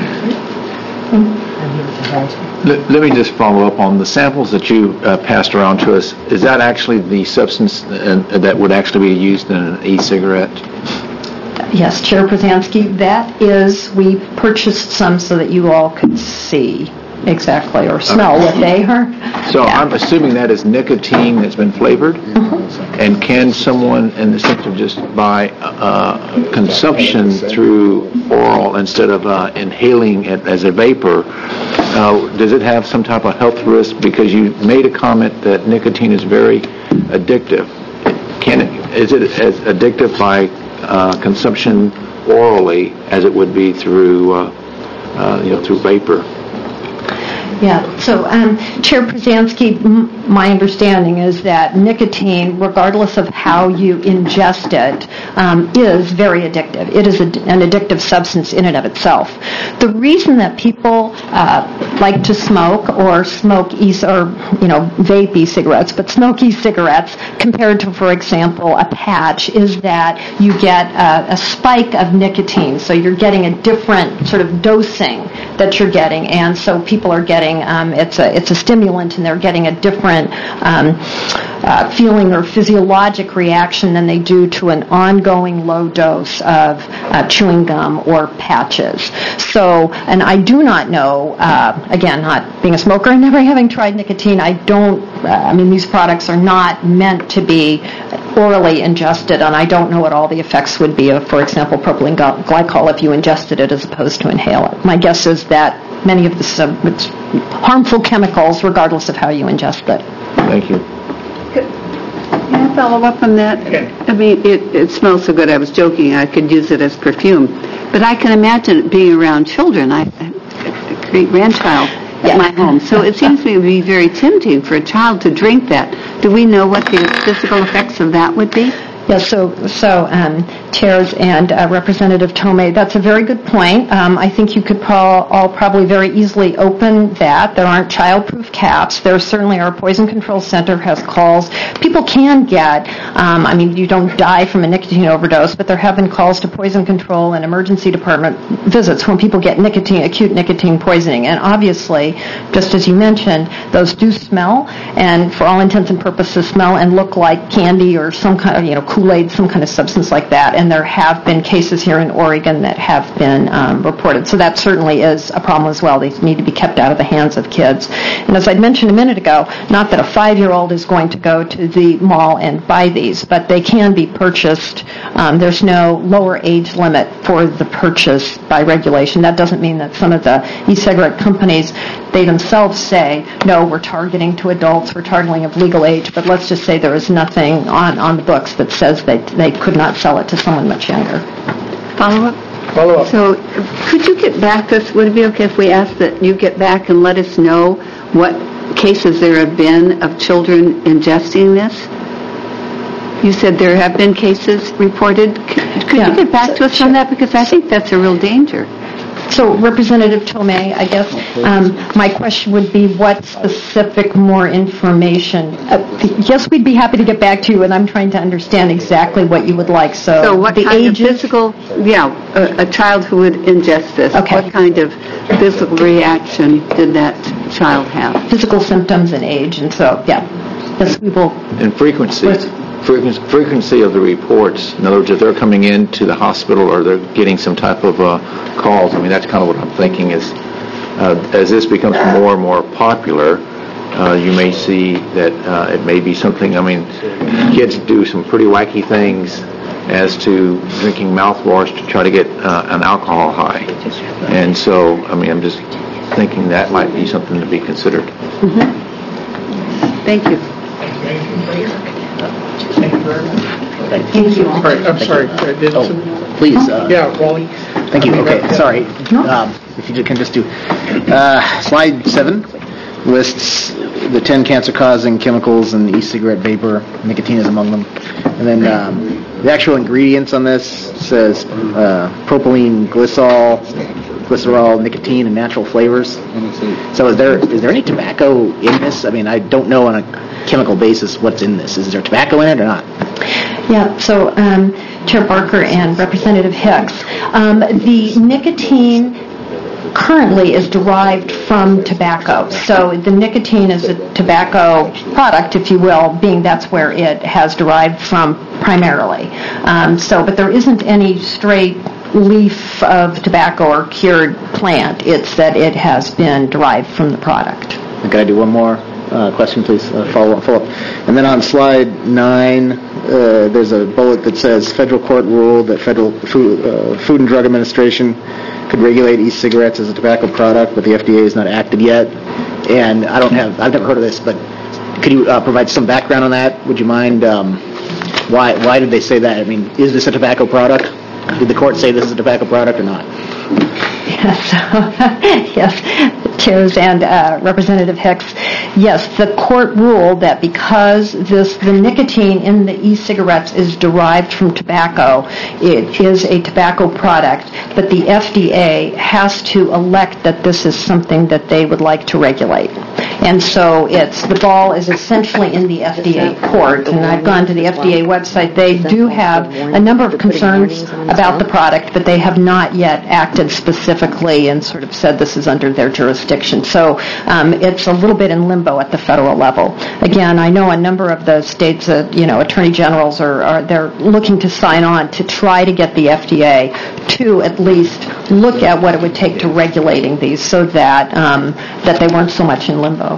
Let, let me just follow up on the samples that you uh, passed around to us. Is that actually the substance uh, that would actually be used in an e-cigarette? Yes, Chair Przansky, that is, we purchased some so that you all could see exactly, or smell okay. what they are. So yeah. I'm assuming that is nicotine that's been flavored? Mm-hmm. And can someone, in the sense of just by uh, consumption through oral instead of uh, inhaling it as a vapor, uh, does it have some type of health risk? Because you made a comment that nicotine is very addictive. Can it, is it as addictive by uh, consumption orally as it would be through, uh, uh, you know, through vapor? Yeah, so um, Chair Przansky, m- my understanding is that nicotine, regardless of how you ingest it, um, is very addictive. It is a, an addictive substance in and of itself. The reason that people uh, like to smoke or smoke e- or you know vape e-cigarettes, but smoke e-cigarettes compared to, for example, a patch, is that you get a, a spike of nicotine. So you're getting a different sort of dosing that you're getting, and so people are getting Um, it's a it's a stimulant, and they're getting a different um, uh, feeling or physiologic reaction than they do to an ongoing low dose of uh, chewing gum or patches. So, and I do not know, uh, again, not being a smoker and never having tried nicotine, I don't, uh, I mean, these products are not meant to be orally ingested, and I don't know what all the effects would be of, for example, propylene glycol if you ingested it as opposed to inhale it. My guess is that many of the sub- harmful chemicals, regardless of how you ingest it. Thank you. Can I follow up on that? Okay. I mean, it, it smells so good. I was joking. I could use it as perfume. But I can imagine it being around children. I, I a great grandchild at yeah. my home. So it seems to me to be very tempting for a child to drink that. Do we know what the physical effects of that would be? Yes, so, so um, Chairs and uh, Representative Tomei, that's a very good point. Um, I think you could pro- all probably very easily open that. There aren't child-proof caps. There certainly, our Poison Control Center has calls. People can get, um, I mean, you don't die from a nicotine overdose, but there have been calls to poison control and emergency department visits when people get nicotine, acute nicotine poisoning. And obviously, just as you mentioned, those do smell, and for all intents and purposes, smell and look like candy or some kind of, you know, Kool-Aid, some kind of substance like that, and there have been cases here in Oregon that have been um, reported. So that certainly is a problem as well. They need to be kept out of the hands of kids. And as I mentioned a minute ago, not that a five-year-old is going to go to the mall and buy these, but they can be purchased. Um, there's no lower age limit for the purchase by regulation. That doesn't mean that some of the e-cigarette companies, they themselves say, no, we're targeting to adults, we're targeting of legal age, but let's just say there is nothing on, on the books that says they they could not sell it to someone much younger. Follow up? Follow up. So could you get back to us? Would it be okay if we ask that you get back and let us know what cases there have been of children ingesting this? You said there have been cases reported. Could, could yeah. you get back to us on that? Because I think that's a real danger. So Representative Tomei, I guess, um, my question would be what specific more information? Uh, yes, we'd be happy to get back to you, and I'm trying to understand exactly what you would like. So, So what the kind ages? of physical, yeah, a, a child who would ingest this, Okay. what kind of physical reaction did that child have? Physical symptoms and age, and so, yeah. Yes, we will. And frequency, frequency, frequency of the reports. In other words, if they're coming into the hospital or they're getting some type of uh, calls, I mean, that's kind of what I'm thinking is, uh, as this becomes more and more popular, uh, you may see that uh, it may be something, I mean, kids do some pretty wacky things as to drinking mouthwash to try to get uh, an alcohol high. And so, I mean, I'm just thinking that might be something to be considered. Mm-hmm. Thank you. Thank you very much. Thank you. All right, I'm sorry. I did Oh, some- please. Uh, Yeah, Wally. Thank you. Okay, sorry. Um, if you can just do uh, slide seven lists the ten cancer-causing chemicals and e-cigarette vapor. Nicotine is among them. And then um, the actual ingredients on this says uh, propylene, glycol, glycerol, nicotine, and natural flavors. So is there is there any tobacco in this? I mean, I don't know on a chemical basis what's in this. Is there tobacco in it or not? Yeah, so um, Chair Barker and Representative Hicks, um, the nicotine currently is derived from tobacco. So the nicotine is a tobacco product, if you will, being that's where it has derived from primarily. Um, so, but there isn't any straight leaf of tobacco or cured plant. It's that it has been derived from the product. Can I do one more uh, question, please? Uh, follow up, follow up. And then on slide nine, uh, there's a bullet that says federal court ruled that federal food, uh, Food and Drug Administration could regulate e-cigarettes as a tobacco product, but the F D A has not acted yet. And I don't have, I've never heard of this, but could you uh, provide some background on that? Would you mind? Um, why why did they say that? I mean, is this a tobacco product? Did the court say this is a tobacco product or not? Yes, yes, Chairs and uh, Representative Hicks. Yes, the court ruled that because this the nicotine in the e-cigarettes is derived from tobacco, it is a tobacco product, but the F D A has to elect that this is something that they would like to regulate. And so it's the ball is essentially in the F D A court, and I've gone to the F D A website. They do have a number of concerns about the product, but they have not yet acted specifically and sort of said this is under their jurisdiction. So um, it's a little bit in limbo at the federal level. Again, I know a number of the states, uh, you know, attorney generals are, are they're looking to sign on to try to get the F D A to at least look at what it would take to regulating these, so that um, that they weren't so much in limbo.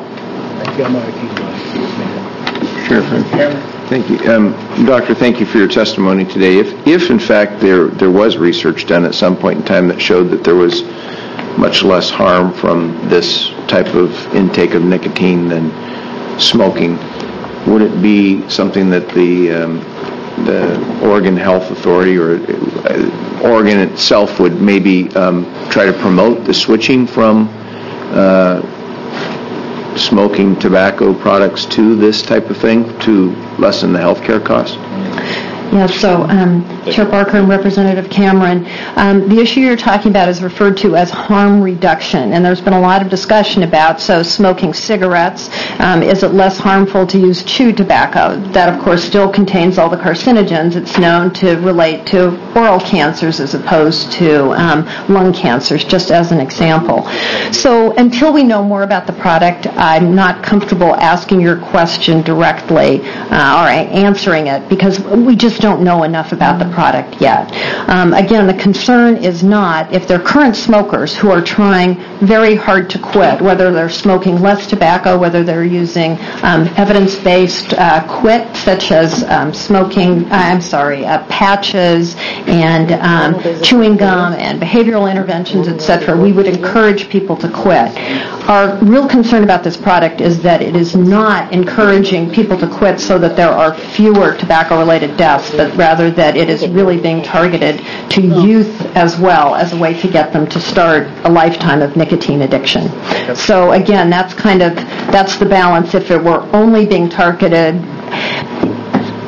Sure. Thank you. Um, Doctor, thank you for your testimony today. If, if in fact there, there was research done at some point in time that showed that there was much less harm from this type of intake of nicotine than smoking, would it be something that the um, the Oregon Health Authority or uh, Oregon itself would maybe um, try to promote the switching from uh, smoking tobacco products to this type of thing to lessen the healthcare costs? Yeah, so um, Chair Barker and Representative Cameron, um, the issue you're talking about is referred to as harm reduction, and there's been a lot of discussion about, so smoking cigarettes, um, is it less harmful to use chewed tobacco? That, of course, still contains all the carcinogens. It's known to relate to oral cancers as opposed to um, lung cancers, just as an example. So until we know more about the product, I'm not comfortable asking your question directly uh, or answering it, because we just don't know enough about the product yet. Um, again, the concern is not if they're current smokers who are trying very hard to quit, whether they're smoking less tobacco, whether they're using um, evidence-based uh, quit, such as um, smoking, uh, I'm sorry, uh, patches and um, chewing gum and behavioral interventions, et cetera. We would encourage people to quit. Our real concern about this product is that it is not encouraging people to quit so that there are fewer tobacco-related deaths, but rather that it is really being targeted to youth as well as a way to get them to start a lifetime of nicotine addiction. So again, that's kind of, that's the balance. If it were only being targeted,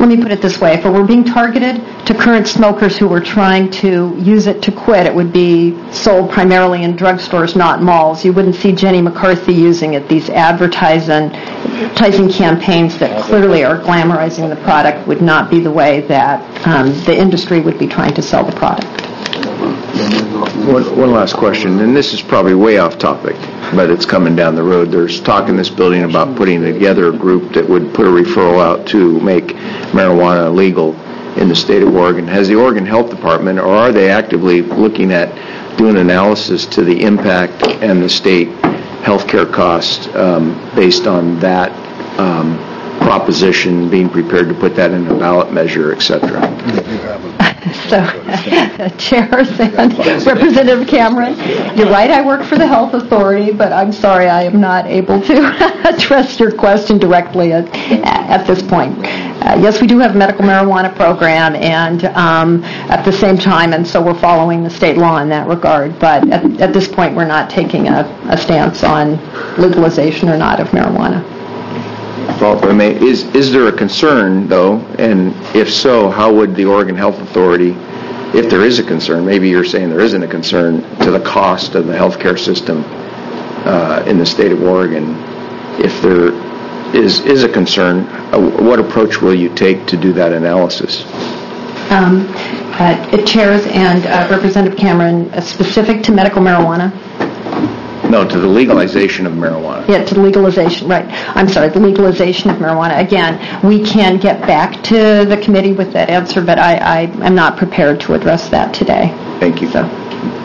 let me put it this way. If it were being targeted to current smokers who were trying to use it to quit, it would be sold primarily in drugstores, not malls. You wouldn't see Jenny McCarthy using it. These advertising, advertising campaigns that clearly are glamorizing the product would not be the way that um, the industry would be trying to sell the product. One, one last question, and this is probably way off topic, but it's coming down the road. There's talk in this building about putting together a group that would put a referral out to make marijuana legal in the state of Oregon. Has the Oregon Health Department, or are they actively looking at doing analysis to the impact and the state healthcare cost um, based on that um, proposition, being prepared to put that in a ballot measure, et cetera? So, Chair and Representative Cameron, you're right, I work for the Health Authority, but I'm sorry I am not able to address your question directly at, at this point. Uh, yes, we do have a medical marijuana program, and um, at the same time, and so we're following the state law in that regard, but at, at this point we're not taking a, a stance on legalization or not of marijuana. Well, if I may, is, is there a concern, though, and if so, how would the Oregon Health Authority, if there is a concern, maybe you're saying there isn't a concern, to the cost of the healthcare system uh, in the state of Oregon, if there is, is a concern, uh, what approach will you take to do that analysis? Um, uh, it chairs and uh, Representative Cameron, uh, specific to medical marijuana? No, to the legalization of marijuana. Yeah, to the legalization, right. I'm sorry, the legalization of marijuana. Again, we can get back to the committee with that answer, but I, I am not prepared to address that today. Thank you. So.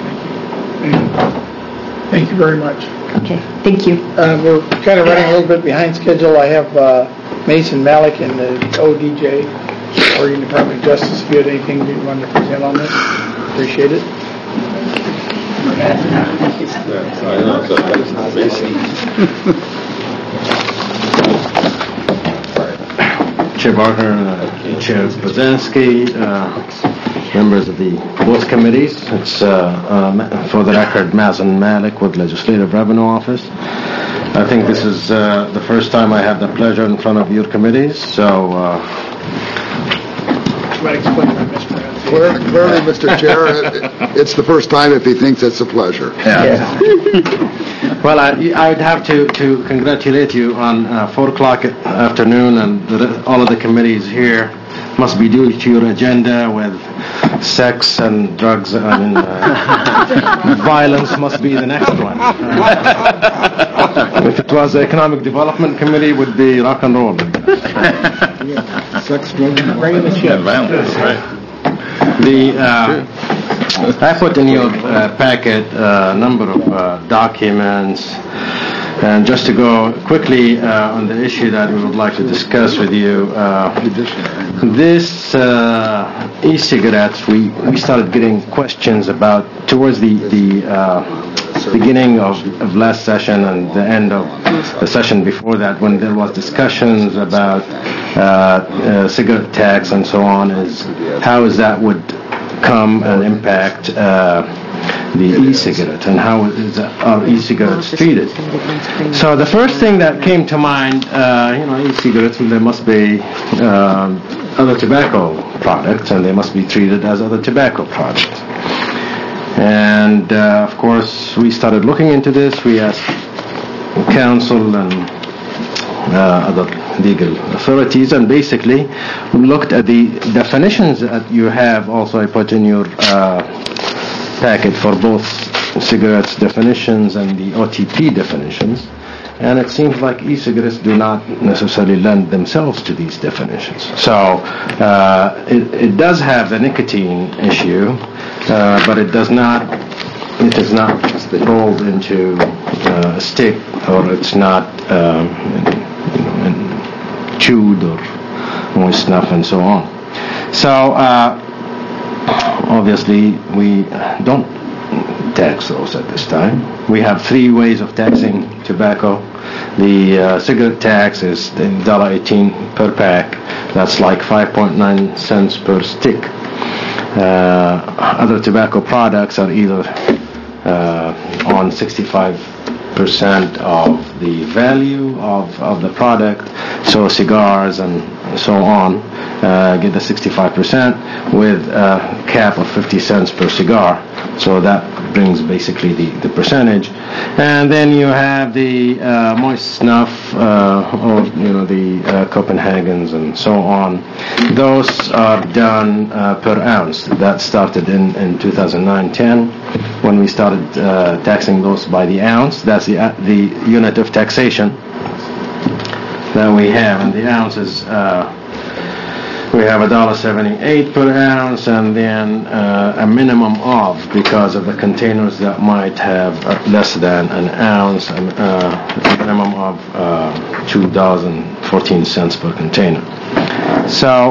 Thank you very much. Okay, thank you. Uh, we're kind of running a little bit behind schedule. I have uh, Mason Malik and the O D J, Oregon Department of Justice. If you had anything you wanted to present on this, appreciate it. Chair Barker, uh, Chair Brzezinski, uh, members of the both committees. It's, uh, uh, for the record, Mazen Malik with Legislative Revenue Office. I think this is uh, the first time I have the pleasure in front of your committees, so... Uh, Clearly, clearly, Mister Chair, it's the first time if he thinks it's a pleasure. Yeah. Well, I, I'd have to, to congratulate you on uh, four o'clock afternoon, and the, all of the committees here must be due to your agenda with sex and drugs. I mean, uh, violence must be the next one. Uh, if it was the Economic Development Committee, it would be rock and roll. Sex, drugs, and violence, right. The, uh, I put in your uh, packet a number of uh, documents, and just to go quickly uh, on the issue that we would like to discuss with you, uh, this uh, e-cigarettes, we, we started getting questions about towards the, the uh, beginning of, of last session and the end of the session before that, when there was discussions about uh, uh, cigarette tax and so on, is how is that would come and impact uh, the e-cigarette and how is our e-cigarettes treated. So the first thing that came to mind, uh, you know, e-cigarettes, there must be uh, other tobacco products, and they must be treated as other tobacco products. And uh, of course, we started looking into this. We asked counsel and uh, other legal authorities, and basically we looked at the definitions that you have. Also, I put in your uh, packet for both cigarettes definitions and the O T P definitions. And it seems like e-cigarettes do not necessarily lend themselves to these definitions. So uh, it, it does have the nicotine issue, uh, but it does not. It is not rolled into uh, a stick, or it's not um, you know, chewed or moist snuff and so on. So uh, obviously we don't tax those at this time. We have three ways of taxing tobacco. The uh, cigarette tax is one dollar eighteen per pack. That's like five point nine cents per stick. Uh, other tobacco products are either uh, on sixty-five percent of the value of, of the product, so cigars and so on, uh, get the sixty-five percent with a cap of fifty cents per cigar. So that brings basically the, the percentage. And then you have the uh, moist snuff, uh, or you know the uh, Copenhagens and so on. Those are done uh, per ounce. That started in, in two thousand nine ten when we started uh, taxing those by the ounce. That's the uh, the unit of taxation that we have, and the ounce is uh, we have a dollar seventy-eight per ounce, and then uh, a minimum of, because of the containers that might have uh, less than an ounce, and uh, a minimum of uh, two dollars and fourteen cents per container. So,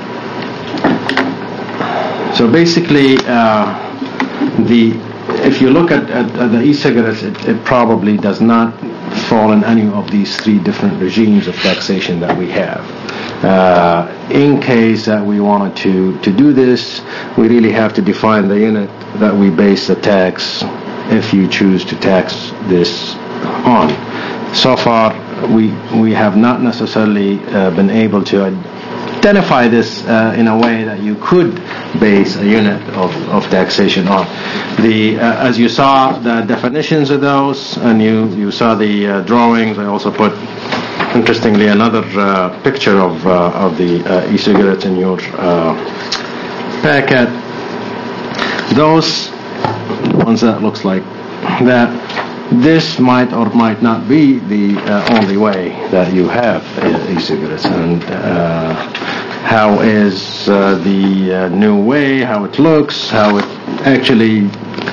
so basically, uh, the if you look at, at, at the e-cigarettes, it, it probably does not fall in any of these three different regimes of taxation that we have. Uh, in case that we wanted to, to do this, we really have to define the unit that we base the tax, if you choose to tax this on. So far, we we have not necessarily uh, been able to identify this uh, in a way that you could base a unit of, of taxation on. The uh, as you saw the definitions of those, and you, you saw the uh, drawings. I also put, interestingly, another uh, picture of uh, of the uh, e-cigarettes in your uh, packet. Those ones that looks like that. This might or might not be the uh, only way that you have uh, e-cigarettes, and uh, how is uh, the uh, new way, how it looks, how it actually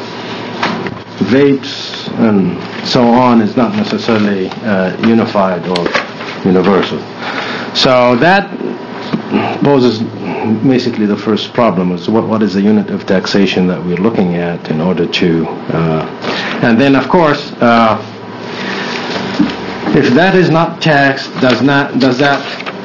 vapes, and so on is not necessarily uh, unified or universal. So that poses basically the first problem, is what, what is the unit of taxation that we're looking at in order to uh, and then of course uh, if that is not taxed, does not does that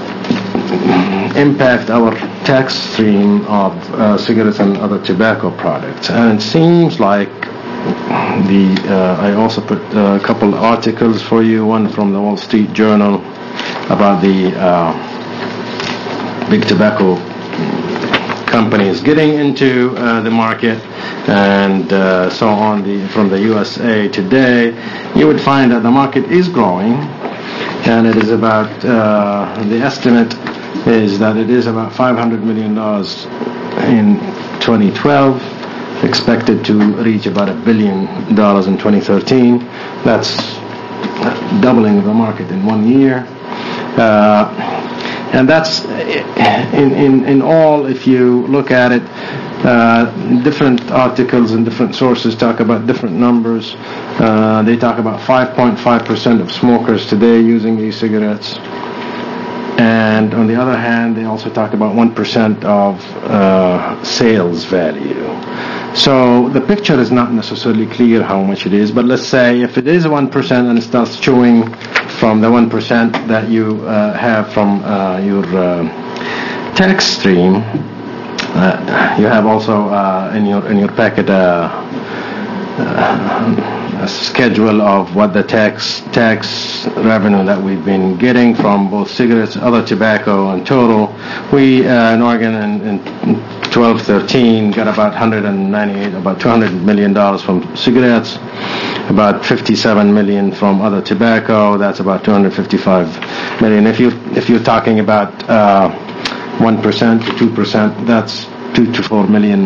impact our tax stream of uh, cigarettes and other tobacco products? And it seems like the uh, I also put a couple articles for you, one from the Wall Street Journal about the uh, big tobacco companies getting into uh, the market, and uh, so on. The from the U S A Today, you would find that the market is growing, and it is about uh, the estimate is that it is about five hundred million dollars in twenty twelve, expected to reach about a billion dollars in twenty thirteen. That's doubling the market in one year. Uh, And that's in, in, in all, if you look at it, uh, different articles and different sources talk about different numbers. Uh, they talk about five point five percent of smokers today using e-cigarettes. And on the other hand, they also talk about one percent of uh, sales value. So the picture is not necessarily clear how much it is, but let's say if it is one percent and it starts chewing from the one percent that you uh, have from uh, your uh, tax stream, uh, you have also uh, in your in your packet uh, uh, a schedule of what the tax tax revenue that we've been getting from both cigarettes, other tobacco, and total. We uh, in Oregon in, in twelve thirteen got about one hundred ninety-eight, about two hundred million dollars from cigarettes, about fifty-seven million from other tobacco. That's about two hundred fifty-five million. If you if you're talking about uh, one percent to two percent, that's two to four million,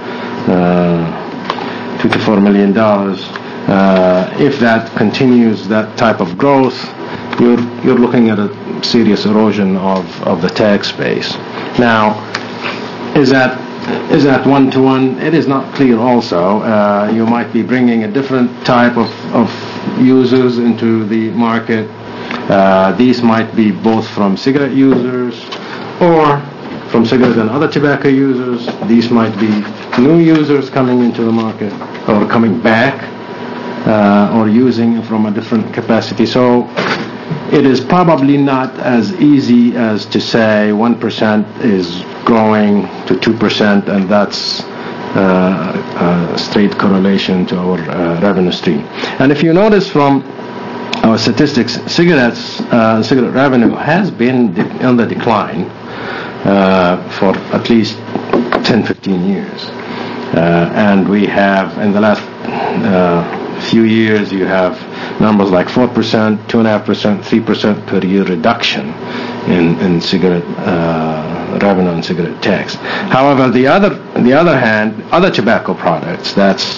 uh, two to four million dollars. Uh, if that continues, that type of growth, you're you're looking at a serious erosion of, of the tax base. Now, is that is that one to one? It is not clear. Also, uh, you might be bringing a different type of, of users into the market. Uh, these might be both from cigarette users or from cigarette and other tobacco users. These might be new users coming into the market or coming back uh, or using from a different capacity. So it is probably not as easy as to say one percent is growing to two percent, and that's uh, straight correlation to our uh, revenue stream. And if you notice from our statistics, cigarettes, uh, cigarette revenue has been de- on the decline uh, for at least ten, fifteen years. Uh, and we have, in the last uh, few years, you have numbers like four percent, two point five percent, three percent per year reduction in, in cigarette uh, revenue and cigarette tax. However, the other, the other hand, other tobacco products, that's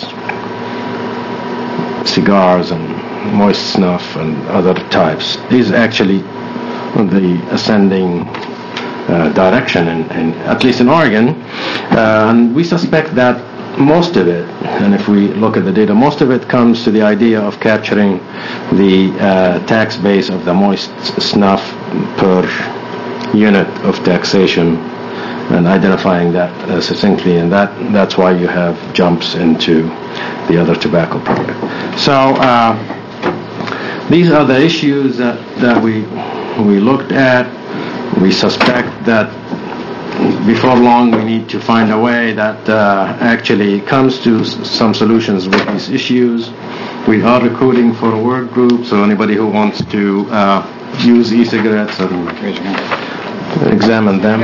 cigars and moist snuff and other types, is actually on the ascending Uh, direction, in, in, at least in Oregon, uh, and we suspect that most of it, and if we look at the data, most of it comes to the idea of capturing the uh, tax base of the moist snuff per unit of taxation and identifying that uh, succinctly, and that that's why you have jumps into the other tobacco product. So uh, these are the issues that, that we we looked at. We suspect that before long we need to find a way that uh, actually comes to s- some solutions with these issues. We are recruiting for a work group, so anybody who wants to uh, use e-cigarettes and examine them.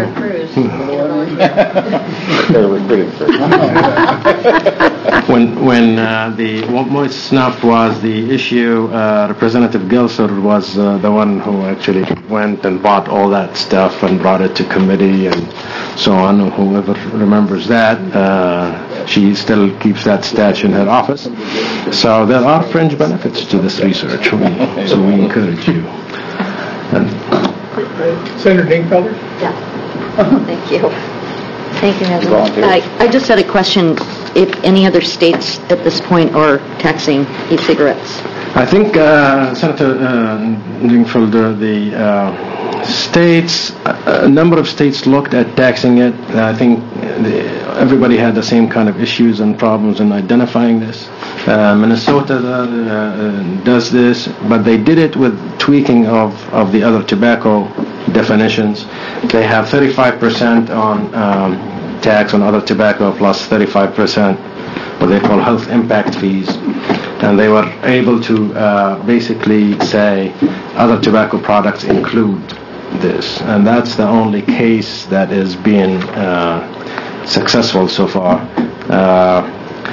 when when uh, the moist snuff was the issue, uh, Representative Gelser was uh, the one who actually went and bought all that stuff and brought it to committee and so on. Whoever remembers that, uh, she still keeps that stash in her office. So there are fringe benefits to this research, we, so we encourage you. And Senator Dingfelder? Yeah. Thank you. Thank you, Madam. I, I just had a question, if any other states at this point are taxing e-cigarettes? I think, uh, Senator uh, Dingfelder, the uh, states, a number of states looked at taxing it. I think the, everybody had the same kind of issues and problems in identifying this. Uh, Minnesota uh, does this, but they did it with tweaking of, of the other tobacco definitions. They have thirty-five percent on um, tax on other tobacco plus thirty-five percent what they call health impact fees. And they were able to uh, basically say other tobacco products include this. And that's the only case that is being uh, successful so far. Uh,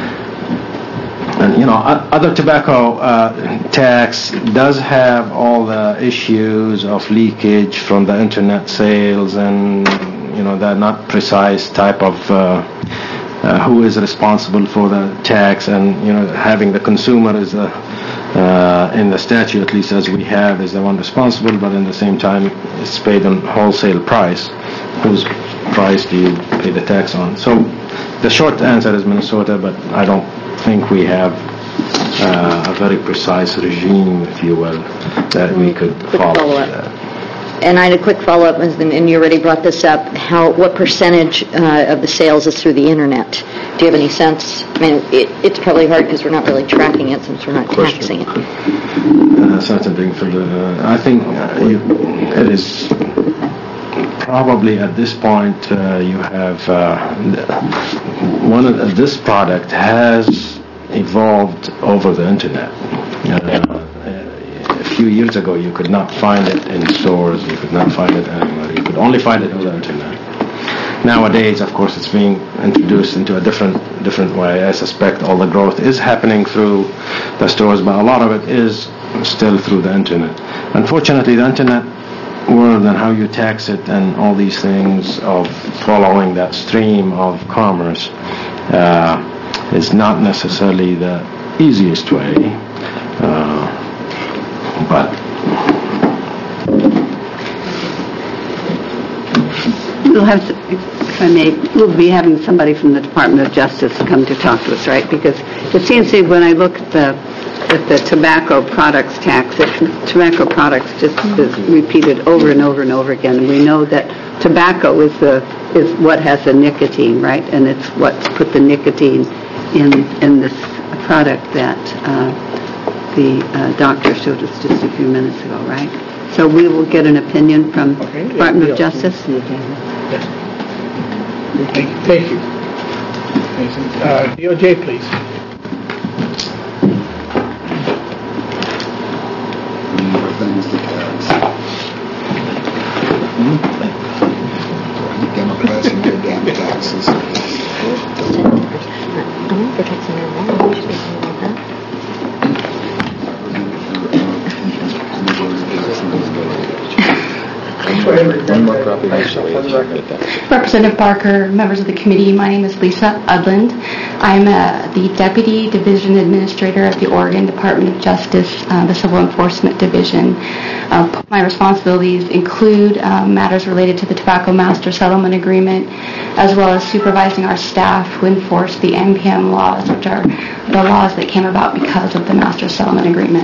And, you know, other tobacco uh, tax does have all the issues of leakage from the internet sales and, you know, the not precise type of uh, uh, who is responsible for the tax, and, you know, having the consumer is the, uh, in the statute, at least as we have, is the one responsible, but in the same time it's paid on wholesale price. Whose price do you pay the tax on? So the short answer is Minnesota, but I don't think we have uh, a very precise regime, if you will, that we could Quick follow. follow-up. And I had a quick follow-up, and you already brought this up. How, what percentage uh, of the sales is through the internet? Do you have any sense? I mean, it, it's probably hard because we're not really tracking it since we're not taxing it. Uh, Senator Dingfelder, uh, I think uh, you, it is probably at this point uh, you have uh, one of the, this product has evolved over the internet. Uh, a few years ago you could not find it in stores, you could not find it anywhere, you could only find it on the internet. Nowadays, of course, it's being introduced into a different different way. I suspect all the growth is happening through the stores, but a lot of it is still through the internet. Unfortunately, the internet world and how you tax it and all these things of following that stream of commerce uh, is not necessarily the easiest way, uh, but we'll have, to, if I may, we'll be having somebody from the Department of Justice come to talk to us, right? Because it seems to me when I look at the at the tobacco products tax, that tobacco products just is repeated over and over and over again. And we know that tobacco is the is what has the nicotine, right? And it's what's put the nicotine in in this product that uh, the uh, doctor showed us just a few minutes ago, right? So we will get an opinion from okay. Department of Justice. Yes. Thank you. Thank you. Uh, D O J, please. Democrats and their damn taxes. One more copy. Representative Barker, members of the committee, my name is Lisa Udland. I'm uh, the Deputy Division Administrator at the Oregon Department of Justice, uh, the Civil Enforcement Division. Uh, my responsibilities include uh, matters related to the Tobacco Master Settlement Agreement, as well as supervising our staff who enforce the N P M laws, which are the laws that came about because of the Master Settlement Agreement.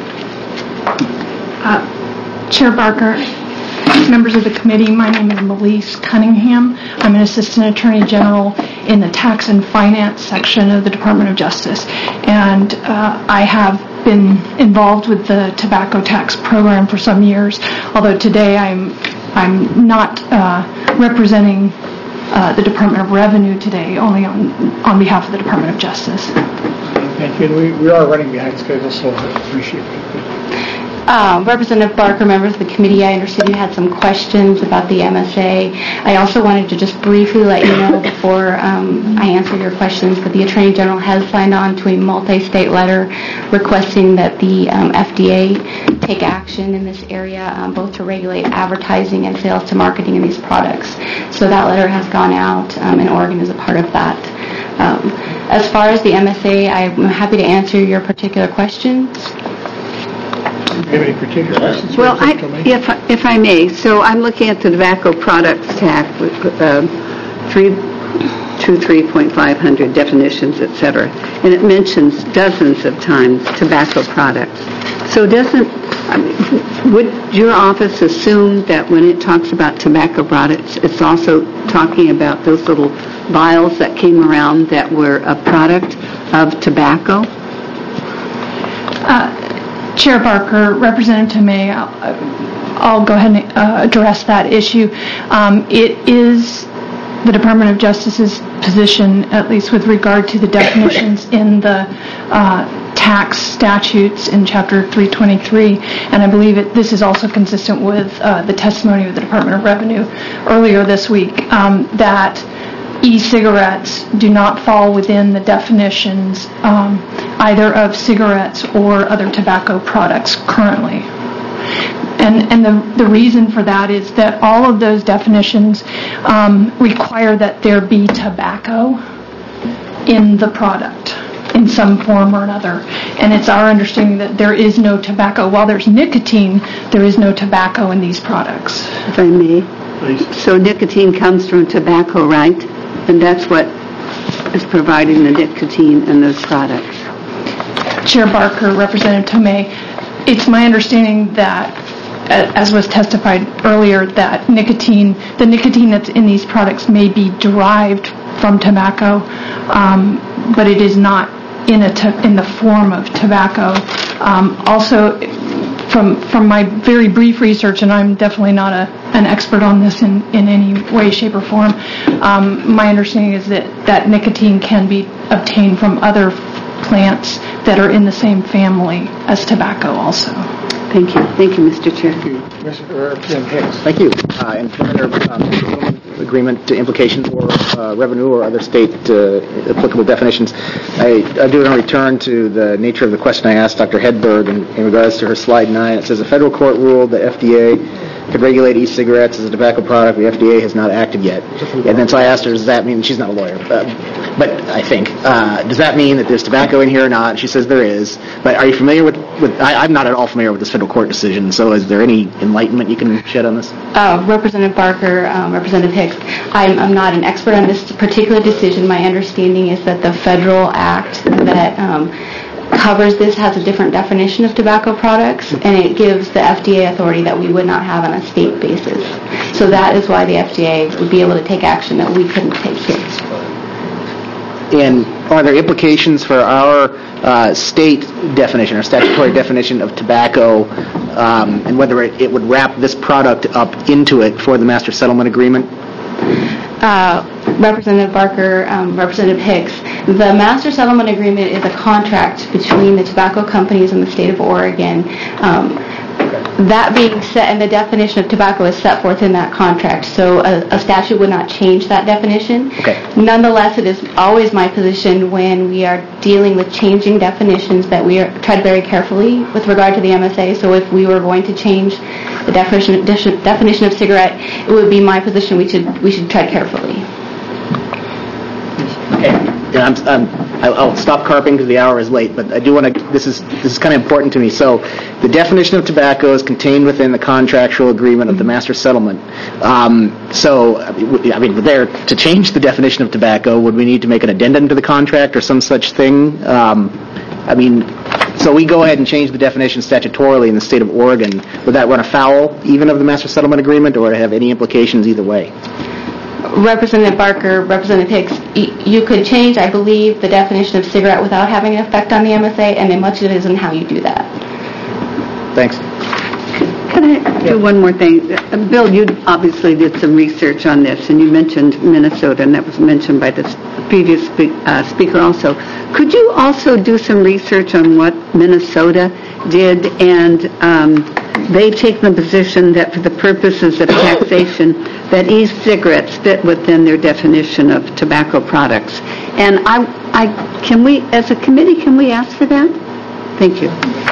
Uh, Chair Barker, members of the committee, my name is Melise Cunningham. I'm an Assistant Attorney General in the Tax and Finance section of the Department of Justice, and uh, I have been involved with the tobacco tax program for some years, although today I'm I'm not uh, representing uh, the Department of Revenue today, only on, on behalf of the Department of Justice. Thank you. We, we are running behind schedule, so I appreciate it. Uh, Representative Barker, members of the committee, I understood you had some questions about the M S A. I also wanted to just briefly let you know before um, I answer your questions that the Attorney General has signed on to a multi-state letter requesting that the um, F D A take action in this area, um, both to regulate advertising and sales to marketing in these products. So that letter has gone out, um, and Oregon is a part of that. Um, as far as the M S A, I'm happy to answer your particular questions. Do you have any particular questions? Well, I, if, if I may, so I'm looking at the tobacco products tax, uh, three, two, three point five hundred definitions, et cetera, and it mentions dozens of times tobacco products. So doesn't, I mean, would your office assume that when it talks about tobacco products, it's also talking about those little vials that came around that were a product of tobacco? Uh, Chair Barker, Representative May, I'll, I'll go ahead and uh, address that issue. Um, it is the Department of Justice's position, at least with regard to the definitions in the uh, tax statutes in Chapter three twenty-three, and I believe it, this is also consistent with uh, the testimony of the Department of Revenue earlier this week, um, that e-cigarettes do not fall within the definitions um, either of cigarettes or other tobacco products currently. And, and the, the reason for that is that all of those definitions um, require that there be tobacco in the product in some form or another. And it's our understanding that there is no tobacco. While there's nicotine, there is no tobacco in these products. If I may. Please. So nicotine comes from tobacco, right? And that's what is providing the nicotine in those products. Chair Barker, Representative Tomei, it's my understanding that, as was testified earlier, that nicotine, the nicotine that's in these products may be derived from tobacco, um, but it is not in a to, in the form of tobacco. Um, also, from from my very brief research, and I'm definitely not a an expert on this in, in any way, shape, or form, um, my understanding is that, that nicotine can be obtained from other plants that are in the same family as tobacco also. Thank you. Thank you, Mister Chair. Thank you, Mister Hicks. Thank you. Uh, and further um, agreement to implications or uh, revenue or other state uh, applicable definitions, I, I do want to return to the nature of the question I asked Doctor Hedberg in, in regards to her slide nine. It says a federal court ruled that F D A could regulate e-cigarettes as a tobacco product. The F D A has not acted yet. And then so I asked her, does that mean, she's not a lawyer, but, but I think, uh, does that mean that there's tobacco in here or not? She says there is. But are you familiar with, with I, I'm not at all familiar with this federal court decision, so is there any enlightenment you can shed on this? Uh, Representative Barker, um, Representative Hicks, I'm, I'm not an expert on this particular decision. My understanding is that the federal act that um, covers this has a different definition of tobacco products, and it gives the F D A authority that we would not have on a state basis. So that is why the F D A would be able to take action that we couldn't take here. And are there implications for our uh, state definition, our statutory definition of tobacco, um, and whether it, it would wrap this product up into it for the Master Settlement Agreement? Uh, Representative Barker, um, Representative Hicks, the master settlement agreement is a contract between the tobacco companies and the state of Oregon. Um, that being said, and the definition of tobacco is set forth in that contract, so a, a statute would not change that definition. Okay. Nonetheless, it is always my position when we are dealing with changing definitions that we are, try to very carefully with regard to the M S A. So if we were going to change the definition definition of cigarette, it would be my position we should we should tread carefully. Yeah, I'm, I'm, I'll stop carping because the hour is late, but I do want to, this is this is kind of important to me. So the definition of tobacco is contained within the contractual agreement of the master settlement. Um, so, I mean, there, to change the definition of tobacco, would we need to make an addendum to the contract or some such thing? Um, I mean, so we go ahead and change the definition statutorily in the state of Oregon. Would that run afoul even of the master settlement agreement, or have any implications either way? Representative Barker, Representative Hicks, you could change, I believe, the definition of cigarette without having an effect on the M S A, and then much of it is in how you do that. Thanks. Can I do one more thing? Uh, Bill, you obviously did some research on this, and you mentioned Minnesota, and that was mentioned by the previous spe- uh, speaker also. Could you also do some research on what Minnesota did? And um, they've taken the position that for the purposes of taxation, that e-cigarettes fit within their definition of tobacco products. And I, I, can we, as a committee, can we ask for that? Thank you.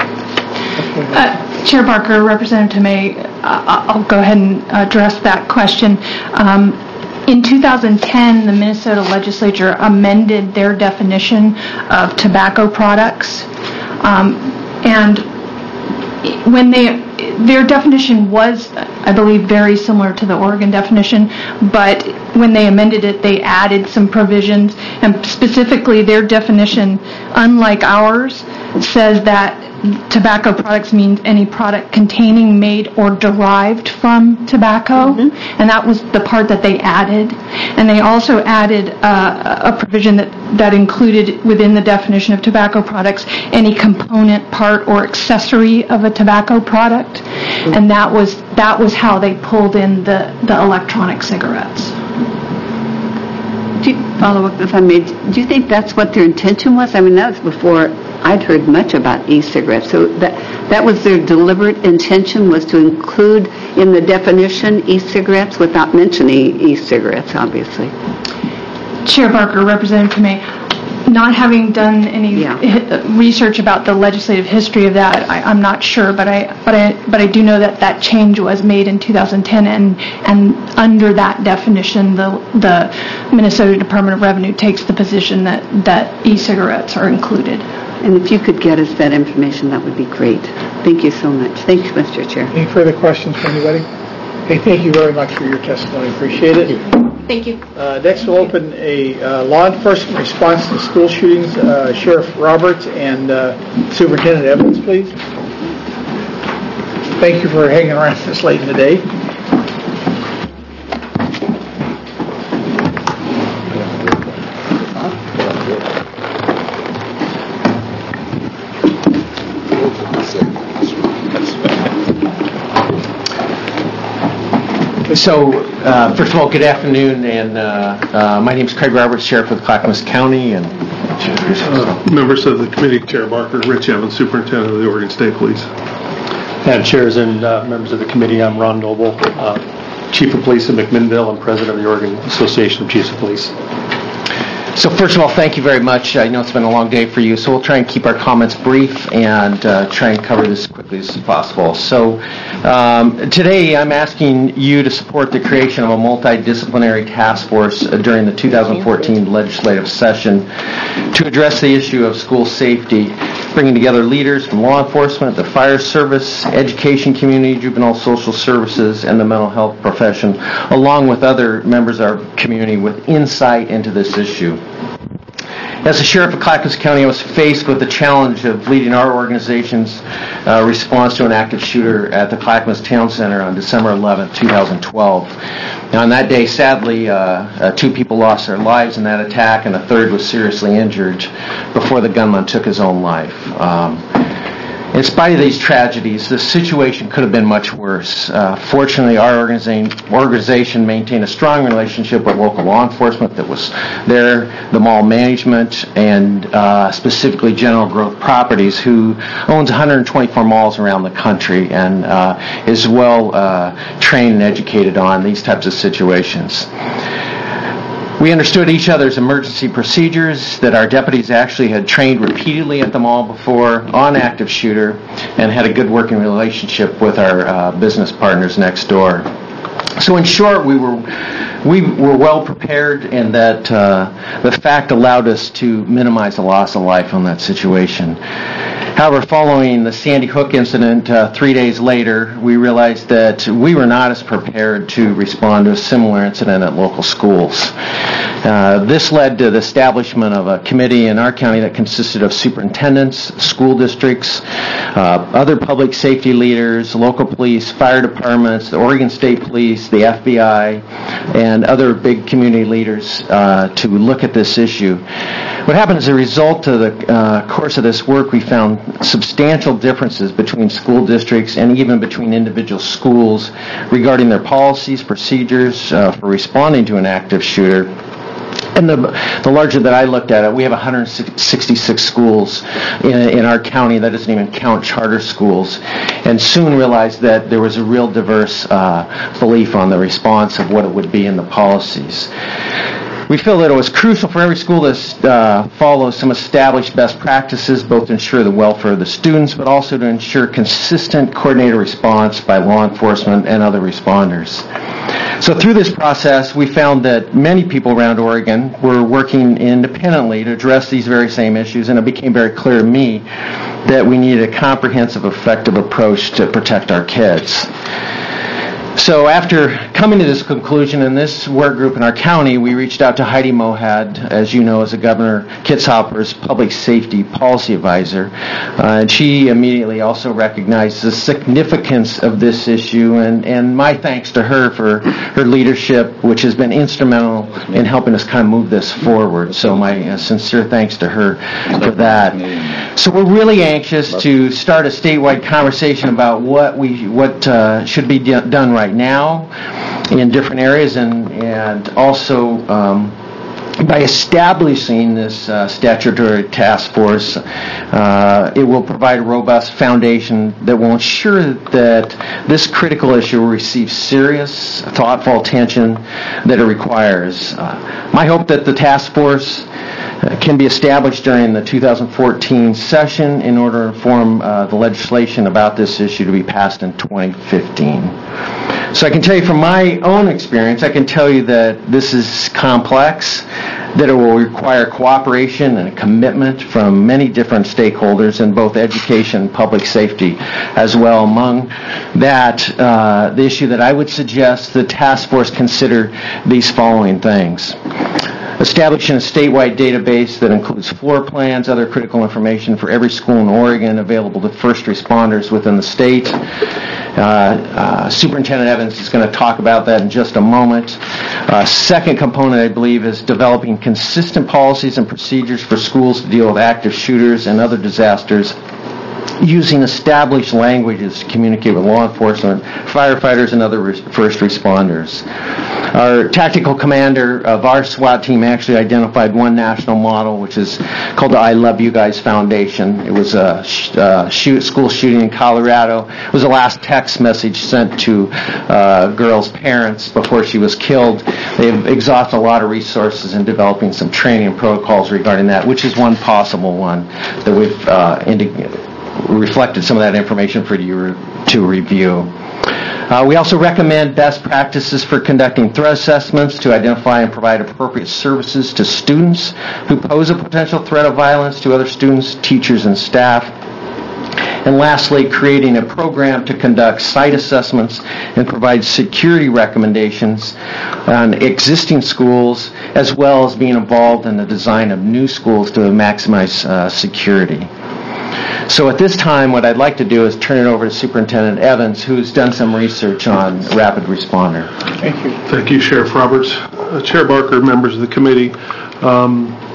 Uh, Chair Barker, Representative May, uh, I'll go ahead and address that question. Um, in two thousand ten, the Minnesota legislature amended their definition of tobacco products. Um, and when they, their definition was, I believe, very similar to the Oregon definition, but when they amended it, they added some provisions, and specifically their definition, unlike ours, says that tobacco products means any product containing, made, or derived from tobacco, mm-hmm. and that was the part that they added. And they also added uh, a provision that, that included within the definition of tobacco products any component, part, or accessory of a tobacco product, mm-hmm. and that was that was how they pulled in the, the electronic cigarettes. Do you follow up if I may? Do you think that's what their intention was? I mean, that was before I'd heard much about e-cigarettes. So that that was their deliberate intention, was to include in the definition e-cigarettes without mentioning e-cigarettes, obviously. Chair Barker, Representative May, not having done any yeah. research about the legislative history of that, I, I'm not sure, but I but I but I do know that that change was made in two thousand ten, and and under that definition, the the Minnesota Department of Revenue takes the position that that e-cigarettes are included. And if you could get us that information, that would be great. Thank you so much. Thank you, Mister Chair. Any further questions from anybody? Okay, thank you very much for your testimony. Appreciate it. Thank you. Uh, next, we'll open a uh, law enforcement response to school shootings. Uh, Sheriff Roberts and uh, Superintendent Evans, please. Thank you for hanging around this late in the day. So, uh, first of all, good afternoon, and uh, uh, my name is Craig Roberts, Sheriff of Clackamas County, and uh, members of the committee, Chair Barker, Rich Evans, Superintendent of the Oregon State Police. And chairs and uh, members of the committee, I'm Ron Noble, uh, Chief of Police of McMinnville and President of the Oregon Association of Chiefs of Police. So first of all, thank you very much. I know it's been a long day for you, so we'll try and keep our comments brief and uh, try and cover this as quickly as possible. So um, today I'm asking you to support the creation of a multidisciplinary task force uh, during the two thousand fourteen legislative session to address the issue of school safety, bringing together leaders from law enforcement, the fire service, education community, juvenile social services, and the mental health profession, along with other members of our community with insight into this issue. As a sheriff of Clackamas County, I was faced with the challenge of leading our organization's uh, response to an active shooter at the Clackamas Town Center on December eleventh, twenty twelve. Now, on that day, sadly, uh, uh, two people lost their lives in that attack, and a third was seriously injured before the gunman took his own life. Um, in spite of these tragedies, the situation could have been much worse. Uh, fortunately, our organization, organization maintained a strong relationship with local law enforcement that was there, the mall management, and uh, specifically General Growth Properties, who owns one hundred twenty-four malls around the country and uh, is well uh, trained and educated on these types of situations. We understood each other's emergency procedures, that our deputies actually had trained repeatedly at the mall before on active shooter, and had a good working relationship with our uh, business partners next door. So in short, we were we were well prepared, and that uh, the fact allowed us to minimize the loss of life on that situation. However, following the Sandy Hook incident uh, three days later, we realized that we were not as prepared to respond to a similar incident at local schools. Uh, this led to the establishment of a committee in our county that consisted of superintendents, school districts, uh, other public safety leaders, local police, fire departments, the Oregon State Police, the F B I, and other big community leaders uh, to look at this issue. What happened as a result of the uh, course of this work, we found substantial differences between school districts and even between individual schools regarding their policies, procedures uh, for responding to an active shooter. And the, the larger that I looked at it, we have one hundred sixty-six schools in, in our county. That doesn't even count charter schools. And soon realized that there was a real diverse uh, belief on the response of what it would be in the policies. We feel that it was crucial for every school to uh, follow some established best practices, both to ensure the welfare of the students, but also to ensure consistent, coordinated response by law enforcement and other responders. So through this process, we found that many people around Oregon were working independently to address these very same issues, and it became very clear to me that we needed a comprehensive, effective approach to protect our kids. So after coming to this conclusion in this work group in our county, we reached out to Heidi Mohad, as you know, as a Governor Kitzhaber's public safety policy advisor. Uh, and she immediately also recognized the significance of this issue, and, and my thanks to her for her leadership, which has been instrumental in helping us kind of move this forward. So my uh, sincere thanks to her for that. So we're really anxious to start a statewide conversation about what we what uh, should be d- done right now in different areas, and and also um, by establishing this uh, statutory task force, uh, it will provide a robust foundation that will ensure that this critical issue will receive serious, thoughtful attention that it requires. Uh, my hope that the task force uh, can be established during the two thousand fourteen session in order to form uh, the legislation about this issue to be passed in twenty fifteen. So I can tell you from my own experience, I can tell you that this is complex, that it will require cooperation and a commitment from many different stakeholders in both education and public safety as well. Among that, uh, the issue that I would suggest the task force consider these following things. Establishing a statewide database that includes floor plans, other critical information for every school in Oregon available to first responders within the state. Uh, uh, Superintendent Evans is going to talk about that in just a moment. Uh, second component, I believe, is developing consistent policies and procedures for schools to deal with active shooters and other disasters, using established languages to communicate with law enforcement, firefighters, and other res- first responders. Our tactical commander of our SWAT team actually identified one national model, which is called the I Love You Guys Foundation. It was a sh- uh, shoot, school shooting in Colorado. It was the last text message sent to uh, a girl's parents before she was killed. They've exhausted a lot of resources in developing some training and protocols regarding that, which is one possible one that we've uh, indicated. reflected some of that information for you to review. Uh, we also recommend best practices for conducting threat assessments to identify and provide appropriate services to students who pose a potential threat of violence to other students, teachers, and staff. And lastly, creating a program to conduct site assessments and provide security recommendations on existing schools, as well as being involved in the design of new schools to maximize uh, security. So at this time, what I'd like to do is turn it over to Superintendent Evans, who's done some research on rapid responder. Thank you. Thank you, Sheriff Roberts. Uh, Chair Barker, members of the committee. Um,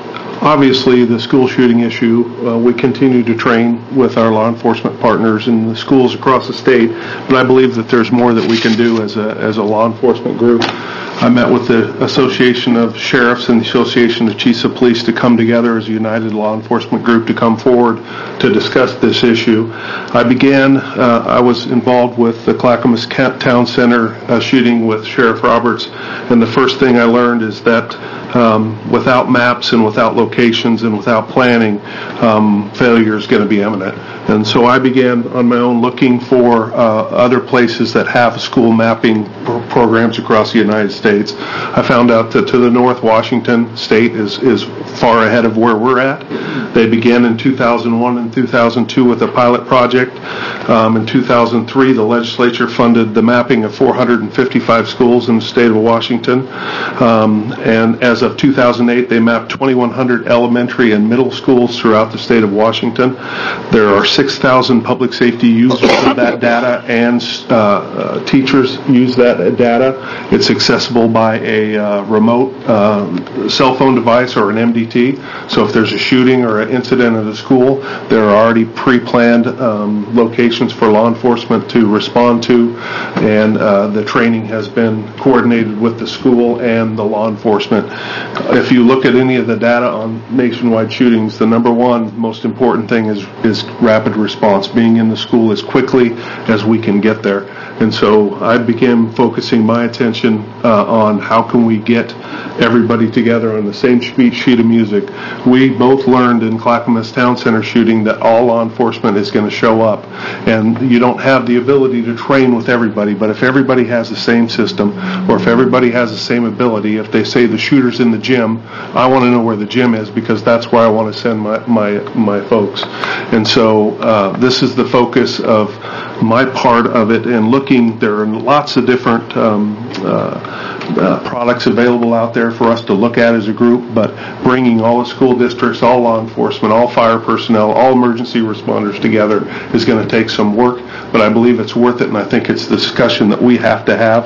obviously, the school shooting issue, uh, we continue to train with our law enforcement partners in the schools across the state, but I believe that there's more that we can do as a as a law enforcement group. I met with the Association of Sheriffs and the Association of Chiefs of Police to come together as a united law enforcement group to come forward to discuss this issue. I began, uh, I was involved with the Clackamas Town Center uh, shooting with Sheriff Roberts, and the first thing I learned is that um, without maps and without locations and without planning, um, failure is going to be imminent. And so I began on my own looking for uh, other places that have school mapping pro- programs across the United States. I found out that to the north, Washington State is, is far ahead of where we're at. They began in two thousand one and two thousand two with a pilot project. Um, in two thousand three, the legislature funded the mapping of four hundred fifty-five schools in the state of Washington. Um, and as of two thousand eight, they mapped twenty-one hundred elementary and middle schools throughout the state of Washington. There are six thousand public safety users of that data, and uh, uh, teachers use that data. It's accessible by a uh, remote uh, cell phone device or an M D T. So if there's a shooting or an incident at a school, there are already pre-planned um, locations for law enforcement to respond to, and uh, the training has been coordinated with the school and the law enforcement. If you look at any of the data on nationwide shootings, the number one most important thing is, is rapid response, being in the school as quickly as we can get there. And so I began focusing my attention uh, on how can we get everybody together on the same sheet of music. We both learned in Clackamas Town Center shooting that all law enforcement is going to show up, and you don't have the ability to train with everybody, but if everybody has the same system, or if everybody has the same ability, if they say the shooter's in the gym, I want to know where the gym is, because that's where I want to send my, my, my folks. And so uh, this is the focus of my part of it, and looking, there are lots of different um, uh, uh, products available out there for us to look at as a group, but bringing all the school districts, all law enforcement, all fire personnel, all emergency responders together is going to take some work, but I believe it's worth it, and I think it's the discussion that we have to have.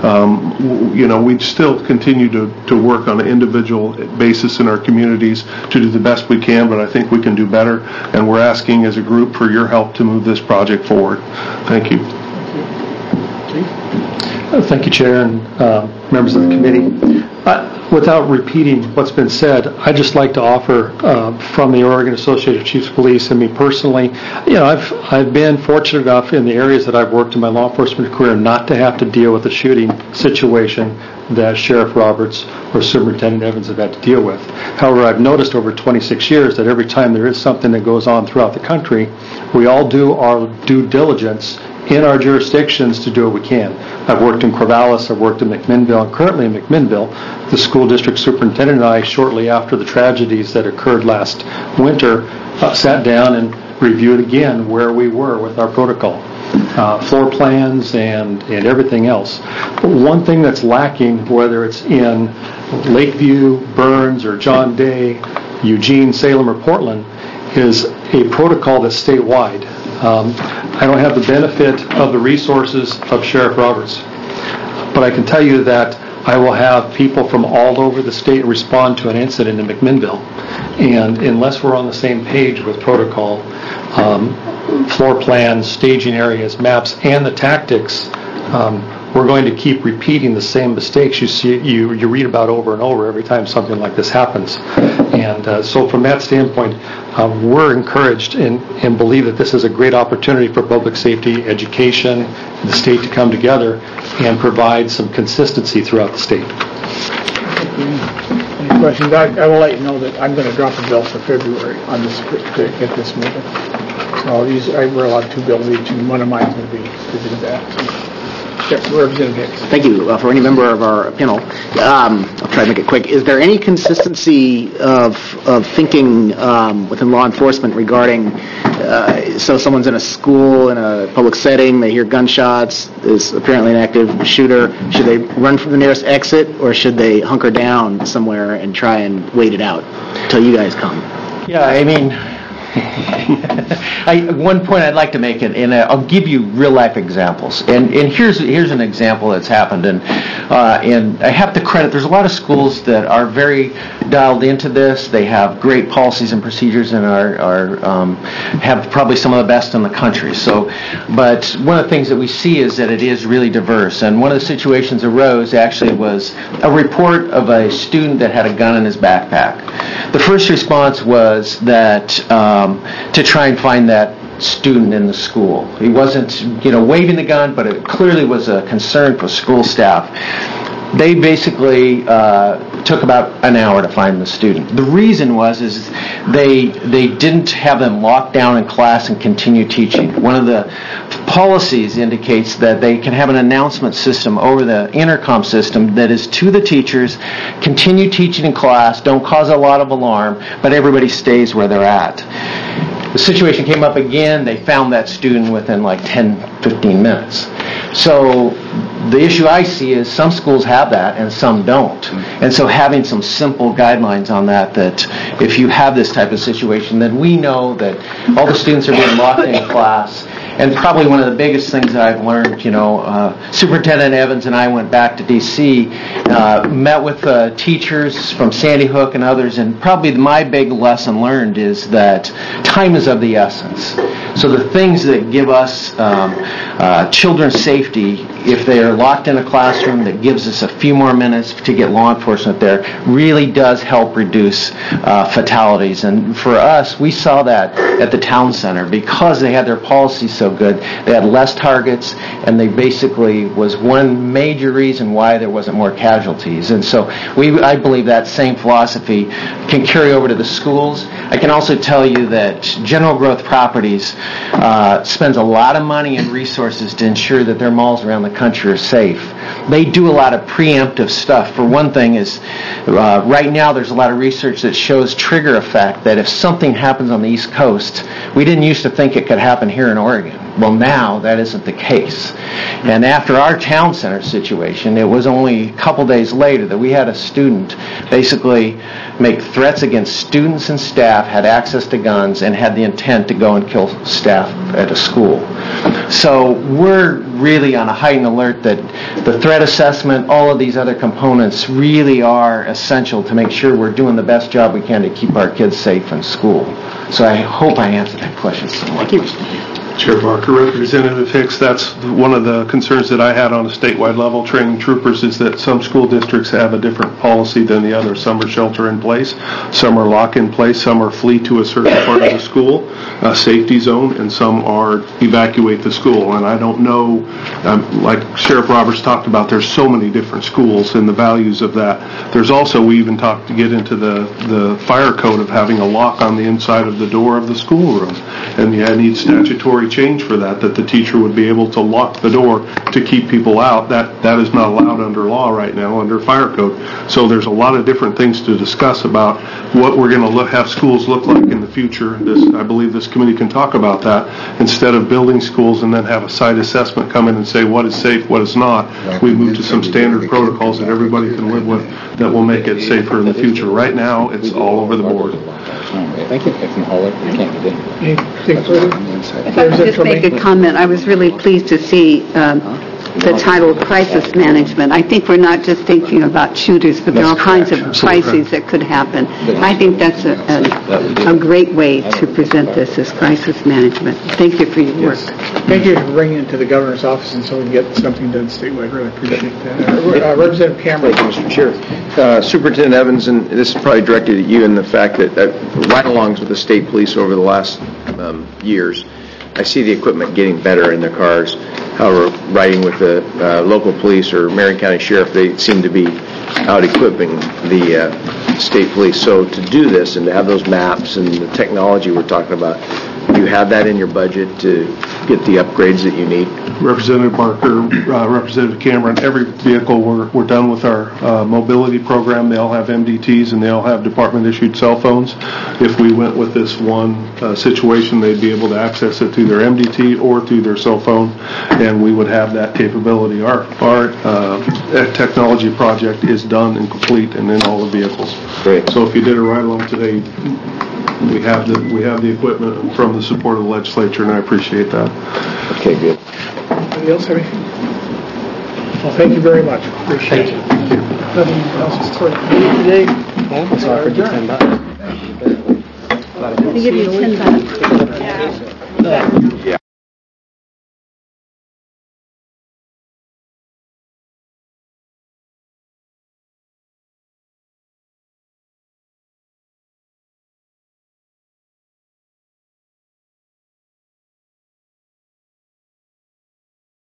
Um, you know, we still continue to, to work on an individual basis in our communities to do the best we can, but I think we can do better, and we're asking as a group for your help to move this project forward. Thank you. Thank you, Chair, and uh, members of the committee. Uh, without repeating what's been said, I'd just like to offer uh, from the Oregon Association of Chiefs of Police and me personally, you know, I've I've been fortunate enough in the areas that I've worked in my law enforcement career not to have to deal with a shooting situation that Sheriff Roberts or Superintendent Evans have had to deal with. However, I've noticed over twenty-six years that every time there is something that goes on throughout the country, we all do our due diligence in our jurisdictions to do what we can. I've worked in Corvallis, I've worked in McMinnville, and currently in McMinnville, the school district superintendent and I, shortly after the tragedies that occurred last winter, uh, sat down and reviewed again where we were with our protocol, uh, floor plans and, and everything else. But one thing that's lacking, whether it's in Lakeview, Burns, or John Day, Eugene, Salem, or Portland, is a protocol that's statewide. Um, I don't have the benefit of the resources of Sheriff Roberts, but I can tell you that I will have people from all over the state respond to an incident in McMinnville, and unless we're on the same page with protocol, um, floor plans, staging areas, maps, and the tactics, um, we're going to keep repeating the same mistakes you see, you, you read about over and over every time something like this happens. And uh, so from that standpoint, um, we're encouraged and, and believe that this is a great opportunity for public safety, education, and the state to come together and provide some consistency throughout the state. Any questions? I, I will let you know that I'm going to drop a bill for February on this to get this moving. So these, I we're allowed two bills each, and one of mine is going to be to do that. So. Thank you. Uh, for any member of our panel, um, I'll try to make it quick. Is there any consistency of of thinking um, within law enforcement regarding, uh, so someone's in a school, in a public setting, they hear gunshots, there's apparently an active shooter, should they run from the nearest exit, or should they hunker down somewhere and try and wait it out until you guys come? Yeah, I mean, I, one point I'd like to make, and, and I'll give you real-life examples. And, and here's here's an example that's happened. And uh, and I have to credit, there's a lot of schools that are very dialed into this. They have great policies and procedures and are, are um, have probably some of the best in the country. So, but one of the things that we see is that it is really diverse. And one of the situations arose actually was a report of a student that had a gun in his backpack. The first response was that um, to try and find that student in the school. He wasn't, you know, waving the gun, but it clearly was a concern for school staff. They basically uh, took about an hour to find the student. The reason was is they they didn't have them locked down in class and continue teaching. One of the policies indicates that they can have an announcement system over the intercom system that is to the teachers, continue teaching in class, don't cause a lot of alarm, but everybody stays where they're at. The situation came up again. They found that student within like ten, fifteen minutes. So the issue I see is some schools have that and some don't. And so having some simple guidelines on that, that if you have this type of situation, then we know that all the students are being locked in class. And probably one of the biggest things that I've learned, you know, uh, Superintendent Evans and I went back to D C, uh, met with uh, teachers from Sandy Hook and others, and probably my big lesson learned is that time is of the essence. So the things that give us um, uh, children's safety, if they are locked in a classroom, that gives us a few more minutes to get law enforcement there, really does help reduce uh, fatalities. And for us, we saw that at the town center because they had their policies so good. They had less targets, and they basically was one major reason why there wasn't more casualties. And so we, I believe that same philosophy can carry over to the schools. I can also tell you that General Growth Properties uh, spends a lot of money and resources to ensure that their malls around the country are safe. They do a lot of preemptive stuff. For one thing is, uh, right now there's a lot of research that shows trigger effect, that if something happens on the East Coast, we didn't used to think it could happen here in Oregon. Well, now that isn't the case. And after our town center situation, it was only a couple days later that we had a student basically make threats against students and staff, had access to guns, and had the intent to go and kill staff at a school. So we're really on a heightened alert that the threat assessment, all of these other components really are essential to make sure we're doing the best job we can to keep our kids safe in school. So I hope I answered that question somewhat. Thank you. Chair Barker, Representative Hicks, that's one of the concerns that I had on a statewide level training troopers is that some school districts have a different policy than the others. Some are shelter in place, some are lock in place, some are flee to a certain part of the school, a safety zone, and some are evacuate the school. And I don't know, um, like Sheriff Roberts talked about, there's so many different schools and the values of that. There's also, we even talked to get into the, the fire code of having a lock on the inside of the door of the schoolroom. And yeah, I need statutory change for that, that the teacher would be able to lock the door to keep people out. That that is not allowed under law right now, under fire code. So there's a lot of different things to discuss about what we're going to look, have schools look like in the future. This, I believe this committee can talk about that. Instead of building schools and then have a site assessment come in and say what is safe, what is not, we move to some standard protocols that everybody can live with that will make it safer in the future. Right now, it's all over the board. Thank you. Anything further? If I could just make a comment, I was really pleased to see um, the title Crisis Management. I think we're not just thinking about shooters, but there are all kinds of crises that could happen. I think that's a, a, a great way to present this as crisis management. Thank you for your work. Thank you for bringing it to the governor's office and so we can get something done statewide. Really appreciate that. Uh, Representative Cameron. Thank you, Mister Chair. Uh, Superintendent Evans, and this is probably directed at you in the fact that uh, ride-alongs with the state police over the last um, years, I see the equipment getting better in their cars. However, riding with the uh, local police or Marion County Sheriff, they seem to be out equipping the uh, state police. So to do this and to have those maps and the technology we're talking about, do you have that in your budget to get the upgrades that you need? Representative Barker, uh, Representative Cameron, every vehicle, we're, we're done with our uh, mobility program. They all have M D Ts and they all have department-issued cell phones. If we went with this one uh, situation, they'd be able to access it through their M D T or through their cell phone, and we would have that capability. Our, our uh, technology project is done and complete and in all the vehicles. Great. So if you did a ride-along today, we have the, we have the equipment from the support of the legislature, and I appreciate that. Okay, good. Anybody else have anything? Well, thank you very much. Appreciate it. Thank you. Nothing else for today? It's offered you ten bucks. I'll give you ten bucks. Yeah.